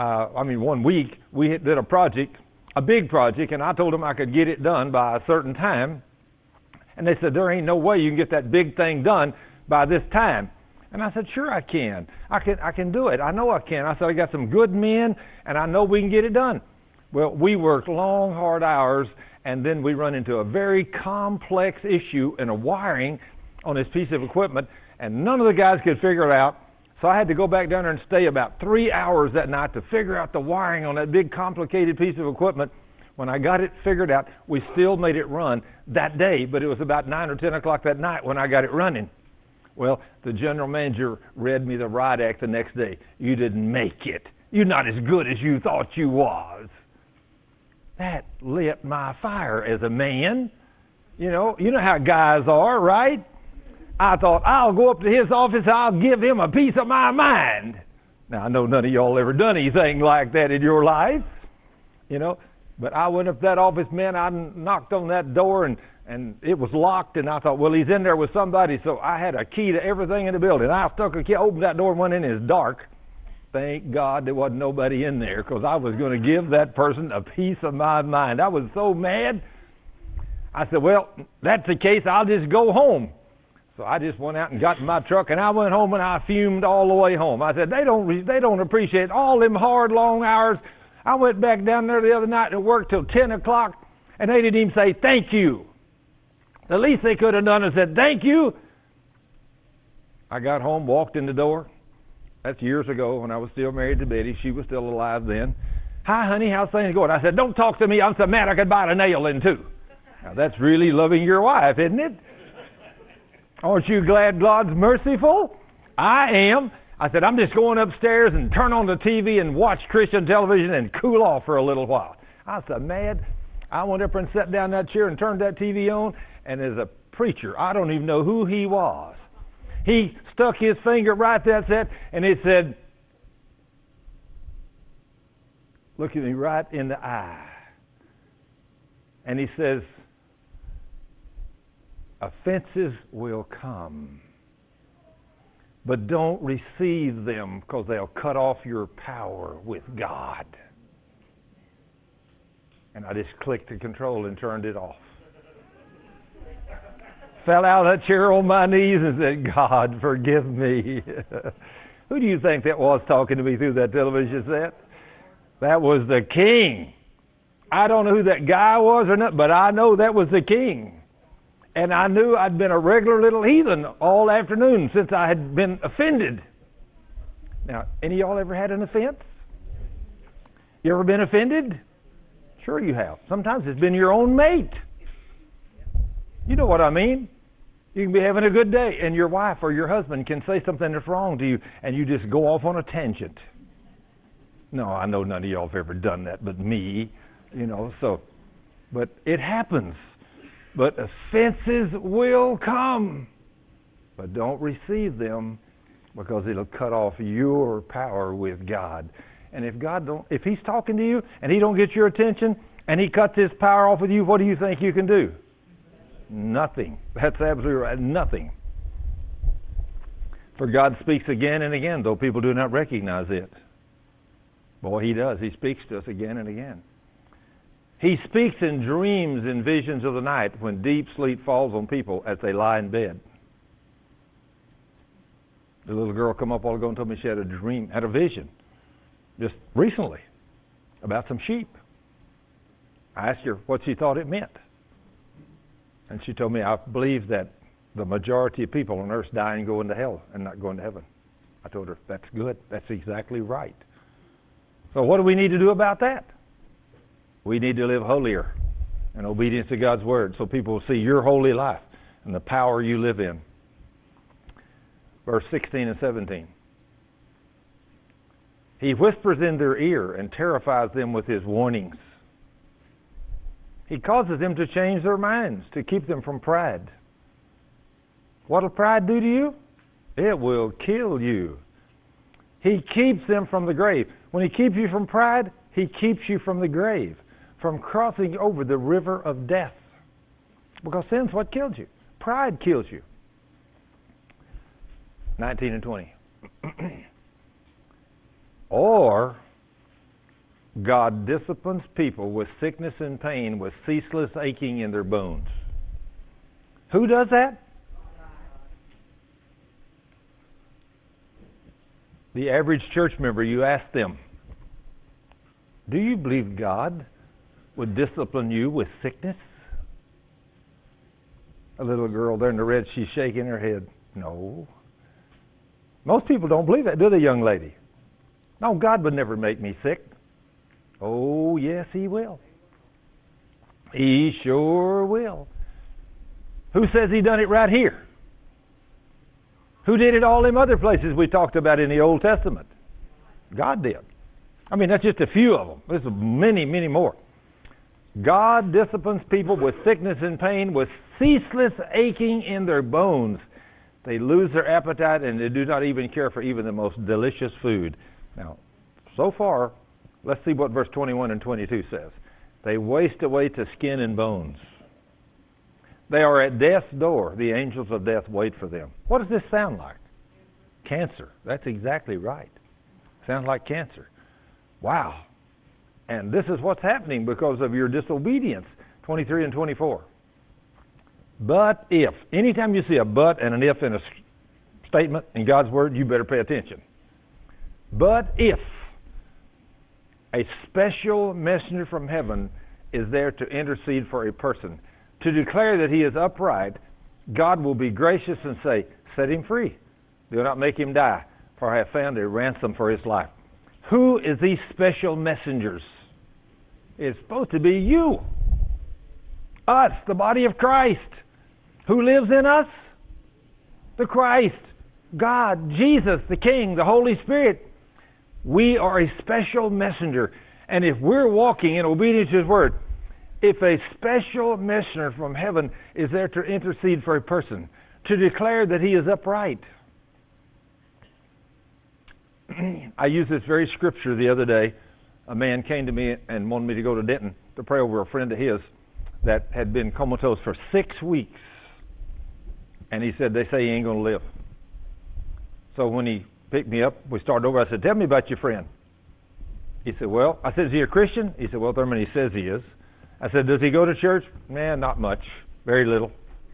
Speaker 1: 1 week, we did a project, a big project, and I told them I could get it done by a certain time. And they said, there ain't no way you can get that big thing done by this time. And I said, sure I can. I can do it. I know I can. I said, I got some good men, and I know we can get it done. Well, we worked long, hard hours, and then we run into a very complex issue in a wiring on this piece of equipment, and none of the guys could figure it out. So I had to go back down there and stay about 3 hours that night to figure out the wiring on that big complicated piece of equipment. When I got it figured out, we still made it run that day, but it was about 9 or 10 o'clock that night when I got it running. Well, the general manager read me the riot act the next day. You didn't make it. You're not as good as you thought you was. That lit my fire as a man. You know how guys are, right? I thought, I'll go up to his office, I'll give him a piece of my mind. Now, I know none of y'all ever done anything like that in your life, you know. But I went up to that office, man, I knocked on that door, and it was locked, and I thought, well, he's in there with somebody, so I had a key to everything in the building. I stuck a key, opened that door and went in, it's dark. Thank God there wasn't nobody in there, because I was going to give that person a piece of my mind. I was so mad. I said, well, that's the case, I'll just go home. So I just went out and got in my truck, and I went home, and I fumed all the way home. I said, they don't appreciate all them hard, long hours. I went back down there the other night and worked till 10 o'clock, and they didn't even say thank you. The least they could have done is said thank you. I got home, walked in the door. That's years ago when I was still married to Betty. She was still alive then. Hi, honey, how's things going? I said, don't talk to me. I'm so mad I could bite a nail in two. Now, that's really loving your wife, isn't it? Aren't you glad God's merciful? I am. I said, I'm just going upstairs and turn on the TV and watch Christian television and cool off for a little while. I was so mad. I went up and sat down in that chair and turned that TV on, and as a preacher, I don't even know who he was. He stuck his finger right there and it said, look at me right in the eye. And he says, offenses will come, but don't receive them because they'll cut off your power with God. And I just clicked the control and turned it off. Fell out of that chair on my knees and said, God, forgive me. Who do you think that was talking to me through that television set? That was the King. I don't know who that guy was or not, but I know that was the King. And I knew I'd been a regular little heathen all afternoon since I had been offended. Now, any of y'all ever had an offense? You ever been offended? Sure you have. Sometimes it's been your own mate. You know what I mean? You can be having a good day, and your wife or your husband can say something that's wrong to you, and you just go off on a tangent. No, I know none of y'all have ever done that but me, but it happens. But offenses will come, but don't receive them because it'll cut off your power with God. And if He's talking to you and He don't get your attention and He cuts His power off with you, what do you think you can do? Nothing. That's absolutely right. Nothing. For God speaks again and again, though people do not recognize it. Boy, He does. He speaks to us again and again. He speaks in dreams and visions of the night when deep sleep falls on people as they lie in bed. The little girl come up a while ago and told me she had a dream, had a vision, just recently, about some sheep. I asked her what she thought it meant. And she told me, I believe that the majority of people on earth die and go into hell and not going to heaven. I told her, that's good. That's exactly right. So what do we need to do about that? We need to live holier in obedience to God's Word so people will see your holy life and the power you live in. Verse 16 and 17. He whispers in their ear and terrifies them with His warnings. He causes them to change their minds, to keep them from pride. What will pride do to you? It will kill you. He keeps them from the grave. When He keeps you from pride, He keeps you from the grave, from crossing over the river of death. Because sin's what kills you. Pride kills you. 19 and 20. Or God disciplines people with sickness and pain, with ceaseless aching in their bones. Who does that? The average church member, you ask them, do you believe God would discipline you with sickness? A little girl there in the red, she's shaking her head. No. Most people don't believe that, do they, young lady? No, God would never make me sick. Oh, yes, He will. He sure will. Who says He done it right here? Who did it all them other places we talked about in the Old Testament? God did. I mean, that's just a few of them. There's many, many more. God disciplines people with sickness and pain, with ceaseless aching in their bones. They lose their appetite and they do not even care for even the most delicious food. Now, so far, let's see what verse 21 and 22 says. They waste away to skin and bones. They are at death's door. The angels of death wait for them. What does this sound like? Cancer. That's exactly right. Sounds like cancer. Wow. And this is what's happening because of your disobedience. 23 and 24. But if. Anytime you see a but and an if in a statement in God's Word, you better pay attention. But if a special messenger from heaven is there to intercede for a person, to declare that he is upright, God will be gracious and say, set him free. Do not make him die, for I have found a ransom for his life. Who is these special messengers? It's supposed to be you. Us, the body of Christ. Who lives in us? The Christ, God, Jesus, the King, the Holy Spirit. We are a special messenger. And if we're walking in obedience to His Word, if a special messenger from heaven is there to intercede for a person, to declare that he is upright. I used this very scripture the other day. A man came to me and wanted me to go to Denton to pray over a friend of his that had been comatose for 6 weeks. And he said, they say he ain't going to live. So when he picked me up, we started over. I said, tell me about your friend. He said, well, I said, is he a Christian? He said, well, Thurman, he says he is. I said, does he go to church? Nah, not much. Very little.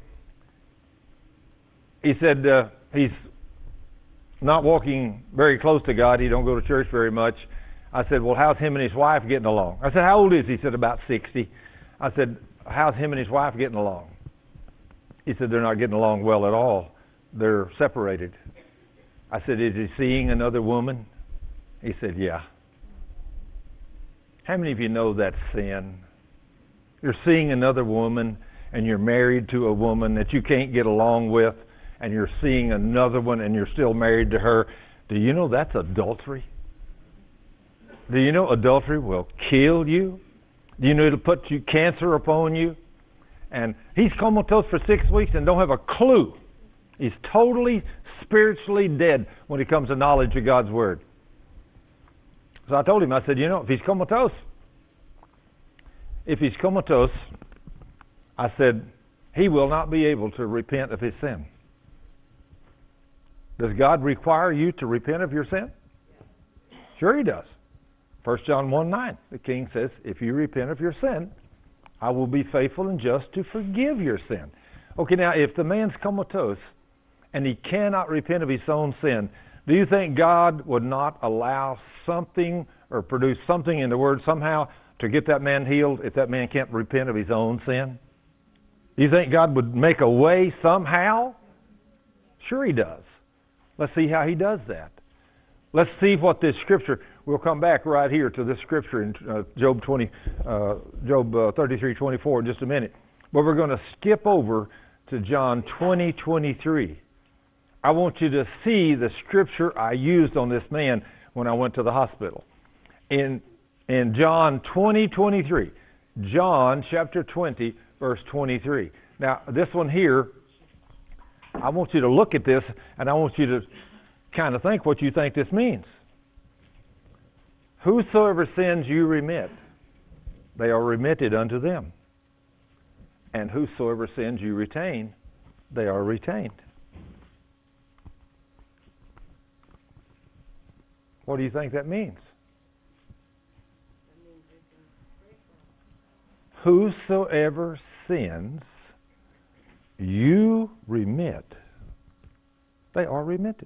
Speaker 1: He said, he's not walking very close to God. He don't go to church very much. I said, well, how's him and his wife getting along? I said, how old is he? He said, about 60. I said, how's him and his wife getting along? He said, they're not getting along well at all. They're separated. I said, is he seeing another woman? He said, yeah. How many of you know that's sin? You're seeing another woman and you're married to a woman that you can't get along with, and you're seeing another one and you're still married to her. Do you know that's adultery? Do you know adultery will kill you? Do you know it'll put cancer upon you? And he's comatose for 6 weeks and don't have a clue. He's totally spiritually dead when it comes to knowledge of God's Word. So I told him, I said, you know, if he's comatose, I said, he will not be able to repent of his sin. Does God require you to repent of your sin? Sure He does. 1 John 1:9, the King says, if you repent of your sin, I will be faithful and just to forgive your sin. Okay, now if the man's comatose and he cannot repent of his own sin, do you think God would not allow something or produce something in the Word somehow to get that man healed if that man can't repent of his own sin? Do you think God would make a way somehow? Sure He does. Let's see how He does that. Let's see what this scripture. We'll come back right here to this scripture in Job 33:24 in just a minute. But we're going to skip over to John 20:23. I want you to see the scripture I used on this man when I went to the hospital. In John 20:23, John chapter 20, verse 23. Now, this one here, I want you to look at this, and I want you to kind of think what you think this means. Whosoever sins you remit, they are remitted unto them. And whosoever sins you retain, they are retained. What do you think that means? Whosoever sins you remit, they are remitted.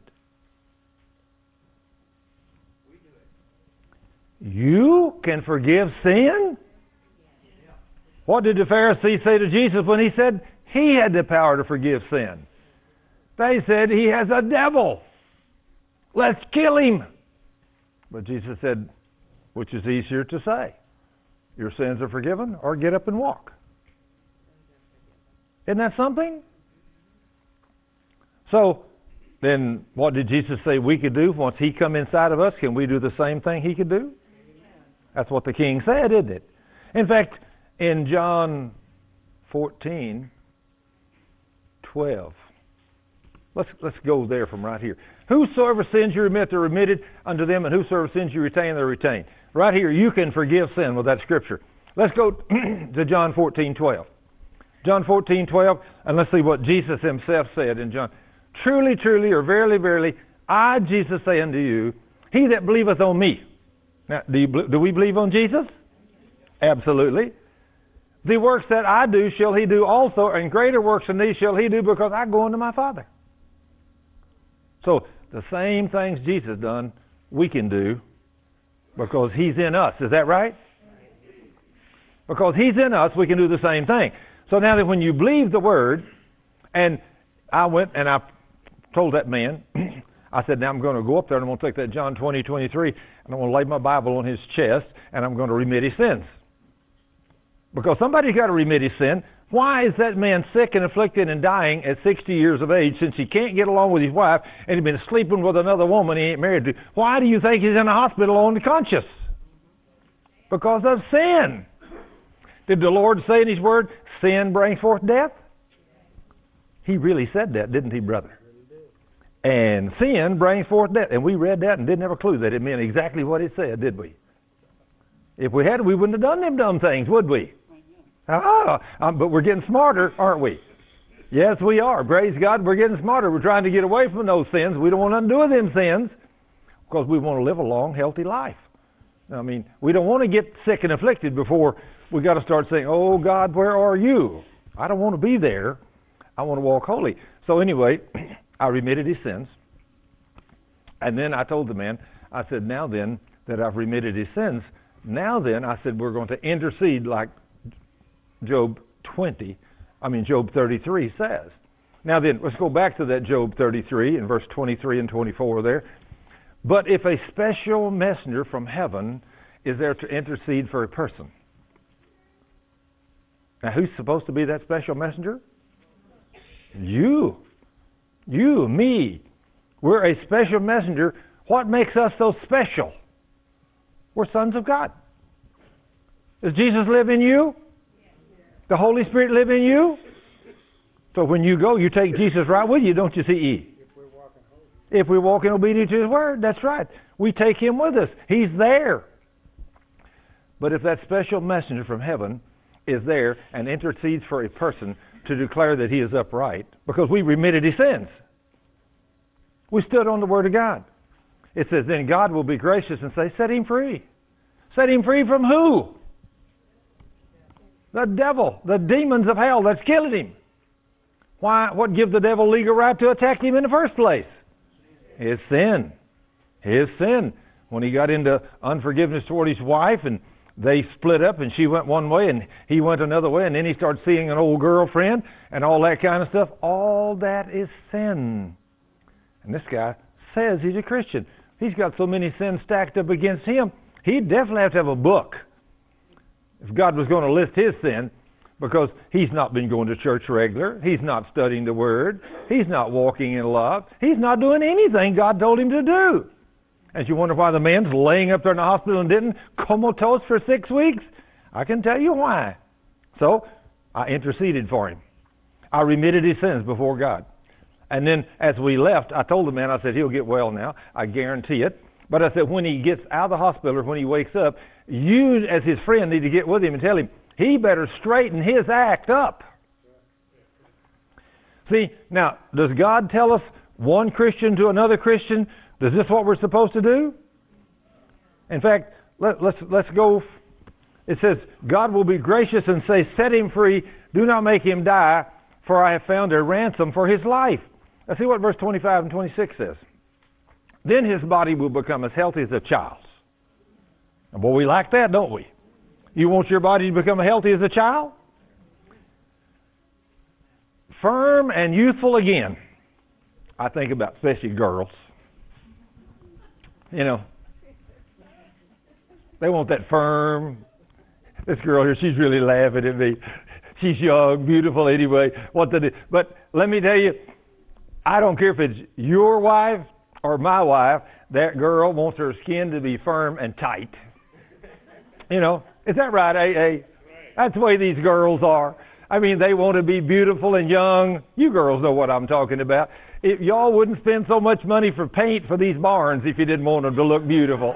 Speaker 1: You can forgive sin? What did the Pharisees say to Jesus when He said He had the power to forgive sin? They said, He has a devil. Let's kill Him. But Jesus said, which is easier to say? Your sins are forgiven, or get up and walk. Isn't that something? So, then what did Jesus say we could do once He come inside of us? Can we do the same thing He could do? That's what the King said, isn't it? In fact, in John 14:12, let's go there from right here. Whosoever sins you remit, they're remitted unto them, and whosoever sins you retain, they're retained. Right here, you can forgive sin with that scripture. Let's go to John 14:12. John 14:12, and let's see what Jesus Himself said in John. Truly, truly, or verily, verily, I, Jesus, say unto you, he that believeth on me. Now, do we believe on Jesus? Absolutely. The works that I do shall he do also, and greater works than these shall he do, because I go unto my Father. So, the same things Jesus done, we can do, because He's in us. Is that right? Because He's in us, we can do the same thing. So now that when you believe the Word, and I went and I told that man, I said, now I'm going to go up there and I'm going to take that John 20:23 and I'm going to lay my Bible on his chest and I'm going to remit his sins. Because somebody's got to remit his sin. Why is that man sick and afflicted and dying at 60 years of age since he can't get along with his wife and he's been sleeping with another woman he ain't married to? Why do you think he's in the hospital unconscious? Because of sin. Did the Lord say in His Word, sin brings forth death? He really said that, didn't He, brother? And sin brings forth death. And we read that and didn't have a clue that it meant exactly what it said, did we? If we had, we wouldn't have done them dumb things, would we? But we're getting smarter, aren't we? Yes, we are. Praise God, we're getting smarter. We're trying to get away from those sins. We don't want to undo them sins because we want to live a long, healthy life. I mean, we don't want to get sick and afflicted before we got to start saying, oh, God, where are you? I don't want to be there. I want to walk holy. So anyway, I remitted his sins. And then I told the man, I said, now then that I've remitted his sins, now then, I said, we're going to intercede like Job 33 says. Now then, let's go back to that Job 33 in verse 23 and 24 there. But if a special messenger from heaven is there to intercede for a person. Now, who's supposed to be that special messenger? You, me. We're a special messenger. What makes us so special? We're sons of God. Does Jesus live in you? The Holy Spirit live in you? So when you go, you take Jesus right with you, don't you see? If we walk in obedience to His Word, that's right. We take Him with us. He's there. But if that special messenger from heaven is there and intercedes for a person to declare that he is upright, because we remitted his sins. We stood on the Word of God. It says, then God will be gracious and say, set him free. Set him free from who? The devil, the demons of hell that's killing him. Why? What gives the devil legal right to attack him in the first place? His sin. His sin. When he got into unforgiveness toward his wife, and they split up, and she went one way and he went another way, and then he started seeing an old girlfriend and all that kind of stuff. All that is sin. And this guy says he's a Christian. He's got so many sins stacked up against him, he'd definitely have to have a book if God was going to list his sin, because he's not been going to church regular. He's not studying the Word. He's not walking in love. He's not doing anything God told him to do. And you wonder why the man's laying up there in the hospital and didn't comatose for 6 weeks? I can tell you why. So I interceded for him. I remitted his sins before God. And then as we left, I told the man, I said, he'll get well now. I guarantee it. But I said, when he gets out of the hospital or when he wakes up, you as his friend need to get with him and tell him he better straighten his act up. See, now, does God tell us one Christian to another Christian, is this what we're supposed to do? In fact, let's go. It says, God will be gracious and say, set him free. Do not make him die, for I have found a ransom for his life. Let's see what verse 25 and 26 says. Then his body will become as healthy as a child's. And boy, we like that, don't we? You want your body to become as healthy as a child? Firm and youthful again. I think about especially girls. You know, they want that firm. This girl here, she's really laughing at me. She's young, beautiful anyway. What to do? But let me tell you, I don't care if it's your wife or my wife, that girl wants her skin to be firm and tight. You know, is that right, AA? That's the way these girls are. I mean, they want to be beautiful and young. You girls know what I'm talking about. If y'all wouldn't spend so much money for paint for these barns if you didn't want them to look beautiful.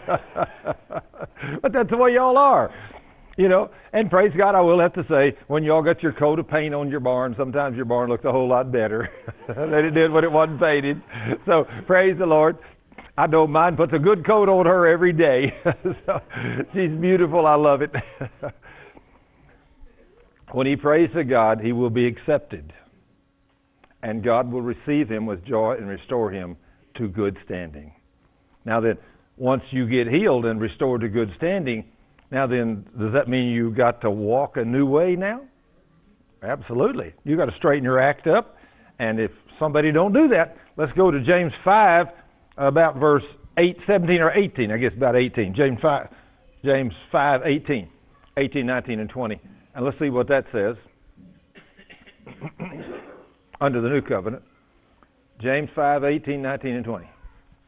Speaker 1: But that's the way y'all are. You know, and praise God, I will have to say, when y'all got your coat of paint on your barn, sometimes your barn looks a whole lot better than it did when it wasn't painted. So, praise the Lord. I know mine puts a good coat on her every day. So, she's beautiful. I love it. When he prays to God, he will be accepted. And God will receive him with joy and restore him to good standing. Now then, once you get healed and restored to good standing, now then, does that mean you got to walk a new way now? Absolutely. You got to straighten your act up. And if somebody don't do that, let's go to James 5, about verse 17 or 18. I guess about 18. James 5, 18, 19, and 20. And let's see what that says. Under the new covenant. James 5, 18, 19, and 20.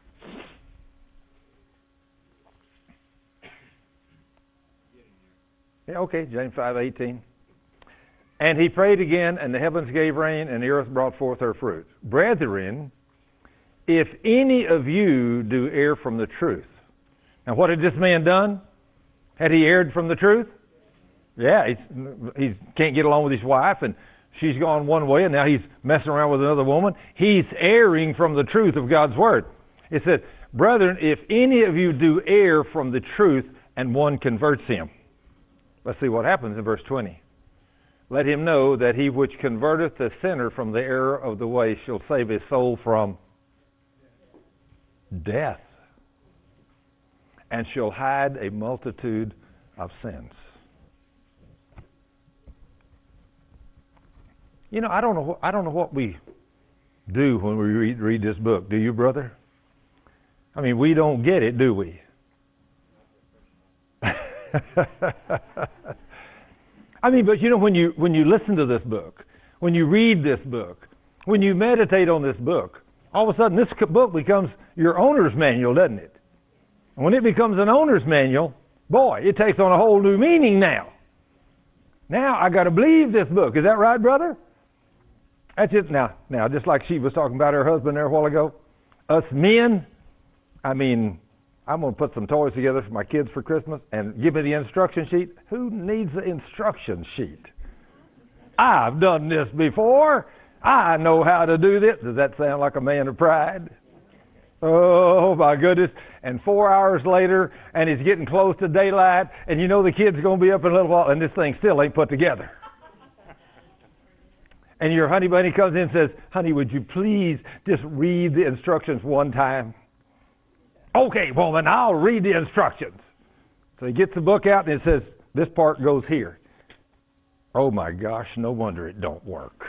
Speaker 1: Yeah, okay, James 5:18. And he prayed again, and the heavens gave rain, and the earth brought forth her fruit. Brethren, if any of you do err from the truth. Now, what had this man done? Had he erred from the truth? Yeah, he can't get along with his wife, and she's gone one way, and now he's messing around with another woman. He's erring from the truth of God's Word. It said, brethren, if any of you do err from the truth, and one converts him. Let's see what happens in verse 20. Let him know that he which converteth the sinner from the error of the way shall save his soul from death, and shall hide a multitude of sins. You know, I don't know what we do when we read this book. Do you, brother? I mean, we don't get it, do we? I mean, but you know, when you listen to this book, when you read this book, when you meditate on this book, all of a sudden this book becomes your owner's manual, doesn't it? And when it becomes an owner's manual, boy, it takes on a whole new meaning now. Now I got to believe this book. Is that right, brother? That's it. Now, just like she was talking about her husband there a while ago, us men, I mean, I'm going to put some toys together for my kids for Christmas and give me the instruction sheet. Who needs the instruction sheet? I've done this before. I know how to do this. Does that sound like a man of pride? Oh, my goodness. And 4 hours later, and it's getting close to daylight, and you know the kid's going to be up in a little while, and this thing still ain't put together. And your honey bunny comes in and says, honey, would you please just read the instructions one time? Okay, woman, I'll read the instructions. So he gets the book out, and it says, this part goes here. Oh, my gosh, no wonder it don't work.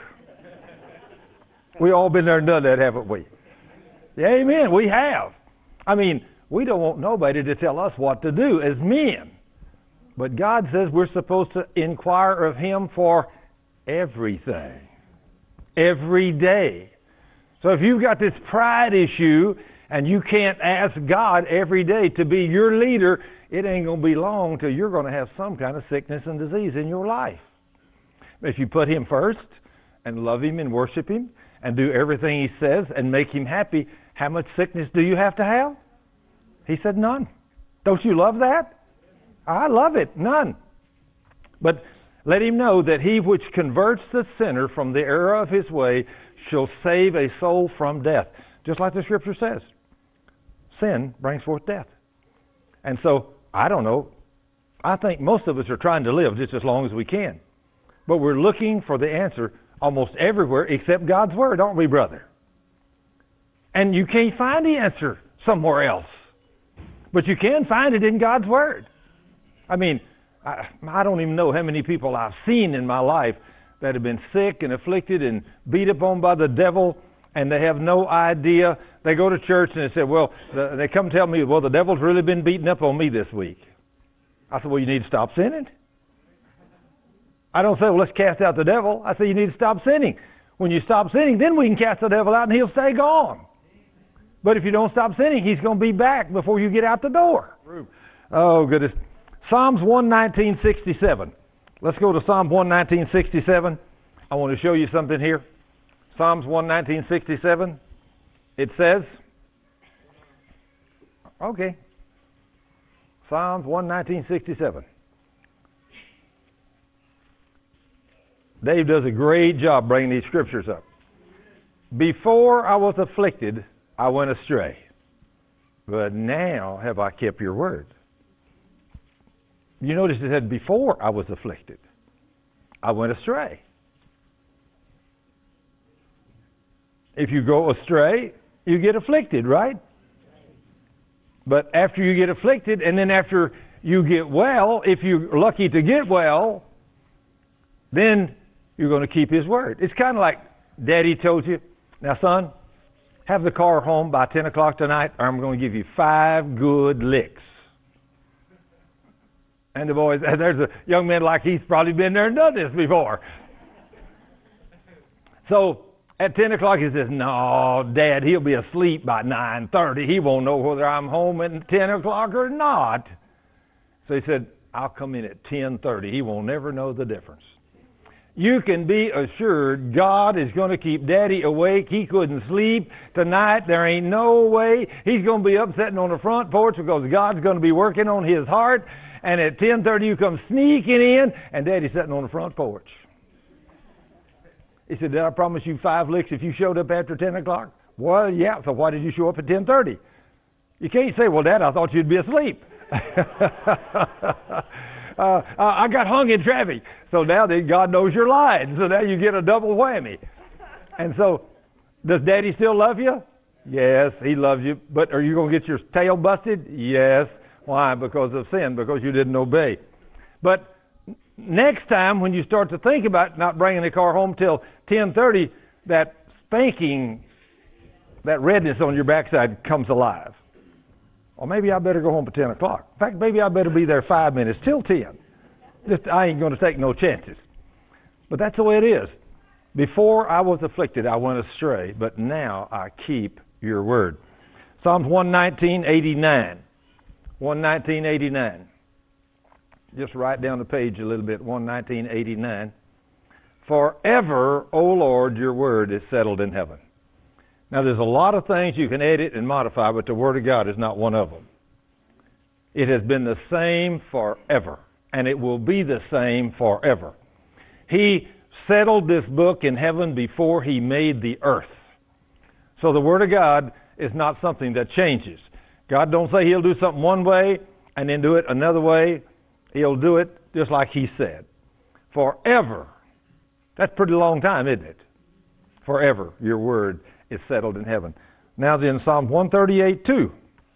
Speaker 1: We all been there and done that, haven't we? Yeah, amen, we have. I mean, we don't want nobody to tell us what to do as men. But God says we're supposed to inquire of Him for everything. Every day. So if you've got this pride issue and you can't ask God every day to be your leader, it ain't going to be long till you're going to have some kind of sickness and disease in your life. If you put Him first and love Him and worship Him and do everything He says and make Him happy, how much sickness do you have to have? He said none. Don't you love that? I love it. None. But let him know that he which converts the sinner from the error of his way shall save a soul from death. Just like the Scripture says. Sin brings forth death. And so, I don't know, I think most of us are trying to live just as long as we can. But we're looking for the answer almost everywhere except God's Word, aren't we, brother? And you can't find the answer somewhere else. But you can find it in God's Word. I mean, I don't even know how many people I've seen in my life that have been sick and afflicted and beat upon by the devil, and they have no idea. They go to church and they say, well, they come tell me, well, the devil's really been beating up on me this week. I said, well, you need to stop sinning. I don't say, well, let's cast out the devil. I say, you need to stop sinning. When you stop sinning, then we can cast the devil out and he'll stay gone. But if you don't stop sinning, he's going to be back before you get out the door. Oh, goodness. Psalms 119:67. Let's go to Psalm 119:67. I want to show you something here. Psalms 119:67. It says, okay, Psalms 119:67. Dave does a great job bringing these scriptures up. Before I was afflicted, I went astray, but now have I kept your word. You notice it said, before I was afflicted, I went astray. If you go astray, you get afflicted, right? But after you get afflicted, and then after you get well, if you're lucky to get well, then you're going to keep His word. It's kind of like Daddy told you, now son, have the car home by 10 o'clock tonight, or I'm going to give you 5 good licks. And the boys, there's a young man like he's probably been there and done this before. So at 10 o'clock he says, no, Dad, he'll be asleep by 9:30. He won't know whether I'm home at 10 o'clock or not. So he said, I'll come in at 10:30. He won't never know the difference. You can be assured God is going to keep Daddy awake. He couldn't sleep tonight. There ain't no way. He's going to be up sitting on the front porch because God's going to be working on his heart. And at 10:30 you come sneaking in, and Daddy's sitting on the front porch. He said, did I promise you 5 licks if you showed up after 10 o'clock? Well, yeah, so why did you show up at 10:30? You can't say, well, Dad, I thought you'd be asleep. I got hung in traffic. So now that God knows you're lying. So now you get a double whammy. And so, does Daddy still love you? Yes, He loves you. But are you going to get your tail busted? Yes. Why? Because of sin, because you didn't obey. But next time when you start to think about not bringing the car home till 10:30, that spanking, that redness on your backside comes alive. Or maybe I better go home at 10 o'clock. In fact, maybe I better be there 5 minutes till 10. I ain't going to take no chances. But that's the way it is. Before I was afflicted, I went astray, but now I keep your word. Psalms 119:89. 119:89. Just write down the page a little bit. 119:89. Forever, O Lord, your word is settled in heaven. Now, there's a lot of things you can edit and modify, but the Word of God is not one of them. It has been the same forever, and it will be the same forever. He settled this book in heaven before he made the earth. So the Word of God is not something that changes. God don't say he'll do something one way and then do it another way. He'll do it just like he said. Forever. That's a pretty long time, isn't it? Forever, your word is settled in heaven. Now then, Psalm 138:2.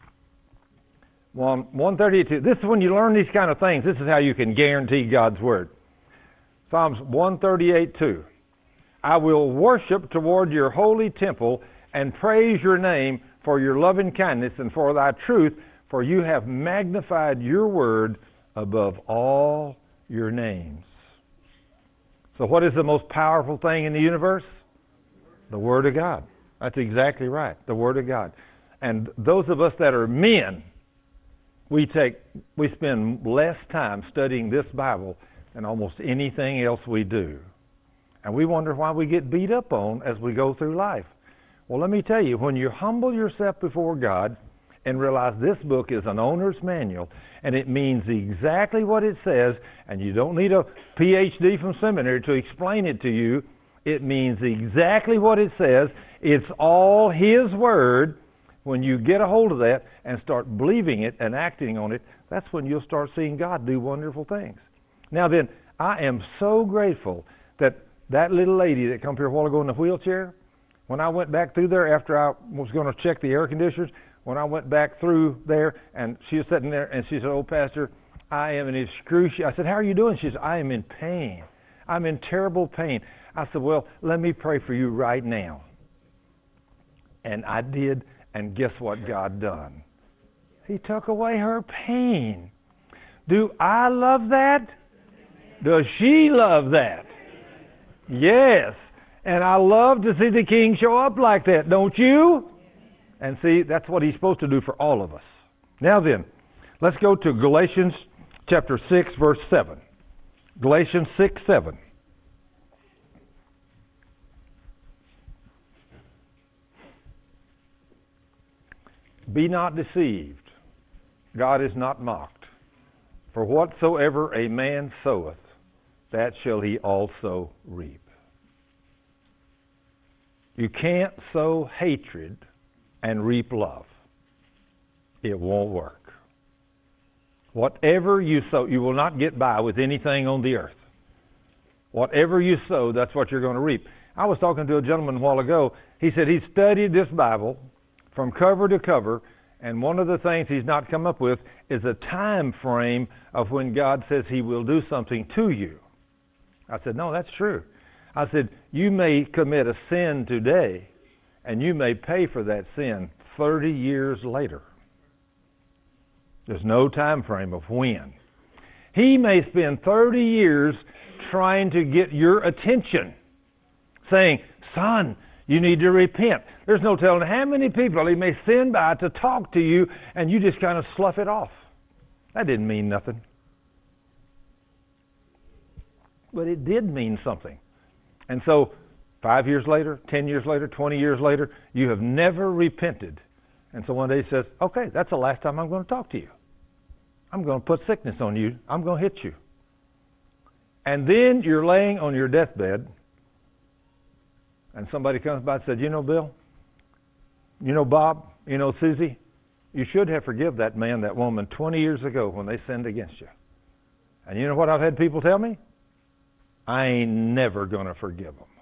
Speaker 1: 138:2. This is when you learn these kind of things. This is how you can guarantee God's word. Psalms 138:2. I will worship toward your holy temple and praise your name for your loving kindness and for thy truth, for you have magnified your word above all your names. So what is the most powerful thing in the universe? The Word of God. That's exactly right, the Word of God. And those of us that are men, we spend less time studying this Bible than almost anything else we do. And we wonder why we get beat up on as we go through life. Well, let me tell you, when you humble yourself before God and realize this book is an owner's manual and it means exactly what it says, and you don't need a PhD from seminary to explain it to you, it means exactly what it says. It's all His Word. When you get a hold of that and start believing it and acting on it, that's when you'll start seeing God do wonderful things. Now then, I am so grateful that little lady that come here a while ago in the wheelchair, when I went back through there after I was going to check the air conditioners, when I went back through there and she was sitting there and she said, "Oh, Pastor, I am in excruciating." I said, "How are you doing?" She said, "I am in pain. I'm in terrible pain." I said, "Well, let me pray for you right now." And I did, and guess what God done? He took away her pain. Do I love that? Does she love that? Yes. And I love to see the King show up like that, don't you? And see, that's what He's supposed to do for all of us. Now then, let's go to Galatians chapter 6, verse 7. Galatians 6:7. Be not deceived. God is not mocked. For whatsoever a man soweth, that shall he also reap. You can't sow hatred and reap love. It won't work. Whatever you sow, you will not get by with anything on the earth. Whatever you sow, that's what you're going to reap. I was talking to a gentleman a while ago. He said he studied this Bible from cover to cover, and one of the things he's not come up with is a time frame of when God says He will do something to you. I said, no, that's true. I said, you may commit a sin today, and you may pay for that sin 30 years later. There's no time frame of when. He may spend 30 years trying to get your attention, saying, "Son, you need to repent." There's no telling how many people He may send by to talk to you, and you just kind of slough it off. That didn't mean nothing. But it did mean something. And so, 5 years later, 10 years later, 20 years later, you have never repented. And so one day He says, "Okay, that's the last time I'm going to talk to you. I'm going to put sickness on you. I'm going to hit you." And then you're laying on your deathbed, and somebody comes by and said, "You know, Bill, you know, Bob, you know, Susie, you should have forgiven that man, that woman 20 years ago when they sinned against you." And you know what I've had people tell me? "I ain't never going to forgive them."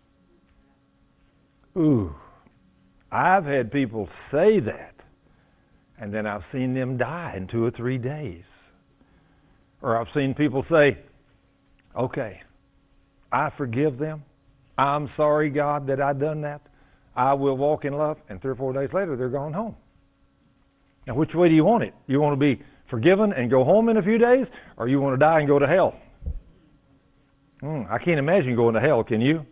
Speaker 1: Ooh, I've had people say that, and then I've seen them die in 2 or 3 days. Or I've seen people say, "Okay, I forgive them. I'm sorry, God, that I done that. I will walk in love." And 3 or 4 days later, they're gone home. Now, which way do you want it? You want to be forgiven and go home in a few days, or you want to die and go to hell? I can't imagine going to hell, can you?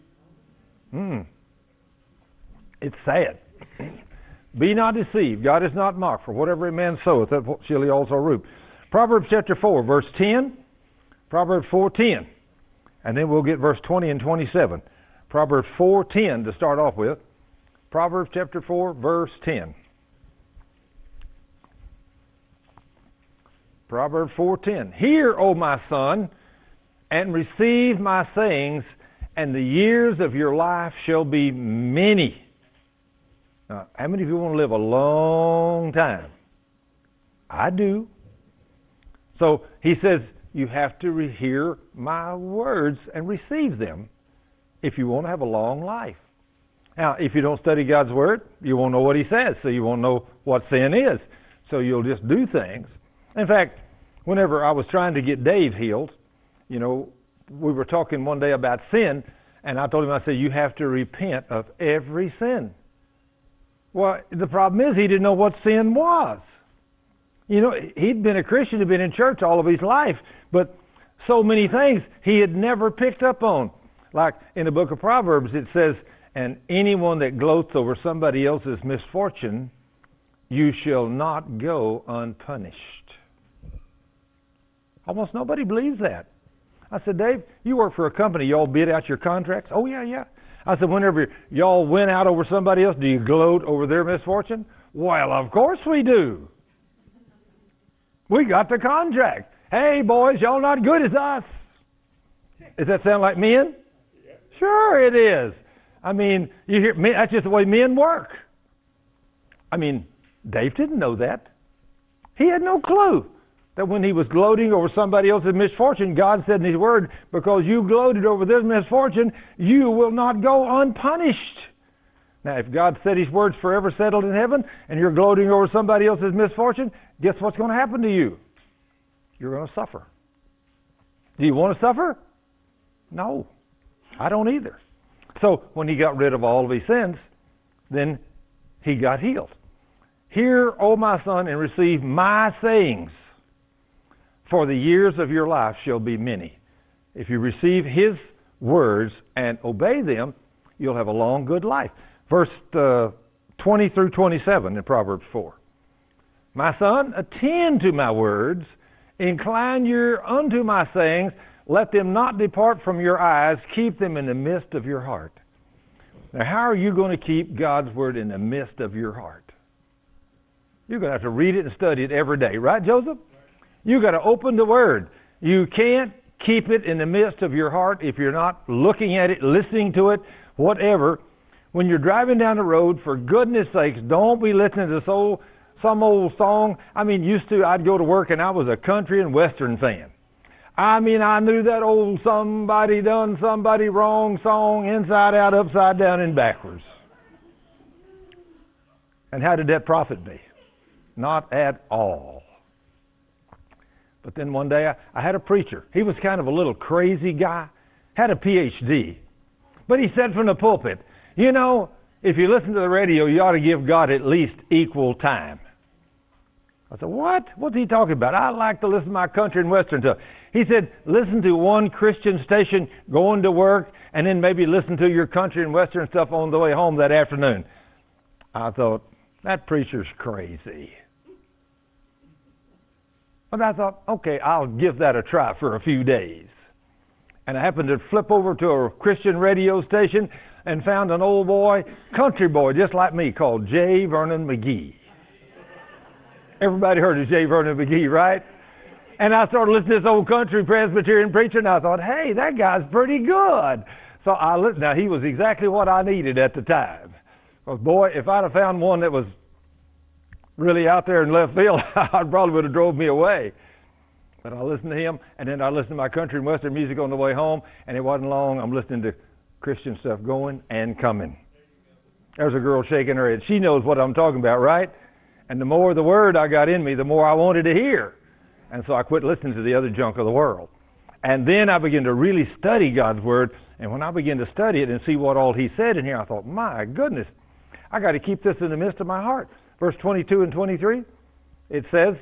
Speaker 1: It's sad. Be not deceived. God is not mocked. For whatever a man soweth, that shall he also reap. Proverbs chapter 4, verse 10. Proverbs 4:10. And then we'll get verse 20 and 27. Proverbs 4:10 to start off with. Proverbs chapter 4, verse 10. Proverbs 4:10. Hear, O my son, and receive my sayings, and the years of your life shall be many. Now, how many of you want to live a long time? I do. So he says, you have to hear my words and receive them if you want to have a long life. Now, if you don't study God's Word, you won't know what He says, so you won't know what sin is. So you'll just do things. In fact, whenever I was trying to get Dave healed, you know, we were talking one day about sin, and I told him, I said, you have to repent of every sin. Well, the problem is he didn't know what sin was. You know, he'd been a Christian, he'd been in church all of his life, but so many things he had never picked up on. Like in the book of Proverbs, it says, and anyone that gloats over somebody else's misfortune, you shall not go unpunished. Almost nobody believes that. I said, Dave, you work for a company, y'all bid out your contracts? Oh, yeah. I said, whenever y'all win out over somebody else, do you gloat over their misfortune? Well, of course we do. We got the contract. Hey, boys, y'all not good as us. Does that sound like men? Sure it is. I mean, you hear, that's just the way men work. I mean, Dave didn't know that. He had no clue that when he was gloating over somebody else's misfortune, God said in His Word, because you gloated over this misfortune, you will not go unpunished. Now, if God said His Word's forever settled in heaven, and you're gloating over somebody else's misfortune, guess what's going to happen to you? You're going to suffer. Do you want to suffer? No. I don't either. So, when he got rid of all of his sins, then he got healed. Hear, O my son, and receive my sayings, for the years of your life shall be many. If you receive His words and obey them, you'll have a long, good life. Verse 20 through 27 in Proverbs 4. My son, attend to my words, incline your ear unto my sayings, let them not depart from your eyes, keep them in the midst of your heart. Now, how are you going to keep God's Word in the midst of your heart? You're going to have to read it and study it every day. Right, Joseph? You've got to open the Word. You can't keep it in the midst of your heart if you're not looking at it, listening to it, whatever. When you're driving down the road, for goodness sakes, don't be listening to some old song. I mean, I'd go to work and I was a country and western fan. I mean, I knew that old somebody done somebody wrong song inside out, upside down, and backwards. And how did that profit me? Not at all. But then one day I had a preacher. He was kind of a little crazy guy, had a PhD. But he said from the pulpit, you know, if you listen to the radio, you ought to give God at least equal time. I said, what? What's he talking about? I like to listen to my country and western stuff. He said, listen to one Christian station going to work, and then maybe listen to your country and western stuff on the way home that afternoon. I thought, that preacher's crazy. But I thought, okay, I'll give that a try for a few days. And I happened to flip over to a Christian radio station and found an old boy, country boy, just like me, called J. Vernon McGee. Everybody heard of J. Vernon McGee, right? And I started listening to this old country Presbyterian preacher, and I thought, hey, that guy's pretty good. So I listened. Now, he was exactly what I needed at the time. Because, boy, if I'd have found one that was really out there in left field, I probably would have drove me away. But I listened to him, and then I listened to my country and western music on the way home, and it wasn't long. I'm listening to Christian stuff going and coming. There's a girl shaking her head. She knows what I'm talking about, right? And the more the Word I got in me, the more I wanted to hear. And so I quit listening to the other junk of the world. And then I began to really study God's Word. And when I began to study it and see what all He said in here, I thought, my goodness, I got to keep this in the midst of my heart. Verse 22 and 23, it says,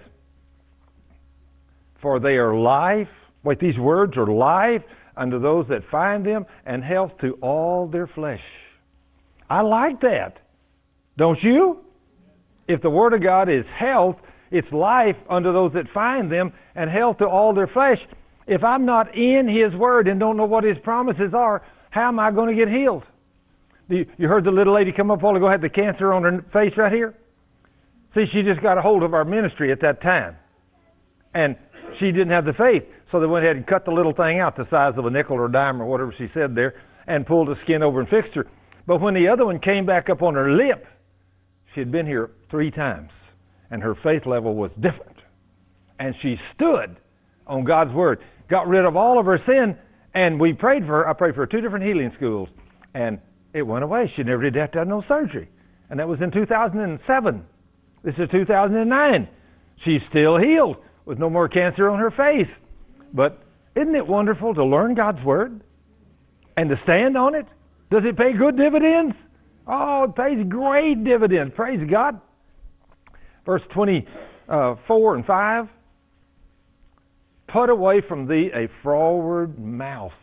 Speaker 1: for they are life. Wait, these words are life unto those that find them, and health to all their flesh. I like that. Don't you? If the Word of God is health, it's life unto those that find them, and health to all their flesh. If I'm not in His Word and don't know what His promises are, how am I going to get healed? You heard the little lady come up a while ago, had the cancer on her face right here? See, she just got a hold of our ministry at that time. And she didn't have the faith, so they went ahead and cut the little thing out the size of a nickel or a dime or whatever she said there, and pulled the skin over and fixed her. But when the other one came back up on her lip, she had been here 3 times, and her faith level was different. And she stood on God's Word, got rid of all of her sin, and we prayed for her. I prayed for her 2 different healing schools, and it went away. She never did have to have no surgery. And that was in 2007. This is 2009. She's still healed with no more cancer on her face. But isn't it wonderful to learn God's Word and to stand on it? Does it pay good dividends? Oh, it pays great dividends. Praise God. Verse 24 and 5. Put away from thee a froward mouth,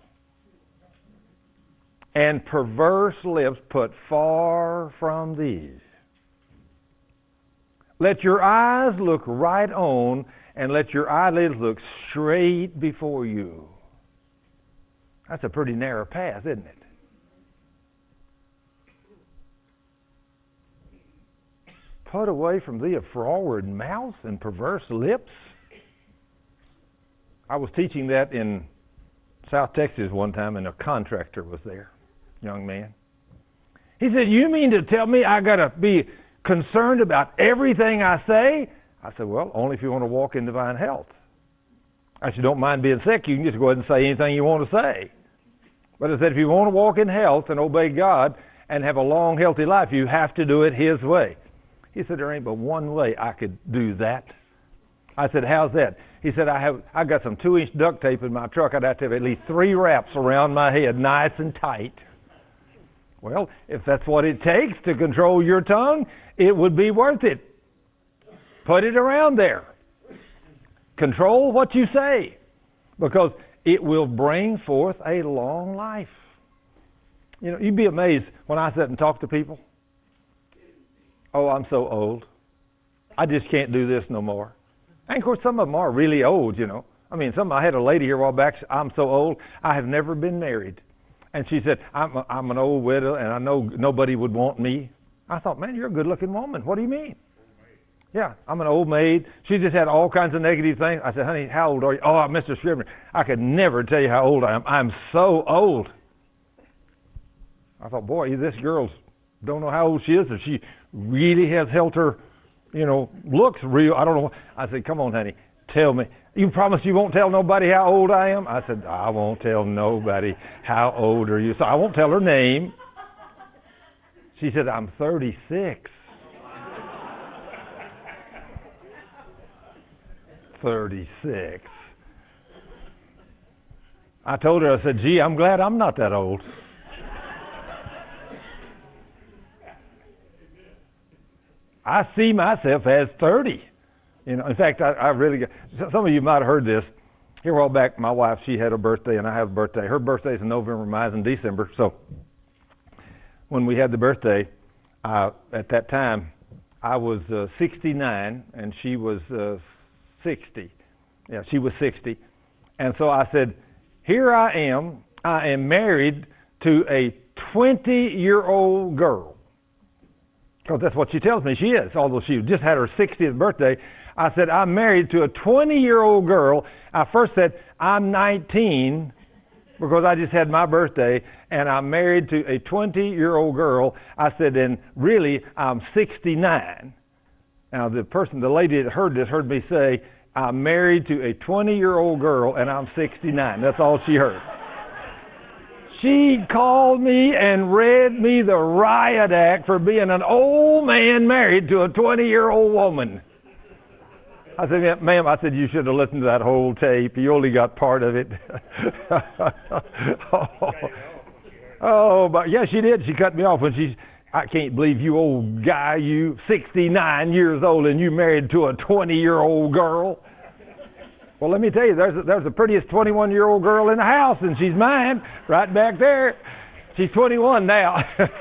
Speaker 1: and perverse lips put far from thee. Let your eyes look right on, and let your eyelids look straight before you. That's a pretty narrow path, isn't it? Put away from thee a froward mouth and perverse lips. I was teaching that in South Texas one time, and a contractor was there, young man. He said, you mean to tell me I got to be concerned about everything I say? I said, well, only if you want to walk in divine health. I said, don't mind being sick. You can just go ahead and say anything you want to say. But I said, if you want to walk in health and obey God and have a long, healthy life, you have to do it His way. He said, there ain't but one way I could do that. I said, how's that? He said, I got some 2-inch duct tape in my truck. I'd have to have at least 3 wraps around my head, nice and tight. Well, if that's what it takes to control your tongue, it would be worth it. Put it around there. Control what you say, because it will bring forth a long life. You know, you'd be amazed when I sit and talk to people. Oh, I'm so old. I just can't do this no more. And of course, some of them are really old, you know. I had a lady here a while back. I'm so old, I have never been married. And she said, I'm an old widow, and I know nobody would want me. I thought, man, you're a good-looking woman. What do you mean? Yeah, I'm an old maid. She just had all kinds of negative things. I said, honey, how old are you? Oh, Mr. Scribner, I could never tell you how old I am. I'm so old. I thought, boy, this girl don't know how old she is. If she really has held her, looks real. I don't know. I said, come on, honey, tell me. You promise you won't tell nobody how old I am? I said, I won't tell nobody. How old are you? So I won't tell her name. She said, I'm 36. 36. I told her, I said, gee, I'm glad I'm not that old. I see myself as 30. In fact, I really got, some of you might have heard this. Here a while back, my wife, she had a birthday, and I have a birthday. Her birthday's in November, mine's in December. So when we had the birthday, at that time, I was 69, and she was 60. Yeah, she was 60. And so I said, here I am married to a 20-year-old girl. Because that's what she tells me she is, although she just had her 60th birthday. I said, I'm married to a 20-year-old girl. I first said, I'm 19 because I just had my birthday, and I'm married to a 20-year-old girl. I said, and really, I'm 69. Now, the lady that heard this heard me say, I'm married to a 20-year-old girl, and I'm 69. That's all she heard. She called me and read me the riot act for being an old man married to a 20-year-old woman. I said, ma'am, you should have listened to that whole tape. You only got part of it. But yeah, she did. She cut me off when I can't believe you old guy, you 69 years old, and you married to a 20-year-old girl. Well, let me tell you, there's the prettiest 21-year-old girl in the house, and she's mine, right back there. She's 21 now.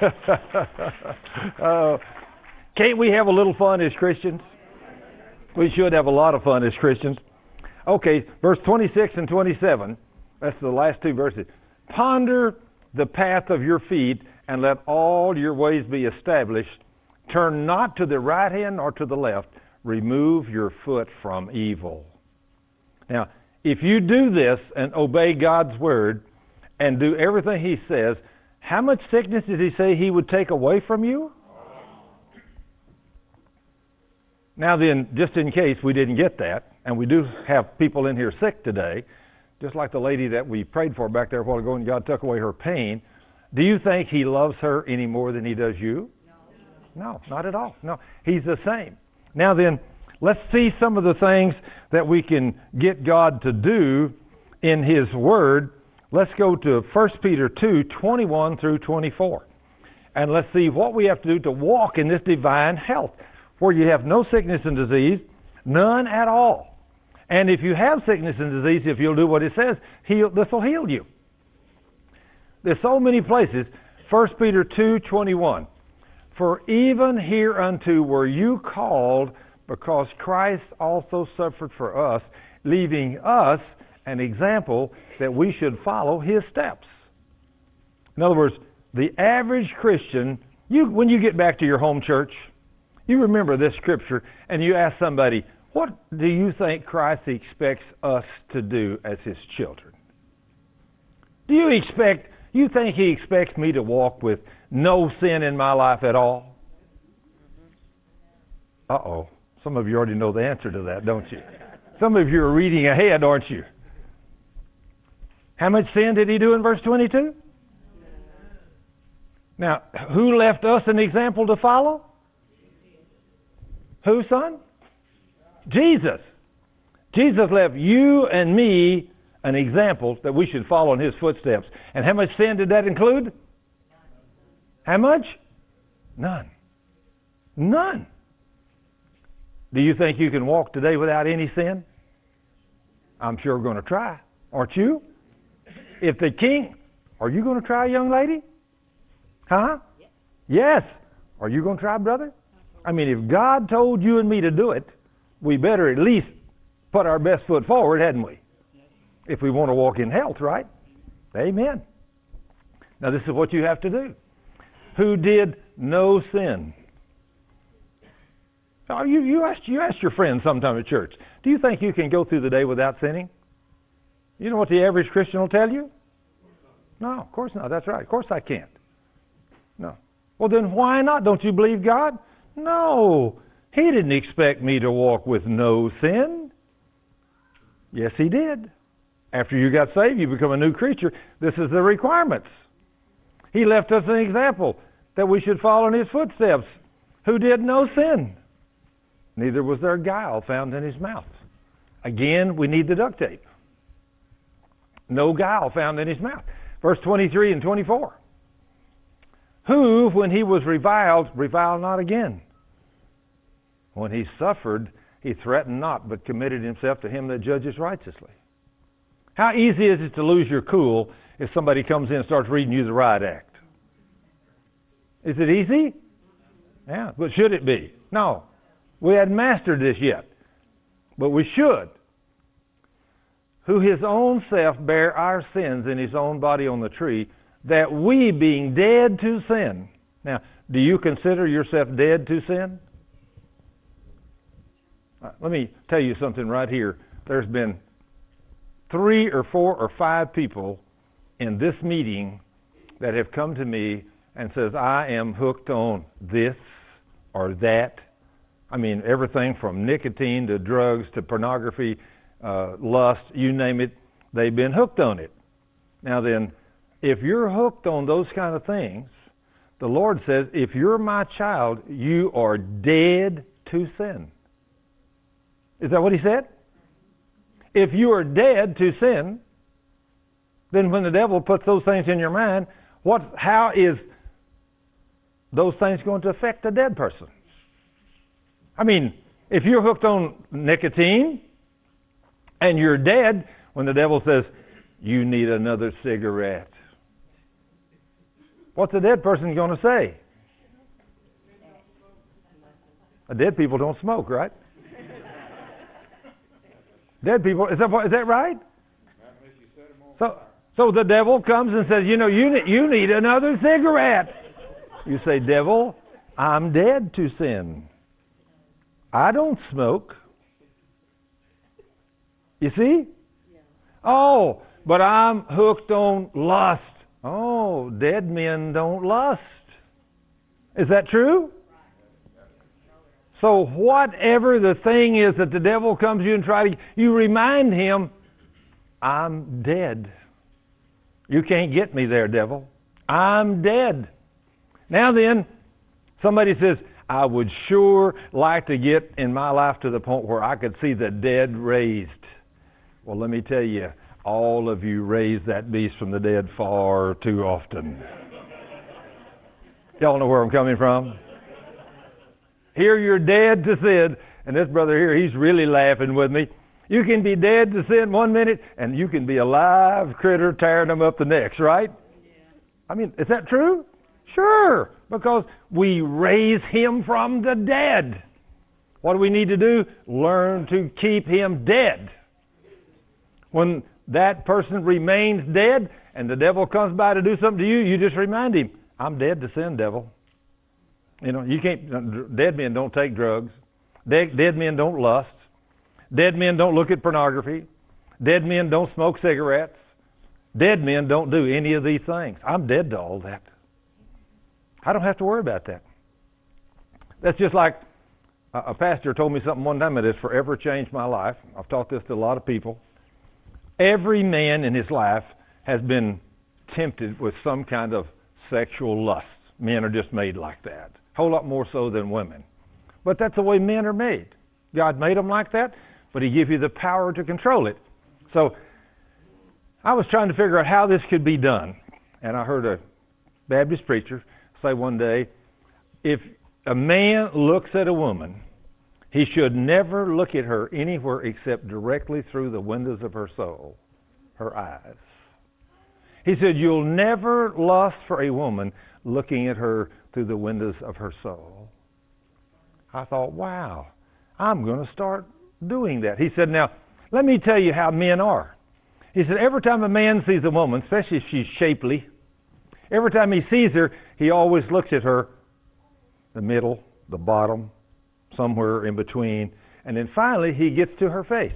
Speaker 1: Can't we have a little fun as Christians? We should have a lot of fun as Christians. Okay, verse 26 and 27, that's the last 2 verses. Ponder the path of your feet, and let all your ways be established. Turn not to the right hand or to the left. Remove your foot from evil. Now, if you do this and obey God's word and do everything He says, how much sickness did He say He would take away from you? Now then, just in case we didn't get that, and we do have people in here sick today, just like the lady that we prayed for back there a while ago and God took away her pain, do you think He loves her any more than He does you? No, not at all. No, He's the same. Now then, let's see some of the things that we can get God to do in His Word. Let's go to 1 Peter 2:21 through 24. And let's see what we have to do to walk in this divine health, where you have no sickness and disease, none at all. And if you have sickness and disease, if you'll do what it says, this will heal you. There's so many places. 1 Peter 2:21. For even hereunto were you called, because Christ also suffered for us, leaving us an example that we should follow His steps. In other words, the average Christian, when you get back to your home church, you remember this scripture and you ask somebody, what do you think Christ expects us to do as His children? Do you think He expects me to walk with no sin in my life at all? Uh-oh. Some of you already know the answer to that, don't you? Some of you are reading ahead, aren't you? How much sin did He do in verse 22? Now, who left us an example to follow? Who, son? Jesus. Jesus left you and me an example that we should follow in His footsteps. And how much sin did that include? How much? None. None. Do you think you can walk today without any sin? I'm sure we're going to try. Aren't you? If the king... Are you going to try, young lady? Huh? Yes. Are you going to try, brother? I mean, if God told you and me to do it, we better at least put our best foot forward, hadn't we? If we want to walk in health, right? Amen. Now, this is what you have to do. Who did no sin? Oh, you asked your friends sometime at church, do you think you can go through the day without sinning? You know what the average Christian will tell you? No, of course not. That's right. Of course I can't. No. Well, then why not? Don't you believe God? No. He didn't expect me to walk with no sin. Yes, He did. After you got saved, you become a new creature. This is the requirements. He left us an example that we should follow in His footsteps. Who did no sin? Neither was there guile found in His mouth. Again, we need the duct tape. No guile found in His mouth. Verse 23 and 24. Who, when He was reviled not again. When He suffered, He threatened not, but committed Himself to Him that judges righteously. How easy is it to lose your cool if somebody comes in and starts reading you the riot act? Is it easy? Yeah, but should it be? No. We hadn't mastered this yet, but we should. Who His own self bare our sins in His own body on the tree, that we, being dead to sin. Now, do you consider yourself dead to sin? Let me tell you something right here. There's been 3 or 4 or 5 people in this meeting that have come to me and says, I am hooked on this or that. I mean, everything from nicotine to drugs to pornography, lust, you name it, they've been hooked on it. Now then, if you're hooked on those kind of things, the Lord says, if you're my child, you are dead to sin. Is that what He said? If you are dead to sin, then when the devil puts those things in your mind, how is those things going to affect a dead person? I mean, if you're hooked on nicotine and you're dead, when the devil says, you need another cigarette, what's a dead person going to say? Dead people don't smoke, right? Dead people, is that right? So the devil comes and says, you need another cigarette. You say, devil, I'm dead to sin. I don't smoke. You see? Oh, But I'm hooked on lust. Oh, dead men don't lust. Is that true? So whatever the thing is that the devil comes to you and you remind him, I'm dead. You can't get me there, devil. I'm dead. Now then, somebody says, I would sure like to get in my life to the point where I could see the dead raised. Well, let me tell you, all of you raise that beast from the dead far too often. Y'all know where I'm coming from? Here you're dead to sin, and this brother here, he's really laughing with me. You can be dead to sin 1 minute, and you can be a live critter tearing them up the next, right? I mean, is that true? Sure, because we raise him from the dead. What do we need to do? Learn to keep him dead. When that person remains dead and the devil comes by to do something to you, you just remind him, I'm dead to sin, devil. You know, you can't, dead men don't take drugs. Dead men don't lust. Dead men don't look at pornography. Dead men don't smoke cigarettes. Dead men don't do any of these things. I'm dead to all that. I don't have to worry about that. That's just like a pastor told me something one time that has forever changed my life. I've taught this to a lot of people. Every man in his life has been tempted with some kind of sexual lust. Men are just made like that. A whole lot more so than women. But that's the way men are made. God made them like that, but he gives you the power to control it. So I was trying to figure out how this could be done. And I heard a Baptist preacher say one day, if a man looks at a woman, he should never look at her anywhere except directly through the windows of her soul, her eyes. He said, you'll never lust for a woman looking at her through the windows of her soul. I thought, wow, I'm going to start doing that. He said, now, let me tell you how men are. He said, every time a man sees a woman, especially if she's shapely, every time he sees her, he always looks at her, the middle, the bottom, somewhere in between, and then finally he gets to her face.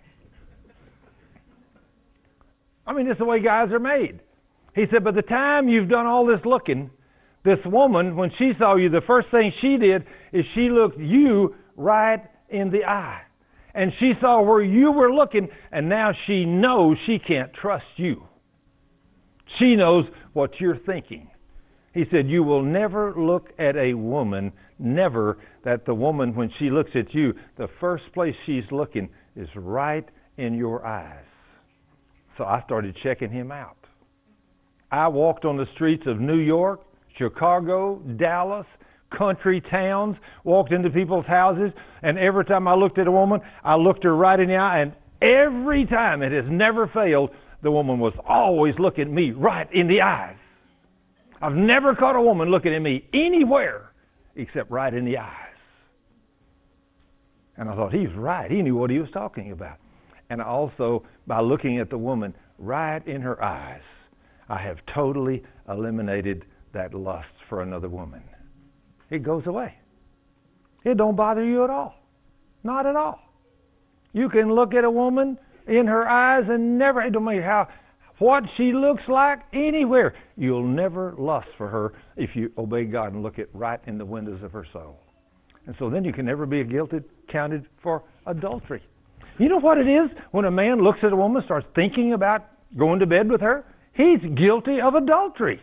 Speaker 1: I mean, this is the way guys are made. He said, by the time you've done all this looking, this woman, when she saw you, the first thing she did is she looked you right in the eye. And she saw where you were looking, and now she knows she can't trust you. She knows what you're thinking. He said, you will never look at a woman, never, that the woman, when she looks at you, the first place she's looking is right in your eyes. So I started checking him out. I walked on the streets of New York, Chicago, Dallas, country towns, walked into people's houses, and every time I looked at a woman, I looked her right in the eye, and every time, it has never failed, the woman was always looking at me right in the eyes. I've never caught a woman looking at me anywhere except right in the eyes. And I thought, he's right. He knew what he was talking about. And also, by looking at the woman right in her eyes, I have totally eliminated that lust for another woman. It goes away. It don't bother you at all. Not at all. You can look at a woman in her eyes and never, it don't matter what she looks like anywhere. You'll never lust for her if you obey God and look at right in the windows of her soul. And so then you can never be counted for adultery. You know what it is when a man looks at a woman, starts thinking about going to bed with her? He's guilty of adultery.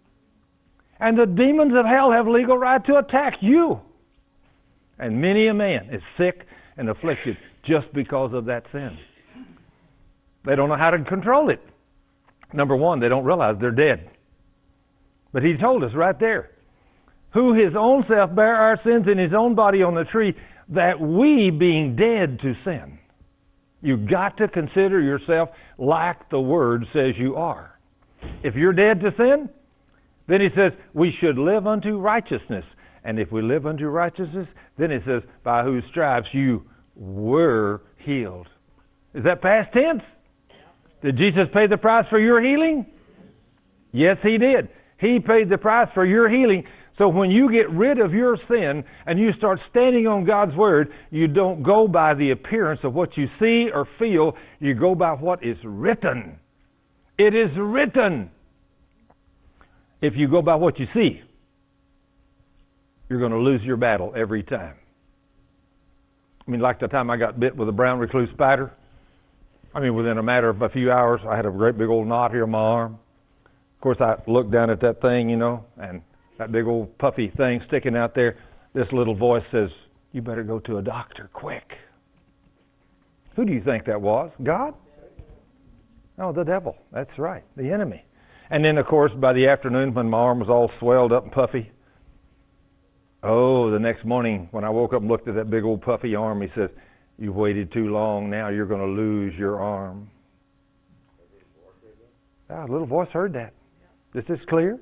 Speaker 1: And the demons of hell have legal right to attack you. And many a man is sick and afflicted just because of that sin. They don't know how to control it. Number one, they don't realize they're dead. But he told us right there, who his own self bare our sins in his own body on the tree, that we, being dead to sin. You've got to consider yourself like the Word says you are. If you're dead to sin, then he says, we should live unto righteousness. And if we live unto righteousness, then it says, by whose stripes you were healed. Is that past tense? Did Jesus pay the price for your healing? Yes, he did. He paid the price for your healing. So when you get rid of your sin and you start standing on God's Word, you don't go by the appearance of what you see or feel. You go by what is written. It is written. If you go by what you see, you're going to lose your battle every time. I mean, like the time I got bit with a brown recluse spider. I mean, within a matter of a few hours, I had a great big old knot here on my arm. Of course, I looked down at that thing, and that big old puffy thing sticking out there. This little voice says, you better go to a doctor quick. Who do you think that was? God? No, the devil. That's right, the enemy. And then, of course, by the afternoon when my arm was all swelled up and puffy, the next morning when I woke up and looked at that big old puffy arm, he says, you've waited too long. Now you're going to lose your arm. A little voice heard that. Is this clear?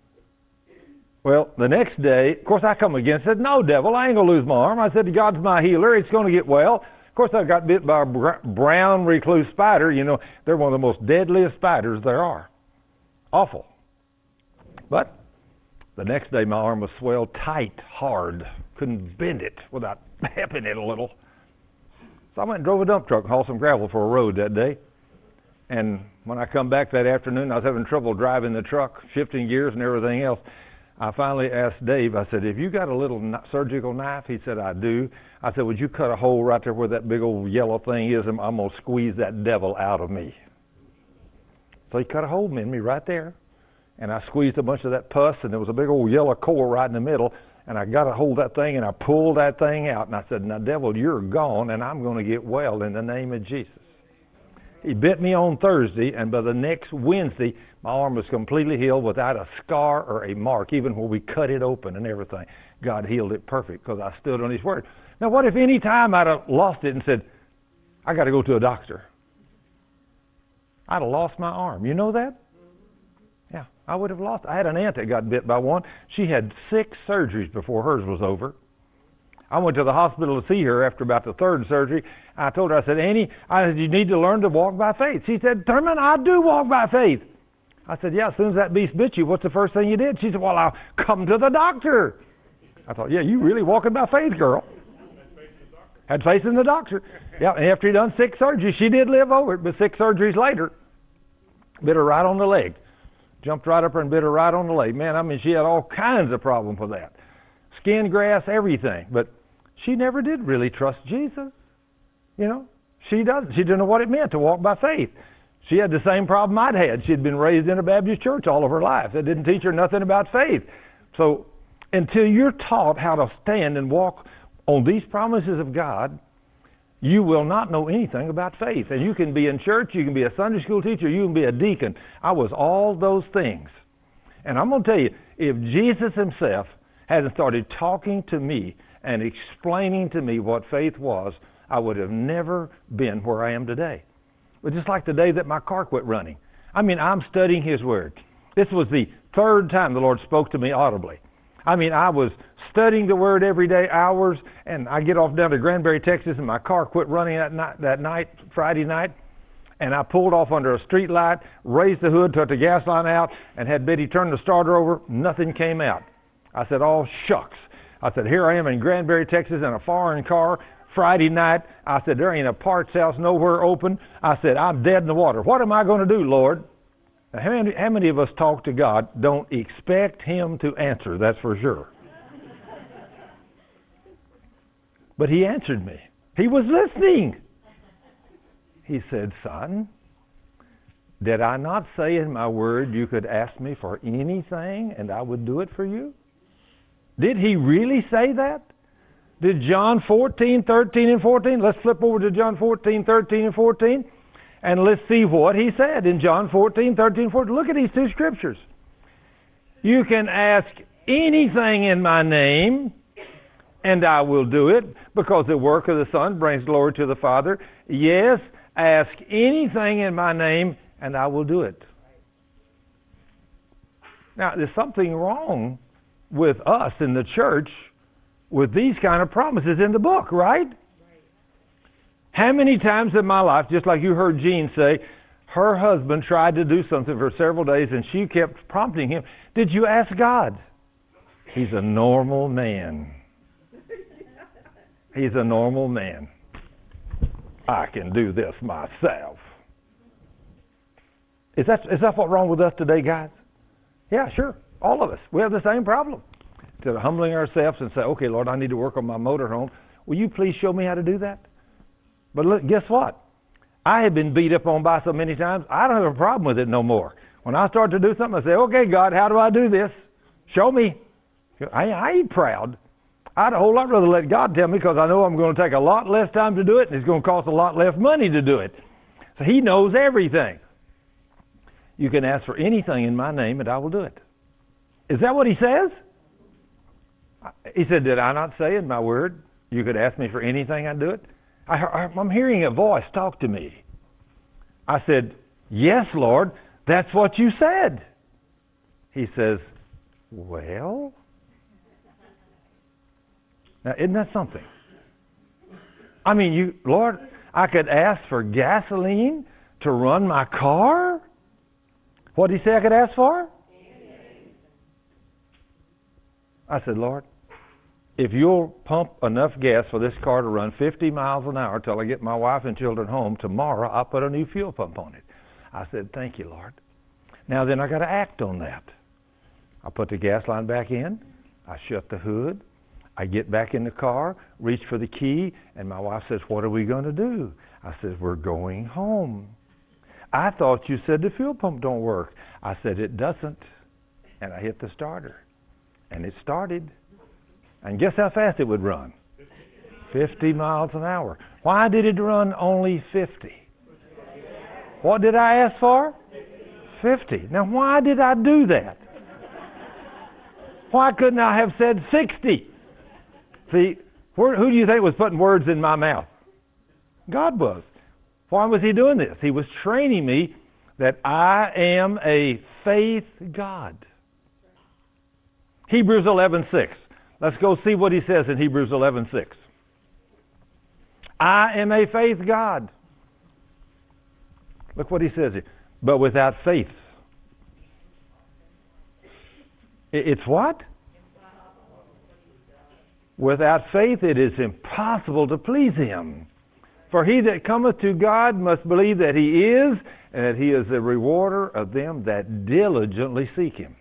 Speaker 1: Well, the next day, of course, I come again and said, no, devil, I ain't going to lose my arm. I said, God's my healer. It's going to get well. Of course, I got bit by a brown recluse spider. They're one of the most deadliest spiders there are. Awful. But the next day, my arm was swelled tight, hard. Couldn't bend it without helping it a little. So I went and drove a dump truck and hauled some gravel for a road that day. And when I come back that afternoon, I was having trouble driving the truck, shifting gears and everything else. I finally asked Dave, I said, have you got a little surgical knife? He said, I do. I said, would you cut a hole right there where that big old yellow thing is, and I'm going to squeeze that devil out of me. So he cut a hole in me right there. And I squeezed a bunch of that pus, and there was a big old yellow core right in the middle. And I got a hold of that thing, and I pulled that thing out. And I said, now, devil, you're gone, and I'm going to get well in the name of Jesus. He bit me on Thursday, and by the next Wednesday, my arm was completely healed without a scar or a mark, even where we cut it open and everything. God healed it perfect because I stood on His Word. Now, what if any time I'd have lost it and said, I got to go to a doctor? I'd have lost my arm. You know that? Yeah, I would have lost. I had an aunt that got bit by one. She had 6 surgeries before hers was over. I went to the hospital to see her after about the 3rd surgery. I told her, I said, Annie, you need to learn to walk by faith. She said, Thurman, I do walk by faith. I said, yeah, as soon as that beast bit you, what's the first thing you did? She said, well, I'll come to the doctor. I thought, yeah, you really walking by faith, girl. Had faith in the doctor. Yeah, and after he done 6 surgeries, she did live over it, but 6 surgeries later, bit her right on the leg. Jumped right up her and bit her right on the leg. Man, I mean, she had all kinds of problems with that. Skin grass, everything. But she never did really trust Jesus. She doesn't. She didn't know what it meant to walk by faith. She had the same problem I'd had. She'd been raised in a Baptist church all of her life. It didn't teach her nothing about faith. So until you're taught how to stand and walk on these promises of God, you will not know anything about faith. And you can be in church, you can be a Sunday school teacher, you can be a deacon. I was all those things. And I'm going to tell you, if Jesus Himself hadn't started talking to me and explaining to me what faith was, I would have never been where I am today. But just like the day that my car quit running. I mean, I'm studying His Word. This was the 3rd time the Lord spoke to me audibly. I mean, I was studying the Word every day, hours, and I get off down to Granbury, Texas, and my car quit running that night, Friday night, and I pulled off under a street light, raised the hood, took the gas line out, and had Betty turn the starter over. Nothing came out. I said, oh, shucks. I said, here I am in Granbury, Texas, in a foreign car, Friday night. I said, there ain't a parts house nowhere open. I said, I'm dead in the water. What am I going to do, Lord? Now, how many of us talk to God don't expect Him to answer? That's for sure. But He answered me. He was listening. He said, son, did I not say in my word you could ask me for anything and I would do it for you? Did He really say that? Did John 14, 13, and 14? Let's flip over to John 14, 13, and 14. And let's see what He said in John 14, 13, and 14. Look at these 2 scriptures. You can ask anything in my name, and I will do it, because the work of the Son brings glory to the Father. Yes, ask anything in my name, and I will do it. Now, there's something wrong with us in the church with these kind of promises in the book, right? How many times in my life, just like you heard Jean say, her husband tried to do something for several days and she kept prompting him, did you ask God? He's a normal man. He's a normal man. I can do this myself. Is that what's wrong with us today, guys? Yeah, sure. All of us. We have the same problem. Instead of humbling ourselves and say, okay, Lord, I need to work on my motorhome. Will you please show me how to do that? But look, guess what? I have been beat up on by so many times, I don't have a problem with it no more. When I start to do something, I say, okay, God, how do I do this? Show me. I ain't proud. I'd a whole lot rather let God tell me, because I know I'm going to take a lot less time to do it, and it's going to cost a lot less money to do it. So He knows everything. You can ask for anything in my name, and I will do it. Is that what He says? He said, did I not say in my word, you could ask me for anything, I'd do it? I'm hearing a voice talk to me. I said, yes, Lord, that's what you said. He says, well? Now, isn't that something? I mean, Lord, I could ask for gasoline to run my car? What did He say I could ask for? I said, Lord, if you'll pump enough gas for this car to run 50 miles an hour till I get my wife and children home, tomorrow I'll put a new fuel pump on it. I said, thank you, Lord. Now then I got to act on that. I put the gas line back in. I shut the hood. I get back in the car, reach for the key, and my wife says, what are we going to do? I said, we're going home. I thought you said the fuel pump don't work. I said, it doesn't. And I hit the starter. And it started. And guess how fast it would run? 50 miles an hour. Why did it run only 50? What did I ask for? 50. Now why did I do that? Why couldn't I have said 60? See, who do you think was putting words in my mouth? God was. Why was He doing this? He was training me that I am a faith God. Hebrews 11:6. Let's go see what He says in Hebrews 11:6. I am a faith God. Look what He says here. But without faith. It's what? Without faith it is impossible to please Him. For he that cometh to God must believe that He is, and that He is the rewarder of them that diligently seek Him.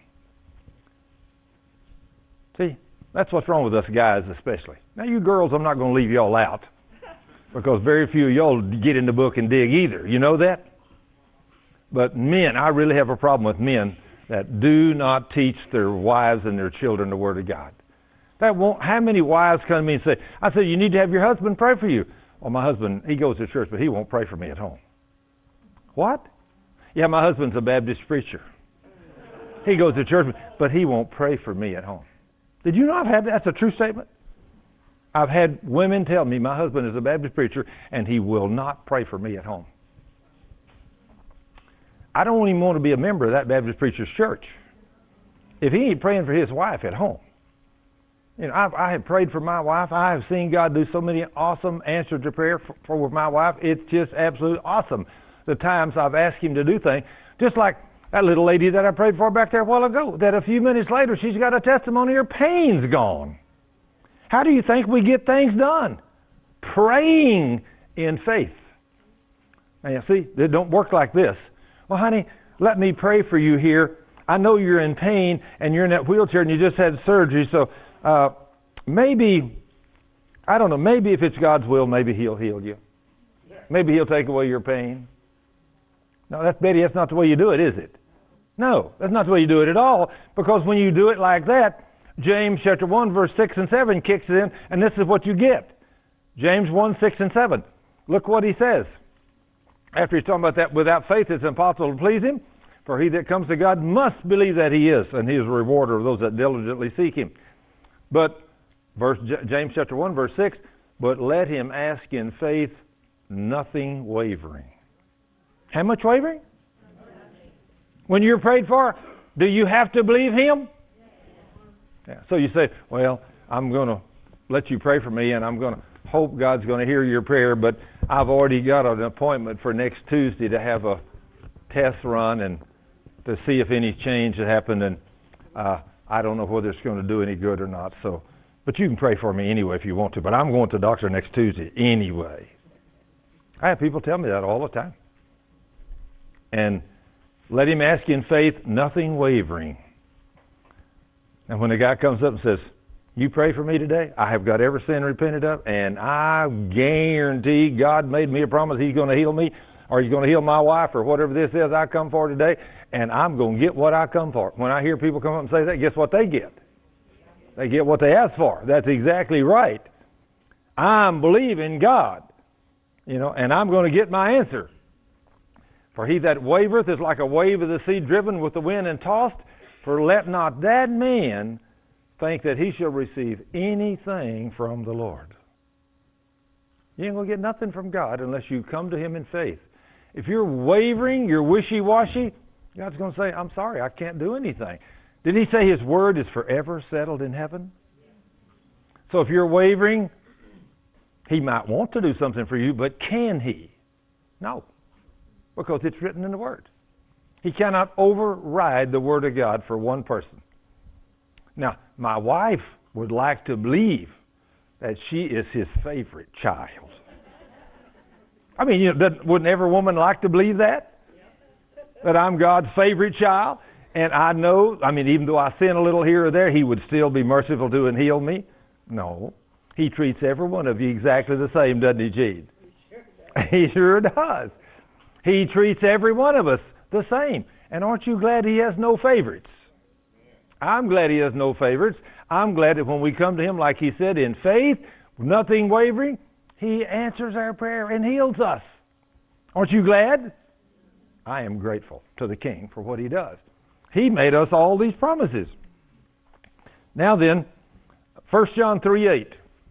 Speaker 1: See, that's what's wrong with us guys especially. Now you girls, I'm not going to leave y'all out, because very few of y'all get in the book and dig either. You know that? But men, I really have a problem with men that do not teach their wives and their children the Word of God. How many wives come to me and say, I said, you need to have your husband pray for you. Well, my husband, he goes to church, but he won't pray for me at home. What? Yeah, my husband's a Baptist preacher. He goes to church, but he won't pray for me at home. Did you know I've had that? That's a true statement. I've had women tell me my husband is a Baptist preacher and he will not pray for me at home. I don't even want to be a member of that Baptist preacher's church if he ain't praying for his wife at home. You know, I have prayed for my wife. I have seen God do so many awesome answers to prayer for my wife. It's just absolutely awesome. The times I've asked Him to do things, just like that little lady that I prayed for back there a while ago, that a few minutes later she's got a testimony, her pain's gone. How do you think we get things done? Praying in faith. Now, see, it don't work like this. Well, honey, let me pray for you here. I know you're in pain and you're in that wheelchair and you just had surgery, so maybe, I don't know, maybe if it's God's will, maybe He'll heal you. Maybe He'll take away your pain. No, Betty, that's not the way you do it, is it? No, that's not the way you do it at all, because when you do it like that, James chapter 1, verse 6 and 7 kicks it in, and this is what you get. James 1, 6 and 7. Look what he says. After he's talking about that, without faith it's impossible to please Him, for he that comes to God must believe that He is, and He is a rewarder of those that diligently seek Him. But, James chapter 1, verse 6, but let him ask in faith, nothing wavering. How much wavering? When you're prayed for, do you have to believe Him? Yeah. So you say, well, I'm going to let you pray for me, and I'm going to hope God's going to hear your prayer, but I've already got an appointment for next Tuesday to have a test run and to see if any change has happened, and I don't know whether it's going to do any good or not. So, but you can pray for me anyway if you want to. But I'm going to the doctor next Tuesday anyway. I have people tell me that all the time. And Let him ask in faith, nothing wavering. And when the guy comes up and says, you pray for me today, I have got every sin repented of, and I guarantee God made me a promise he's going to heal me, or he's going to heal my wife, or whatever this is I come for today, and I'm going to get what I come for. When I hear people come up and say that, guess what they get? They get what they ask for. That's exactly right. I'm believing God, and I'm going to get my answer. For he that wavereth is like a wave of the sea driven with the wind and tossed. For let not that man think that he shall receive anything from the Lord. You ain't going to get nothing from God unless you come to him in faith. If you're wavering, you're wishy-washy, God's going to say, I'm sorry, I can't do anything. Did he say his word is forever settled in heaven? So if you're wavering, he might want to do something for you, but can he? No, because it's written in the word. He cannot override the word of God for one person. Now, my wife would like to believe that she is his favorite child. I mean, wouldn't every woman like to believe that? That I'm God's favorite child? And I know, even though I sin a little here or there, he would still be merciful to and heal me? No. He treats every one of you exactly the same, doesn't he, Gene? He sure does. He treats every one of us the same. And aren't you glad he has no favorites? I'm glad he has no favorites. I'm glad that when we come to him, like he said, in faith, nothing wavering, he answers our prayer and heals us. Aren't you glad? I am grateful to the King for what he does. He made us all these promises. Now then, 1 John 3:8.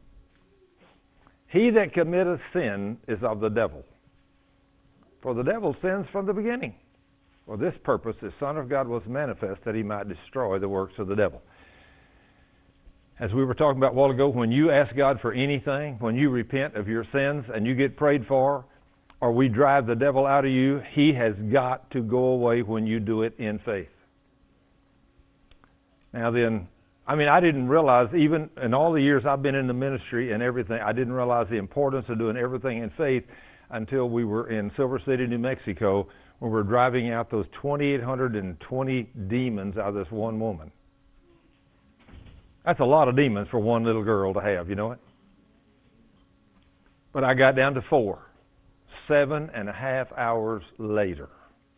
Speaker 1: He that committeth sin is of the devil. For the devil sins from the beginning. For this purpose the Son of God was manifest, that he might destroy the works of the devil. As we were talking about a while ago, when you ask God for anything, when you repent of your sins and you get prayed for, or we drive the devil out of you, he has got to go away when you do it in faith. Now then, I didn't realize, even in all the years I've been in the ministry and everything, I didn't realize the importance of doing everything in faith until we were in Silver City, New Mexico, when we were driving out those 2,820 demons out of this one woman. That's a lot of demons for one little girl to have, you know it? But I got down to 4, 7.5 hours later.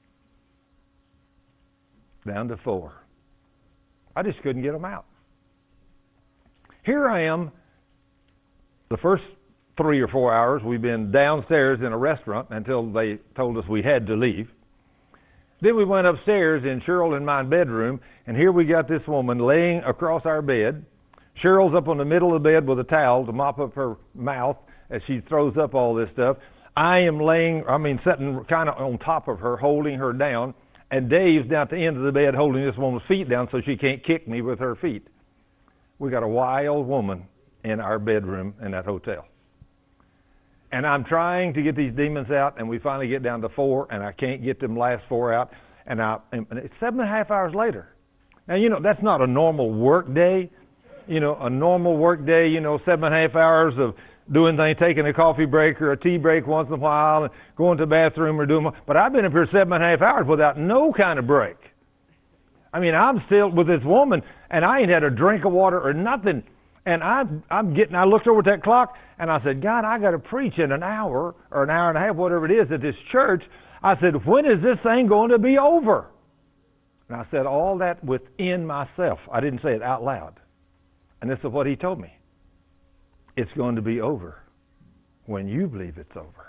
Speaker 1: Down to 4. I just couldn't get them out. Here I am, the first 3 or 4 hours, we've been downstairs in a restaurant until they told us we had to leave. Then we went upstairs in Cheryl and my bedroom, and here we got this woman laying across our bed. Cheryl's up on the middle of the bed with a towel to mop up her mouth as she throws up all this stuff. I am sitting kind of on top of her, holding her down, and Dave's down at the end of the bed holding this woman's feet down so she can't kick me with her feet. We got a wild woman in our bedroom in that hotel. And I'm trying to get these demons out, and we finally get down to 4, and I can't get them last 4 out. And it's 7.5 hours later. Now, that's not a normal work day. A normal work day, 7.5 hours of doing things, taking a coffee break or a tea break once in a while, and going to the bathroom or doing. But I've been up here 7.5 hours without no kind of break. I'm still with this woman, and I ain't had a drink of water or nothing. And I looked over at that clock, and I said, God, I got to preach in an hour or an hour and a half, whatever it is, at this church. I said, when is this thing going to be over? And I said all that within myself. I didn't say it out loud. And this is what he told me. It's going to be over when you believe it's over.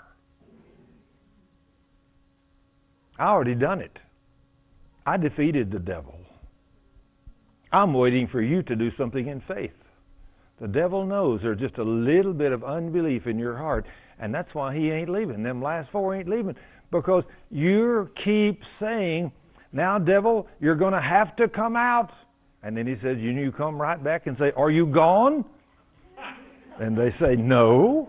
Speaker 1: I already done it. I defeated the devil. I'm waiting for you to do something in faith. The devil knows there's just a little bit of unbelief in your heart, and that's why he ain't leaving. Them last 4 ain't leaving, because you keep saying, now, devil, you're going to have to come out. And then he says, you come right back and say, are you gone? And they say, no.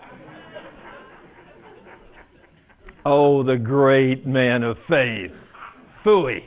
Speaker 1: Oh, the great man of faith. Phooey.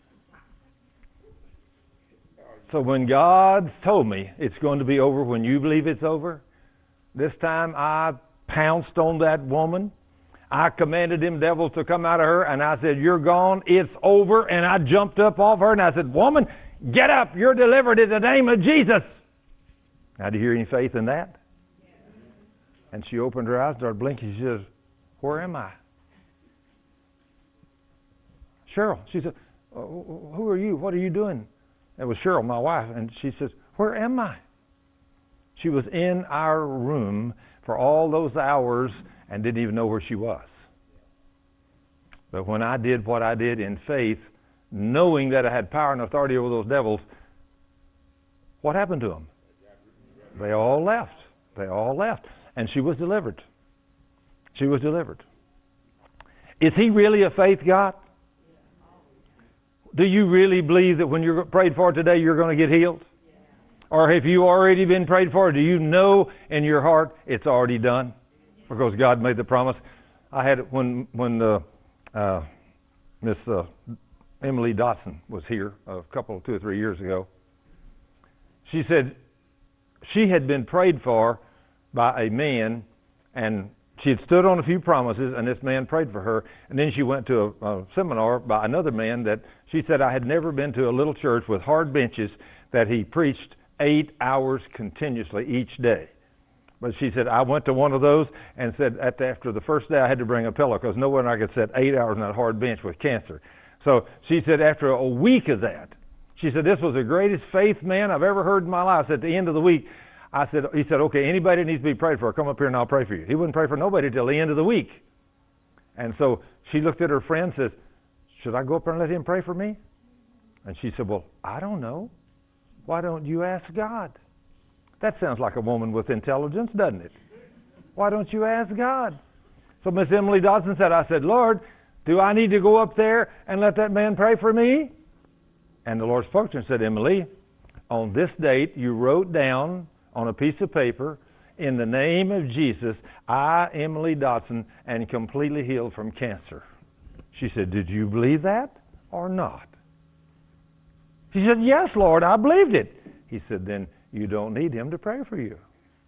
Speaker 1: So when God told me it's going to be over when you believe it's over, this time I pounced on that woman. I commanded them devils to come out of her, and I said, you're gone, it's over. And I jumped up off her, and I said, woman, get up, you're delivered in the name of Jesus. Now, do you hear any faith in that? And she opened her eyes, started blinking. She says, where am I? Cheryl, she said, who are you? What are you doing? It was Cheryl, my wife, and she says, where am I? She was in our room for all those hours and didn't even know where she was. But when I did what I did in faith, knowing that I had power and authority over those devils, what happened to them? They all left. They all left. And she was delivered. She was delivered. Is He really a faith God? Do you really believe that when you're prayed for today, you're going to get healed? Or have you already been prayed for? Do you know in your heart it's already done? Because God made the promise. I had it when Miss Emily Dotson was here a couple, 2 or 3 years ago. She said she had been prayed for by a man, and she had stood on a few promises, and this man prayed for her. And then she went to a seminar by another man that she said, I had never been to a little church with hard benches that he preached 8 hours continuously each day. But she said, I went to one of those and said after the first day I had to bring a pillow because no one I could sit 8 hours on that hard bench with cancer. So she said after a week of that, she said, this was the greatest faith man I've ever heard in my life. At the end of the week, he said, okay, anybody that needs to be prayed for, come up here and I'll pray for you. He wouldn't pray for nobody till the end of the week. And so she looked at her friend and says, should I go up there and let him pray for me? And she said, well, I don't know. Why don't you ask God? That sounds like a woman with intelligence, doesn't it? Why don't you ask God? So Miss Emily Dodson said, I said, Lord, do I need to go up there and let that man pray for me? And the Lord spoke to her and said, Emily, on this date you wrote down on a piece of paper, in the name of Jesus, I, Emily Dodson, am completely healed from cancer. She said, did you believe that or not? She said, yes, Lord, I believed it. He said, then you don't need him to pray for you.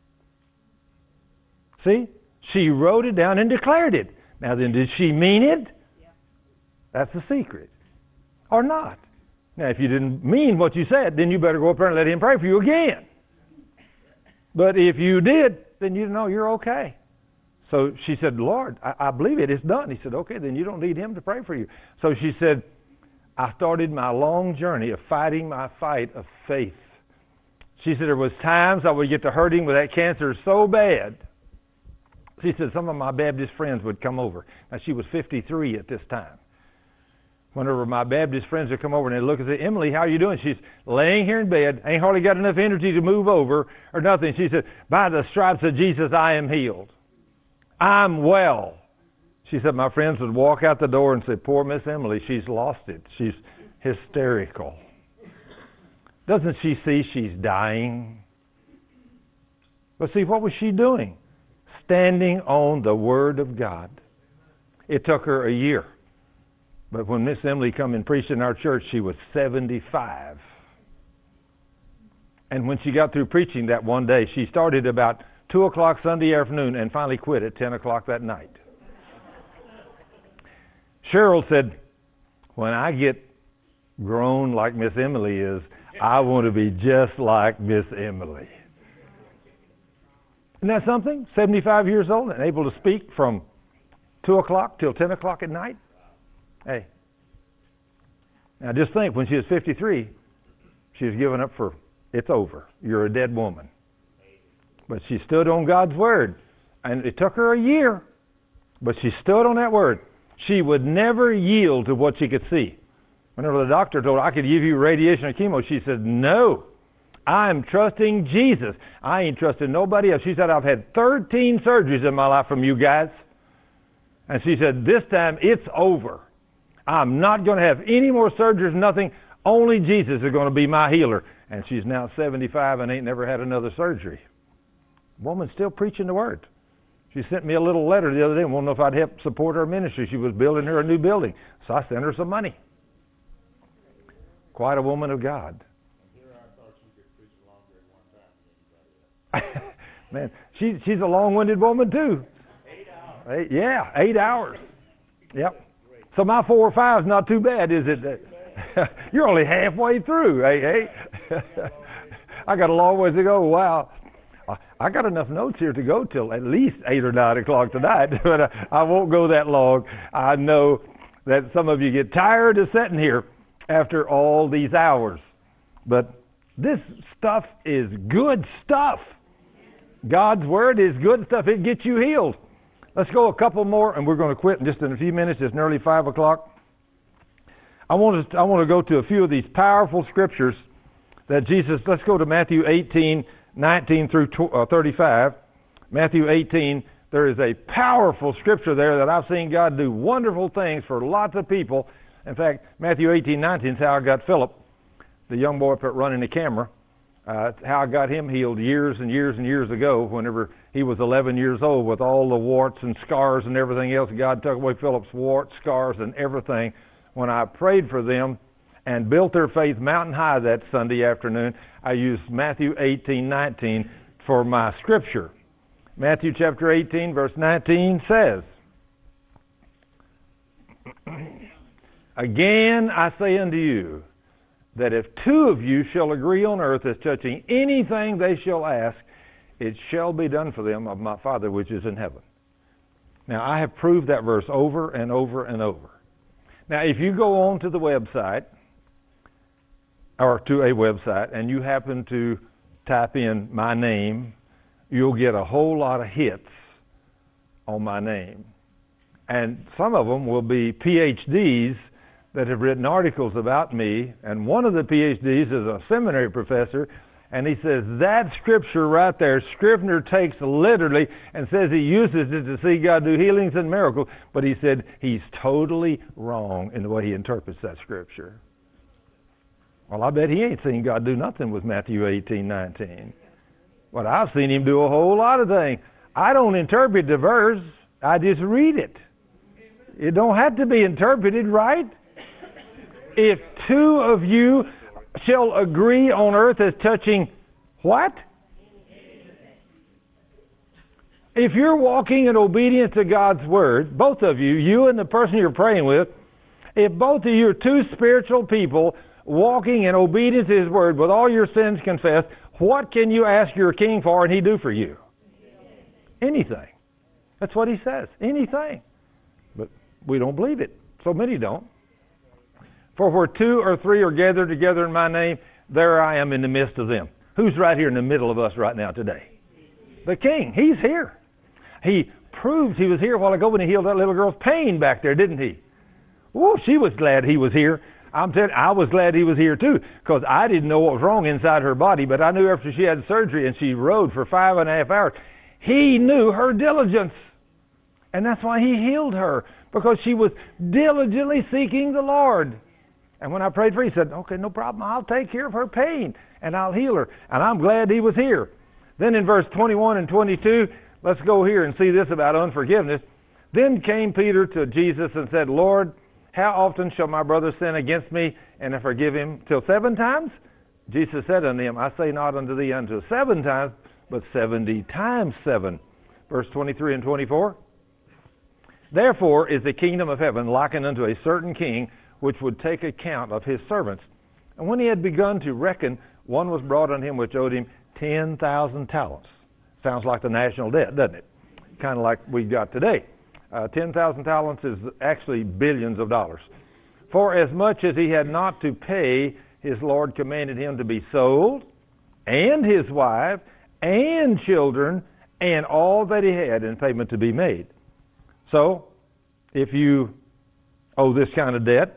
Speaker 1: See? She wrote it down and declared it. Now then, did she mean it? Yeah. That's the secret. Or not. Now, if you didn't mean what you said, then you better go up there and let him pray for you again. But if you did, then you know you're okay. So she said, Lord, I believe it. It's done. He said, okay, then you don't need him to pray for you. So she said, I started my long journey of fighting my fight of faith. She said there was times I would get to hurting with that cancer so bad. She said some of my Baptist friends would come over. Now she was 53 at this time. Whenever my Baptist friends would come over and they'd look and say, Emily, how are you doing? She's laying here in bed, ain't hardly got enough energy to move over or nothing. She said, by the stripes of Jesus, I am healed. I'm well. She said my friends would walk out the door and say, poor Miss Emily, she's lost it. She's hysterical. Doesn't she see she's dying? But see, what was she doing? Standing on the Word of God. It took her a year. But when Miss Emily come and preached in our church, she was 75. And when she got through preaching that one day, she started about 2 o'clock Sunday afternoon and finally quit at 10 o'clock that night. Cheryl said, when I get grown like Miss Emily is, I want to be just like Miss Emily. Isn't that something? 75 years old and able to speak from 2 o'clock till 10 o'clock at night? Hey. Now just think, when she was 53, she was given up for, it's over. You're a dead woman. But she stood on God's Word. And it took her a year. But she stood on that Word. She would never yield to what she could see. Whenever the doctor told her, I could give you radiation or chemo, she said, no. I'm trusting Jesus. I ain't trusting nobody else. She said, I've had 13 surgeries in my life from you guys. And she said, this time it's over. I'm not going to have any more surgeries, nothing. Only Jesus is going to be my healer. And she's now 75 and ain't never had another surgery. Woman's still preaching the Word. She sent me a little letter the other day and wanted to know if I'd help support her ministry. She was building her a new building. So I sent her some money. Quite a woman of God.
Speaker 2: Here I thought you could preach longer at one time than anybody else.
Speaker 1: Man, she's a long-winded woman too.
Speaker 2: 8 hours.
Speaker 1: 8 hours. Yep. So my 4 or 5 is not too bad, is it? You're only halfway through, hey? I got a long ways to go. Wow. I got enough notes here to go till at least 8 or 9 o'clock tonight, but I won't go that long. I know that some of you get tired of sitting here after all these hours. But this stuff is good stuff. God's Word is good stuff. It gets you healed. Let's go a couple more, and we're going to quit in just in a few minutes. It's nearly 5 o'clock. I want to go to a few of these powerful scriptures that Jesus, let's go to Matthew 18, 19 through 35. Matthew 18, there is a powerful scripture there that I've seen God do wonderful things for lots of people. In fact, Matthew 18, 19 is how I got Philip, the young boy running the camera, how I got him healed years and years and years ago whenever he was 11 years old with all the warts and scars and everything else. God took away Philip's warts, scars, and everything. When I prayed for them and built their faith mountain high that Sunday afternoon, I used Matthew 18, 19 for my scripture. Matthew chapter 18, verse 19 says, Again I say unto you, that if 2 of you shall agree on earth as touching anything they shall ask, it shall be done for them of my Father which is in heaven. Now, I have proved that verse over and over and over. Now, if you go on to the website, or to a website, and you happen to type in my name, you'll get a whole lot of hits on my name. And some of them will be PhDs that have written articles about me, and one of the PhDs is a seminary professor, and he says that scripture right there, Scrivener takes literally and says he uses it to see God do healings and miracles, but he said he's totally wrong in the way he interprets that scripture. Well, I bet he ain't seen God do nothing with Matthew 18, 19. But I've seen him do a whole lot of things. I don't interpret the verse, I just read it. It don't have to be interpreted, right? If 2 of you shall agree on earth as touching what? If you're walking in obedience to God's Word, both of you, you and the person you're praying with, if both of you are 2 spiritual people walking in obedience to His Word with all your sins confessed, what can you ask your King for and He do for you? Anything. That's what He says. Anything. But we don't believe it. So many don't. For where 2 or 3 are gathered together in my name, there I am in the midst of them. Who's right here in the middle of us right now today? The King. He's here. He proved He was here a while ago when He healed that little girl's pain back there, didn't He? Oh, she was glad He was here. I'm telling you, I was glad He was here too, because I didn't know what was wrong inside her body, but I knew after she had surgery and she rode for 5.5 hours, He knew her diligence. And that's why He healed her, because she was diligently seeking the Lord. And when I prayed for her, He said, okay, no problem. I'll take care of her pain and I'll heal her. And I'm glad He was here. Then in verse 21 and 22, let's go here and see this about unforgiveness. Then came Peter to Jesus and said, Lord, how often shall my brother sin against me and I forgive him? Till 7 times? Jesus said unto him, I say not unto thee until 7 times, but 70 times 7. Verse 23 and 24. Therefore is the kingdom of heaven likened unto a certain king, which would take account of his servants. And when he had begun to reckon, one was brought on him which owed him 10,000 talents. Sounds like the national debt, doesn't it? Kind of like we got today. 10,000 talents is actually billions of dollars. For as much as he had not to pay, his Lord commanded him to be sold, and his wife, and children, and all that he had in payment to be made. So, if you owe this kind of debt,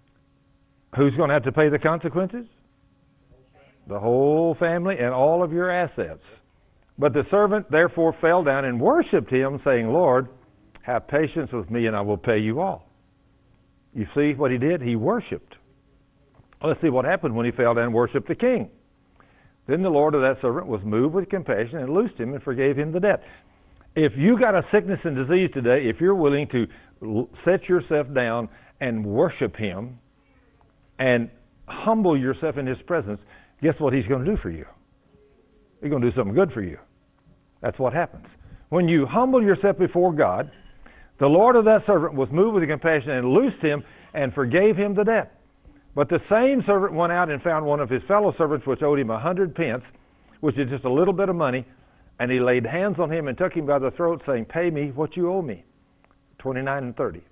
Speaker 1: who's going to have to pay the consequences? The whole family and all of your assets. But the servant therefore fell down and worshipped him, saying, Lord, have patience with me and I will pay you all. You see what he did? He worshipped. Let's see what happened when he fell down and worshipped the king. Then the Lord of that servant was moved with compassion and loosed him and forgave him the debt. If you got a sickness and disease today, if you're willing to set yourself down and worship him and humble yourself in his presence, guess what he's going to do for you? He's going to do something good for you. That's what happens. When you humble yourself before God The Lord of that servant was moved with compassion and loosed him and forgave him the debt. But the same servant went out and found one of his fellow servants which owed him 100 pence, which is just a little bit of money, and he laid hands on him and took him by the throat, saying, Pay me what you owe me. 29 and 30.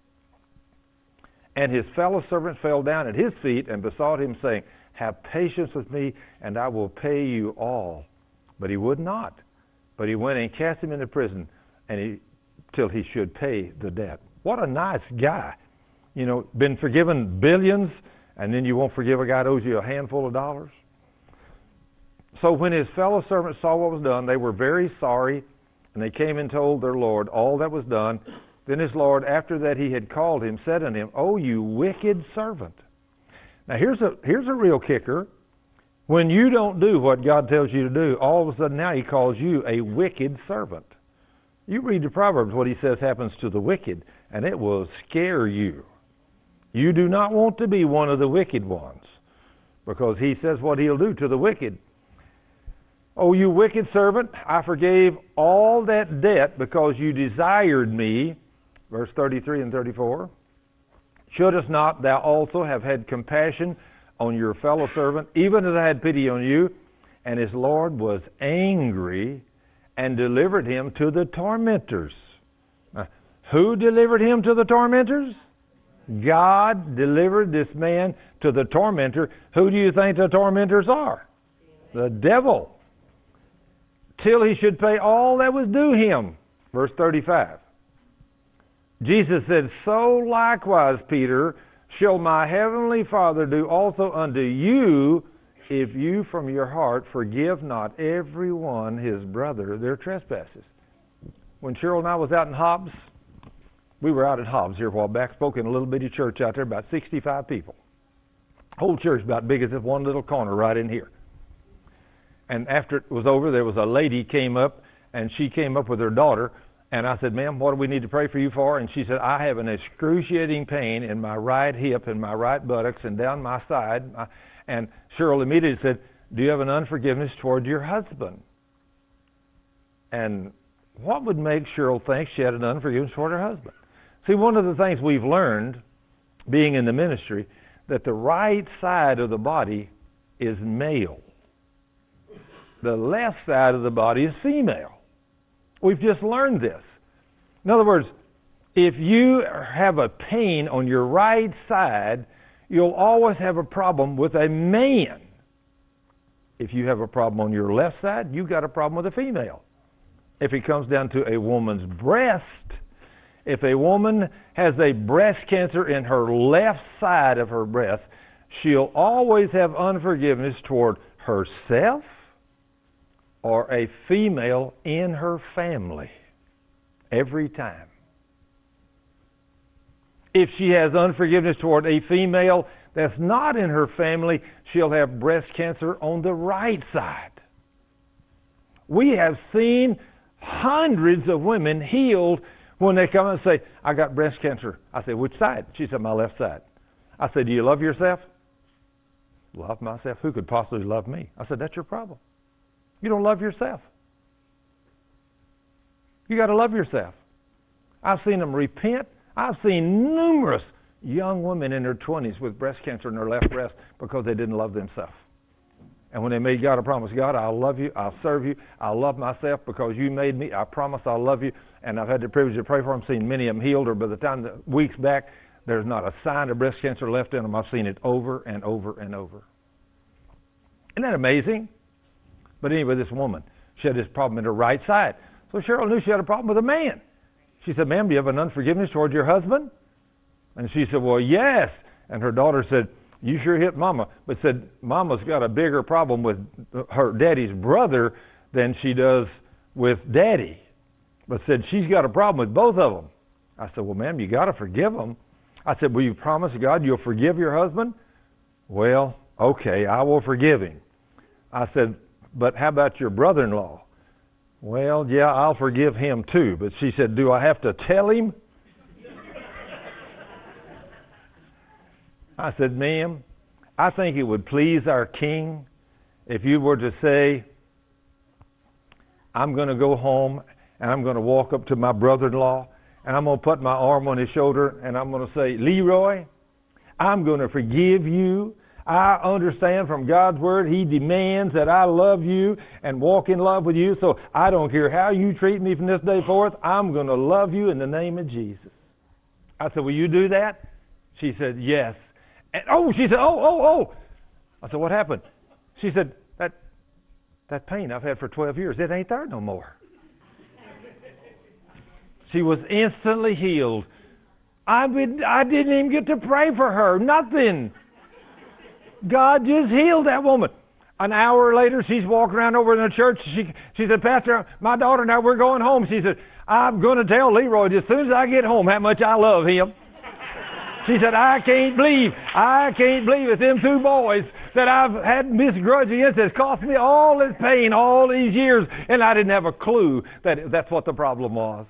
Speaker 1: And his fellow servant fell down at his feet and besought him, saying, Have patience with me, and I will pay you all. But he would not. But he went and cast him into prison till he should pay the debt. What a nice guy. You know, been forgiven billions, and then you won't forgive a guy that owes you a handful of dollars. So when his fellow servants saw what was done, they were very sorry, and they came and told their Lord all that was done. Then his Lord, after that he had called him, said unto him, O you wicked servant. Now here's a real kicker. When you don't do what God tells you to do, all of a sudden now he calls you a wicked servant. You read the Proverbs, what he says happens to the wicked, and it will scare you. You do not want to be one of the wicked ones, because he says what he'll do to the wicked. O you wicked servant, I forgave all that debt because you desired me. Verse 33 and 34. Shouldest not thou also have had compassion on your fellow servant, even as I had pity on you? And his Lord was angry and delivered him to the tormentors. Now, who delivered him to the tormentors? God delivered this man to the tormentor. Who do you think the tormentors are? The devil. Till he should pay all that was due him. Verse 35. Jesus said, So likewise, Peter, shall my heavenly Father do also unto you, if you from your heart forgive not every one his brother their trespasses. When Cheryl and I was out in Hobbs, we were out at Hobbs here a while back, spoke in a little bitty church out there, about 65 people. Whole church about big as if one little corner right in here. And after it was over, there was a lady came up, and she came up with her daughter, and I said, Ma'am, what do we need to pray for you for? And she said, I have an excruciating pain in my right hip and my right buttocks and down my side. And Cheryl immediately said, do you have an unforgiveness toward your husband? And what would make Cheryl think she had an unforgiveness toward her husband? See, one of the things we've learned, being in the ministry, that the right side of the body is male. The left side of the body is female. We've just learned this. In other words, if you have a pain on your right side, you'll always have a problem with a man. If you have a problem on your left side, you've got a problem with a female. If it comes down to a woman's breast, if a woman has a breast cancer in her left side of her breast, she'll always have unforgiveness toward herself or a female in her family. Every time. If she has unforgiveness toward a female that's not in her family, she'll have breast cancer on the right side. We have seen hundreds of women healed when they come and say, I got breast cancer. I say, which side? She said, my left side. I said, do you love yourself? Love myself? Who could possibly love me? I said, that's your problem. You don't love yourself. You got to love yourself. I've seen them repent. I've seen numerous young women in their 20s with breast cancer in their left breast because they didn't love themselves. And when they made God a promise, God, I'll love you, I'll serve you, I'll love myself because you made me, I promise I'll love you. And I've had the privilege to pray for them, seen many of them healed, or by the time the weeks back, there's not a sign of breast cancer left in them. I've seen it over and over and over. Isn't that amazing? But anyway, this woman, she had this problem in her right side. So Cheryl knew she had a problem with a man. She said, ma'am, do you have an unforgiveness toward your husband? And she said, well, yes. And her daughter said, you sure hit Mama. But said, Mama's got a bigger problem with her daddy's brother than she does with daddy. But said, she's got a problem with both of them. I said, well, ma'am, you got to forgive them. I said, will you promise God you'll forgive your husband? Well, okay, I will forgive him. I said, but how about your brother-in-law? Well, yeah, I'll forgive him too. But she said, do I have to tell him? I said, ma'am, I think it would please our king if you were to say, I'm going to go home and I'm going to walk up to my brother-in-law And I'm going to put my arm on his shoulder, and I'm going to say, Leroy, I'm going to forgive you. I understand from God's Word, He demands that I love you and walk in love with you. So I don't care how you treat me from this day forth. I'm going to love you in the name of Jesus. I said, will you do that? She said, yes. And, she said, oh. I said, what happened? She said, that pain I've had for 12 years, it ain't there no more. She was instantly healed. I didn't even get to pray for her. Nothing. God just healed that woman. An hour later, she's walking around over in the church. She said, Pastor, my daughter and I, we're going home. She said, I'm going to tell Leroy as soon as I get home how much I love him. She said, I can't believe it's them two boys that I've had this grudge against that's cost me all this pain all these years, and I didn't have a clue that that's what the problem was.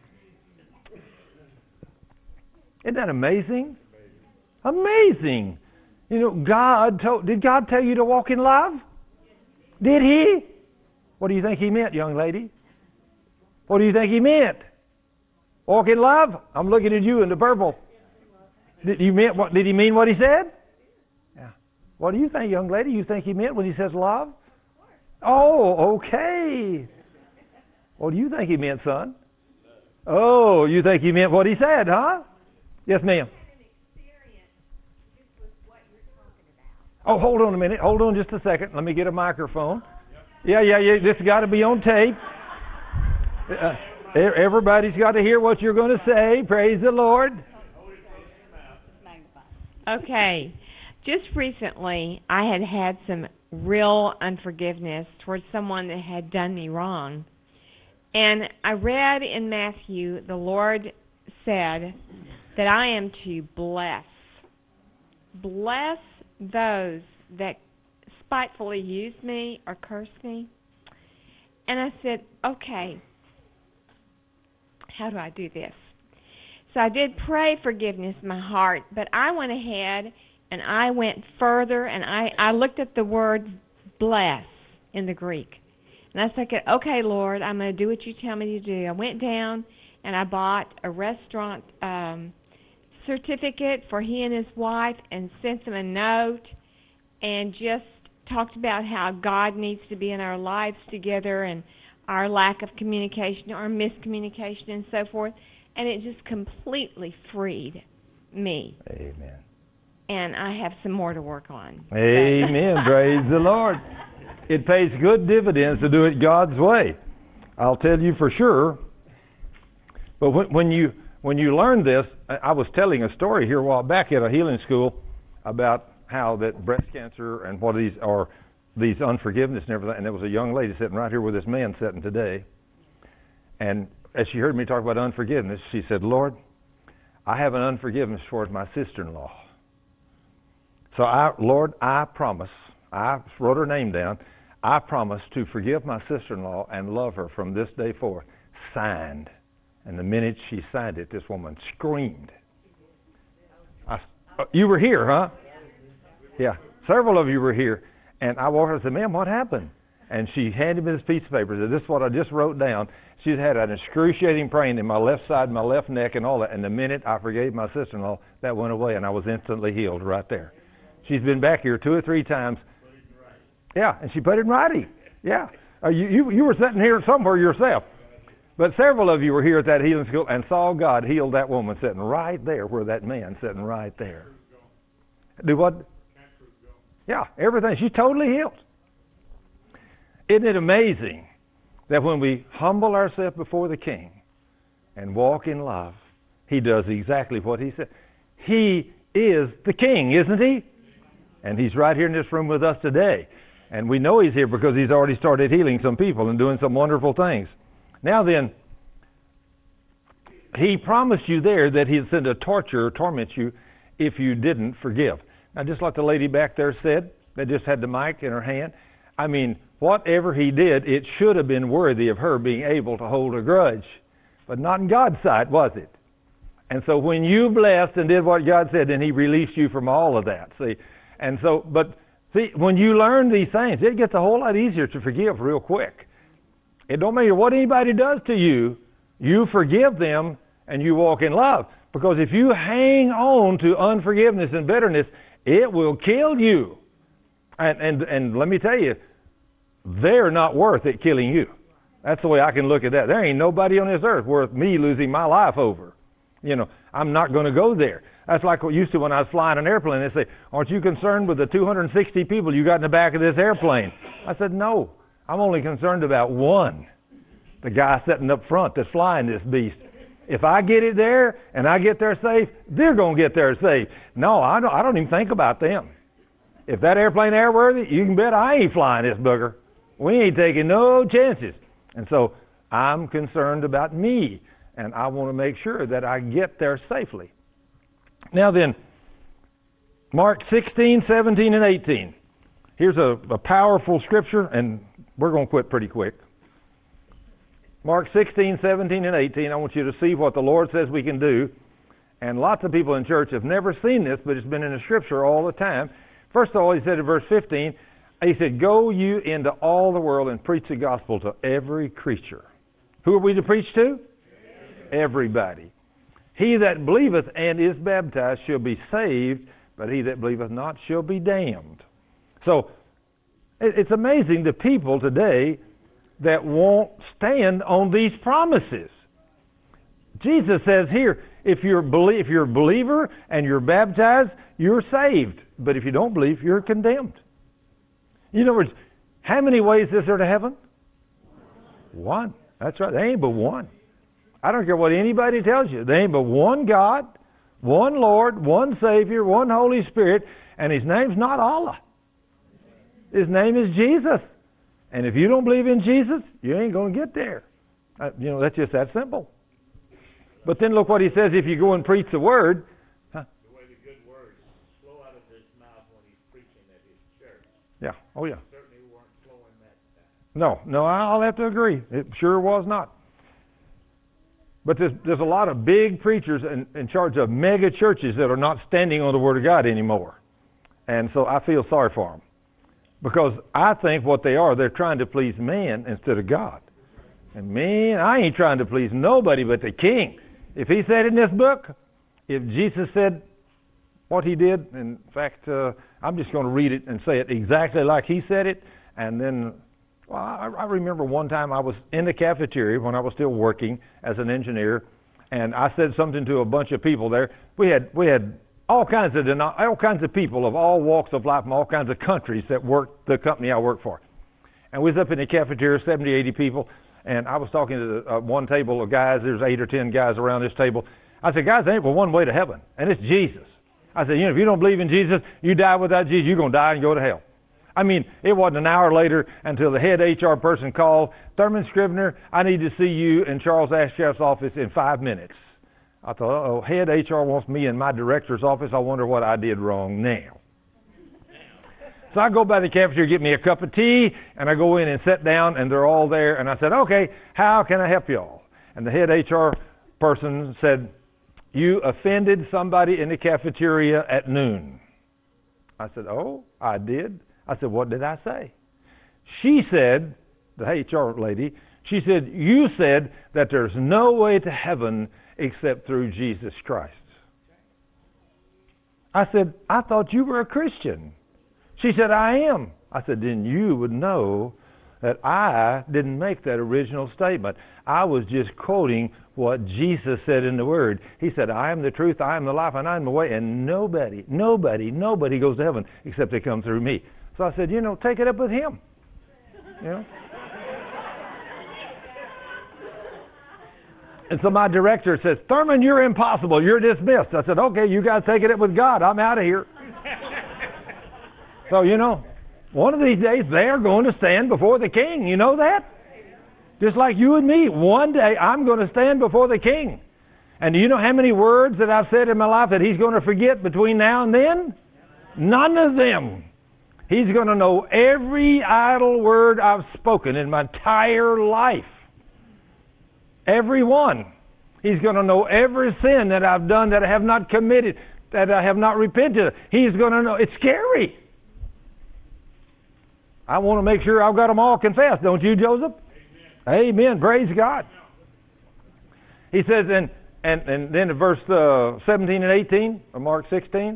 Speaker 1: Isn't that amazing? Amazing. You know, did God tell you to walk in love? Did He? What do you think He meant, young lady? What do you think He meant? Walk in love? I'm looking at you in the purple. Did He mean what He said? Yeah. What do you think, young lady? You think He meant when He says love? Oh, okay. What do you think He meant, son? Oh, you think He meant what He said, huh? Yes, ma'am. Oh, hold on a minute. Hold on just a second. Let me get a microphone. Yeah. This has got to be on tape. Everybody's got to hear what you're going to say. Praise the Lord.
Speaker 8: Okay. Just recently, I had some real unforgiveness towards someone that had done me wrong. And I read in Matthew, the Lord said that I am to bless those that spitefully use me or curse me. And I said, okay, how do I do this? So I did pray forgiveness in my heart, but I went ahead and I went further, and I looked at the word bless in the Greek. And I said, okay, Lord, I'm going to do what you tell me to do. I went down and I bought a restaurant certificate for he and his wife and sent them a note and just talked about how God needs to be in our lives together and our lack of communication or miscommunication and so forth. And it just completely freed me.
Speaker 1: Amen.
Speaker 8: And I have some more to work on.
Speaker 1: Amen. Praise the Lord. It pays good dividends to do it God's way. I'll tell you for sure. But when you learn this, I was telling a story here a while back at a healing school about how that breast cancer and what these unforgiveness and everything. And there was a young lady sitting right here with this man sitting today. And as she heard me talk about unforgiveness, she said, Lord, I have an unforgiveness towards my sister-in-law. So, Lord, I promise, I wrote her name down, I promise to forgive my sister-in-law and love her from this day forth. Signed. And the minute she signed it, this woman screamed. You were here, huh? Yeah. Several of you were here. And I walked up and said, ma'am, what happened? And she handed me this piece of paper. Said, this is what I just wrote down. She's had an excruciating pain in my left side, my left neck, and all that. And the minute I forgave my sister-in-law, that went away, and I was instantly healed right there. She's been back here 2 or 3 times. Yeah, and she put it in writing. Yeah. You were sitting here somewhere yourself. But several of you were here at that healing school and saw God heal that woman sitting right there where that man sitting right there. Do what? Yeah, everything. She's totally healed. Isn't it amazing that when we humble ourselves before the King and walk in love, He does exactly what He said. He is the King, isn't He? And He's right here in this room with us today. And we know He's here because He's already started healing some people and doing some wonderful things. Now then, He promised you there that He'd send a torment you if you didn't forgive. Now, just like the lady back there said, that just had the mic in her hand, I mean, whatever He did, it should have been worthy of her being able to hold a grudge. But not in God's sight, was it? And so when you blessed and did what God said, then He released you from all of that. See? And so, but see, when you learn these things, it gets a whole lot easier to forgive real quick. It don't matter what anybody does to you, you forgive them, and you walk in love. Because if you hang on to unforgiveness and bitterness, it will kill you. And let me tell you, they're not worth it killing you. That's the way I can look at that. There ain't nobody on this earth worth me losing my life over. You know, I'm not going to go there. That's like what used to when I was flying an airplane. They say, aren't you concerned with the 260 people you got in the back of this airplane? I said, no, I'm only concerned about one, the guy sitting up front that's flying this beast. If I get it there and I get there safe, they're going to get there safe. No, I don't even think about them. If that airplane airworthy, you can bet I ain't flying this booger. We ain't taking no chances. And so I'm concerned about me, and I want to make sure that I get there safely. Now then, Mark 16, 17, and 18. Here's a powerful scripture, and we're going to quit pretty quick. Mark 16, 17, and 18, I want you to see what the Lord says we can do. And lots of people in church have never seen this, but it's been in the scripture all the time. First of all, he said in verse 15, he said, go you into all the world and preach the gospel to every creature. Who are we to preach to? Everybody. He that believeth and is baptized shall be saved, but he that believeth not shall be damned. So, it's amazing the people today that won't stand on these promises. Jesus says here, if you're a believer and you're baptized, you're saved. But if you don't believe, you're condemned. In other words, how many ways is there to heaven? One. That's right. There ain't but one. I don't care what anybody tells you. There ain't but one God, one Lord, one Savior, one Holy Spirit, and His name's not Allah. His name is Jesus. And if you don't believe in Jesus, you ain't going to get there. That's just that simple. But then look what He says if you go and preach the Word.
Speaker 2: The way the good words flow out of His mouth when He's preaching at His church.
Speaker 1: Yeah. Oh, yeah.
Speaker 2: Certainly weren't flowing that time.
Speaker 1: No, I'll have to agree. It sure was not. But there's a lot of big preachers in charge of mega churches that are not standing on the Word of God anymore. And so I feel sorry for them. Because I think what they are, they're trying to please man instead of God. And man, I ain't trying to please nobody but the King. If He said in this book, if Jesus said what He did, in fact, I'm just going to read it and say it exactly like He said it. And then, well, I remember one time I was in the cafeteria when I was still working as an engineer, and I said something to a bunch of people there. We had all kinds of people of all walks of life from all kinds of countries that worked the company I worked for. And we was up in the cafeteria, 70, 80 people, and I was talking to one table of guys. There's 8 or 10 guys around this table. I said, guys, there ain't but one way to heaven, and it's Jesus. I said, if you don't believe in Jesus, you die without Jesus, you're going to die and go to hell. I mean, it wasn't an hour later until the head HR person called, Thurman Scrivener, I need to see you in Charles Ashcraft's office in 5 minutes. I thought, head HR wants me in my director's office. I wonder what I did wrong now. So I go by the cafeteria, get me a cup of tea, and I go in and sit down, and they're all there. And I said, okay, how can I help you all? And the head HR person said, you offended somebody in the cafeteria at noon. I said, oh, I did. I said, what did I say? She said, the HR lady, she said, you said that there's no way to heaven except through Jesus Christ. I said, I thought you were a Christian. She said, I am. I said, then you would know that I didn't make that original statement. I was just quoting what Jesus said in the Word. He said, I am the truth, I am the life, and I am the way, and nobody goes to heaven except they come through me. So I said, take it up with Him. And so my director says, Thurman, you're impossible. You're dismissed. I said, okay, you guys take it up with God. I'm out of here. So, one of these days they're going to stand before the King. You know that? Just like you and me. One day I'm going to stand before the King. And do you know how many words that I've said in my life that He's going to forget between now and then? None of them. He's going to know every idle word I've spoken in my entire life. Every one. He's going to know every sin that I've done that I have not committed, that I have not repented. He's going to know. It's scary. I want to make sure I've got them all confessed. Don't you, Joseph? Amen. Praise God. He says, and And then in verse 17 and 18 of Mark 16.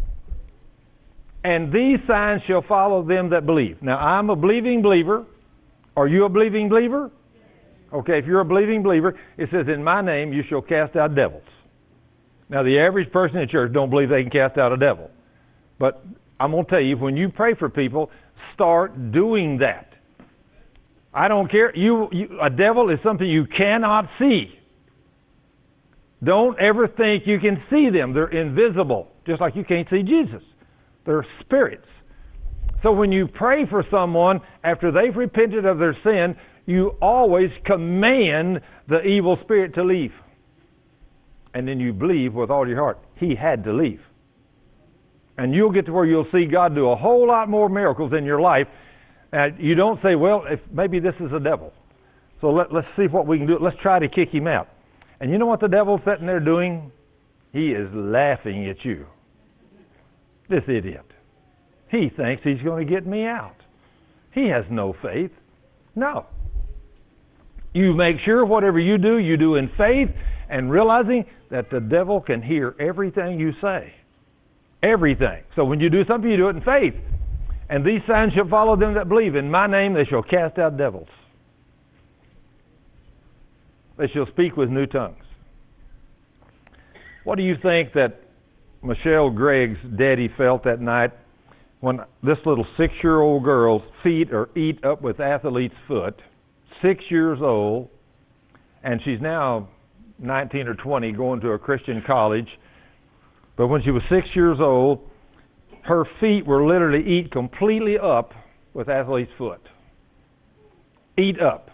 Speaker 1: And these signs shall follow them that believe. Now, I'm a believing believer. Are you a believing believer? Okay, if you're a believing believer, it says, in my name you shall cast out devils. Now, the average person in church don't believe they can cast out a devil. But I'm going to tell you, when you pray for people, start doing that. I don't care. A devil is something you cannot see. Don't ever think you can see them. They're invisible, just like you can't see Jesus. They're spirits. So when you pray for someone after they've repented of their sin, you always command the evil spirit to leave. And then you believe with all your heart, he had to leave. And you'll get to where you'll see God do a whole lot more miracles in your life. You don't say, well, if maybe this is a devil. So let's see what we can do. Let's try to kick him out. And you know what the devil's sitting there doing? He is laughing at you. This idiot. He thinks he's going to get me out. He has no faith. No. You make sure whatever you do in faith and realizing that the devil can hear everything you say. Everything. So when you do something, you do it in faith. And these signs shall follow them that believe. In my name they shall cast out devils. They shall speak with new tongues. What do you think that Michelle Gregg's daddy felt that night when this little 6-year-old girl's feet are eat up with athlete's foot, 6 years old, and she's now 19 or 20 going to a Christian college. But when she was 6 years old, her feet were literally eat completely up with athlete's foot. Eat up.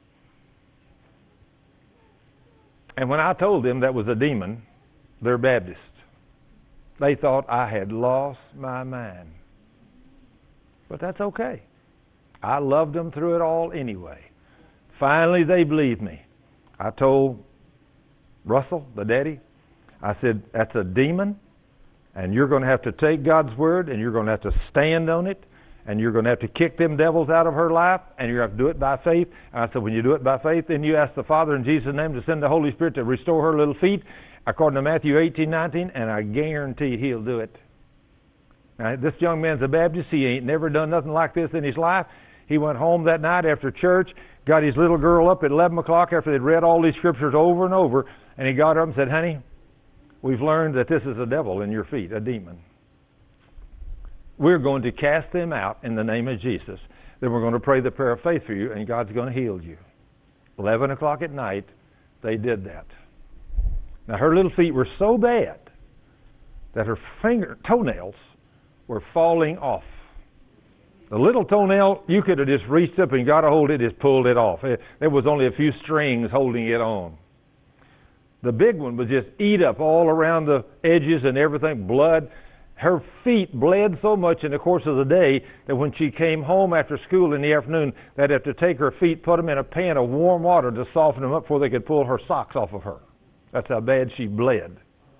Speaker 1: And when I told them that was a demon, they're Baptist. They thought I had lost my mind. But that's okay. I loved them through it all anyway. Finally, they believed me. I told Russell, the daddy, I said, that's a demon, and you're going to have to take God's word, and you're going to have to stand on it, and you're going to have to kick them devils out of her life, and you're going to have to do it by faith. And I said, when you do it by faith, then you ask the Father in Jesus' name to send the Holy Spirit to restore her little feet, according to Matthew 18:19, and I guarantee he'll do it. Now, this young man's a Baptist. He ain't never done nothing like this in his life. He went home that night after church, got his little girl up at 11 o'clock after they'd read all these scriptures over and over, and he got her up and said, honey, we've learned that this is a devil in your feet, a demon. We're going to cast them out in the name of Jesus. Then we're going to pray the prayer of faith for you, and God's going to heal you. 11 o'clock at night, they did that. Now, her little feet were so bad that her toenails were falling off. The little toenail, you could have just reached up and got a hold of it, just pulled it off. There was only a few strings holding it on. The big one was just eat up all around the edges and everything, blood. Her feet bled so much in the course of the day that when she came home after school in the afternoon, they'd have to take her feet, put them in a pan of warm water to soften them up before they could pull her socks off of her. That's how bad she bled.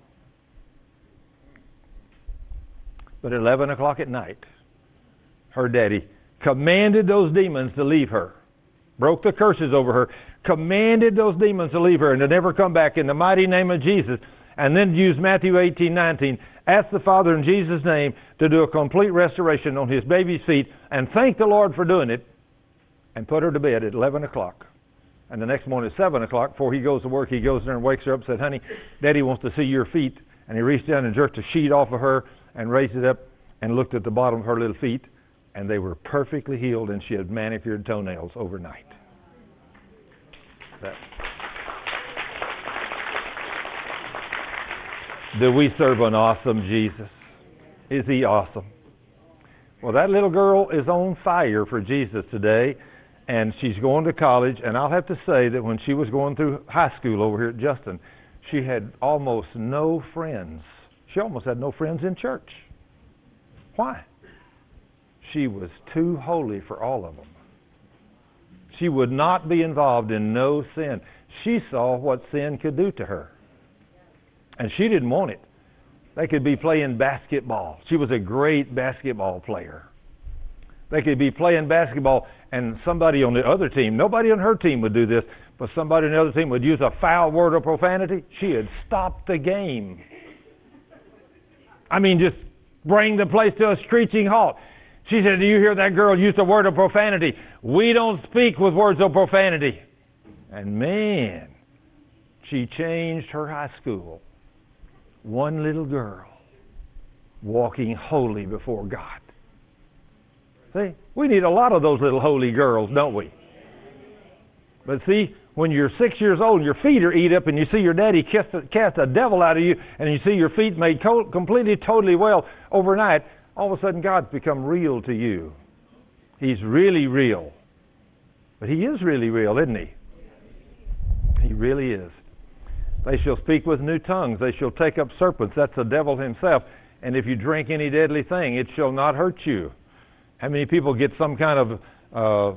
Speaker 1: But at 11 o'clock at night, her daddy commanded those demons to leave her. Broke the curses over her. Commanded those demons to leave her and to never come back in the mighty name of Jesus. And then used Matthew 18:19. Ask the Father in Jesus' name to do a complete restoration on his baby's feet. And thank the Lord for doing it. And put her to bed at 11 o'clock. And the next morning at 7 o'clock, before he goes to work, he goes there and wakes her up and said, honey, Daddy wants to see your feet. And he reached down and jerked a sheet off of her and raised it up and looked at the bottom of her little feet. And they were perfectly healed, and she had manicured toenails overnight. Do we serve an awesome Jesus? Is he awesome? Well, that little girl is on fire for Jesus today, and she's going to college. And I'll have to say that when she was going through high school over here at Justin, she had almost no friends. She almost had no friends in church. Why? She was too holy for all of them. She would not be involved in no sin. She saw what sin could do to her. And she didn't want it. They could be playing basketball. She was a great basketball player. They could be playing basketball and somebody on the other team, nobody on her team would do this, if somebody on the other team would use a foul word or profanity, she'd stop the game. I mean, just bring the place to a screeching halt. She said, do you hear that girl use a word of profanity? We don't speak with words of profanity. And man, she changed her high school. One little girl walking holy before God. See, we need a lot of those little holy girls, don't we? But see, when you're 6 years old and your feet are eat up and you see your daddy cast a devil out of you and you see your feet made completely, totally well overnight, all of a sudden God's become real to you. He's really real. But He is really real, isn't He? He really is. They shall speak with new tongues. They shall take up serpents. That's the devil himself. And if you drink any deadly thing, it shall not hurt you. How many people get some kind of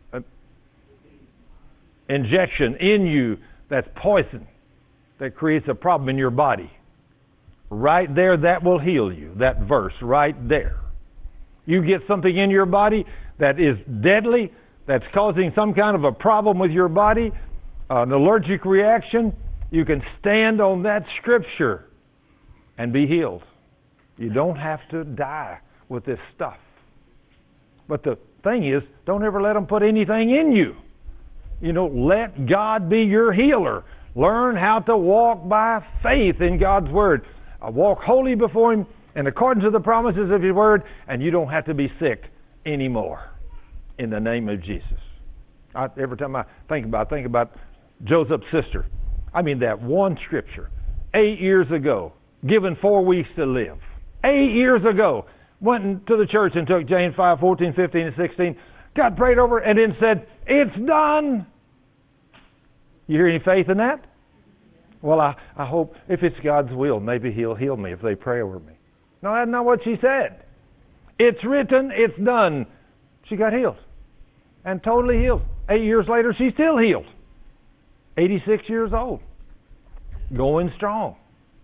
Speaker 1: injection in you that's poison, that creates a problem in your body? Right there, that will heal you. That verse right there. You get something in your body that is deadly, that's causing some kind of a problem with your body, an allergic reaction, you can stand on that scripture and be healed. You don't have to die with this stuff. But the thing is, don't ever let them put anything in you. You know, let God be your healer. Learn how to walk by faith in God's Word. Walk holy before Him and according to the promises of His Word, and you don't have to be sick anymore. In the name of Jesus. Every time I think about Joseph's sister. I mean, that one scripture, 8 years ago, given 4 weeks to live. 8 years ago, went to the church and took James 5, 14, 15, and 16. God prayed over it and then said, it's done. You hear any faith in that? Well, I hope if it's God's will, maybe He'll heal me if they pray over me. No, that's not what she said. It's written, it's done. She got healed. And totally healed. 8 years later, she's still healed. 86 years old. Going strong.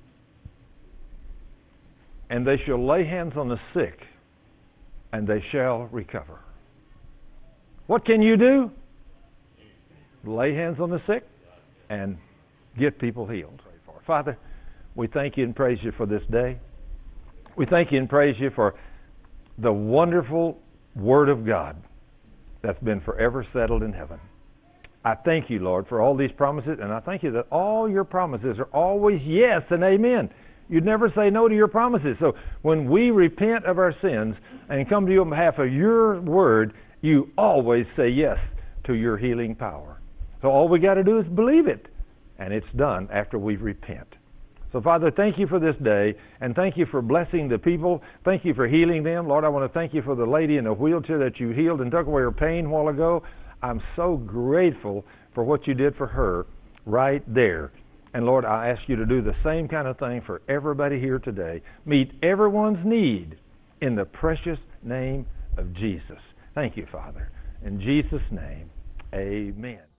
Speaker 1: And they shall lay hands on the sick, and they shall recover. What can you do? Lay hands on the sick and get people healed. Father, we thank You and praise You for this day. We thank You and praise You for the wonderful Word of God that's been forever settled in heaven. I thank You, Lord, for all these promises, and I thank You that all Your promises are always yes and amen. You'd never say no to Your promises. So when we repent of our sins and come to You on behalf of Your Word, You always say yes to Your healing power. So all we got to do is believe it, and it's done after we repent. So, Father, thank You for this day, and thank You for blessing the people. Thank You for healing them. Lord, I want to thank You for the lady in the wheelchair that You healed and took away her pain a while ago. I'm so grateful for what You did for her right there. And, Lord, I ask You to do the same kind of thing for everybody here today. Meet everyone's need in the precious name of Jesus. Thank You, Father. In Jesus' name, amen.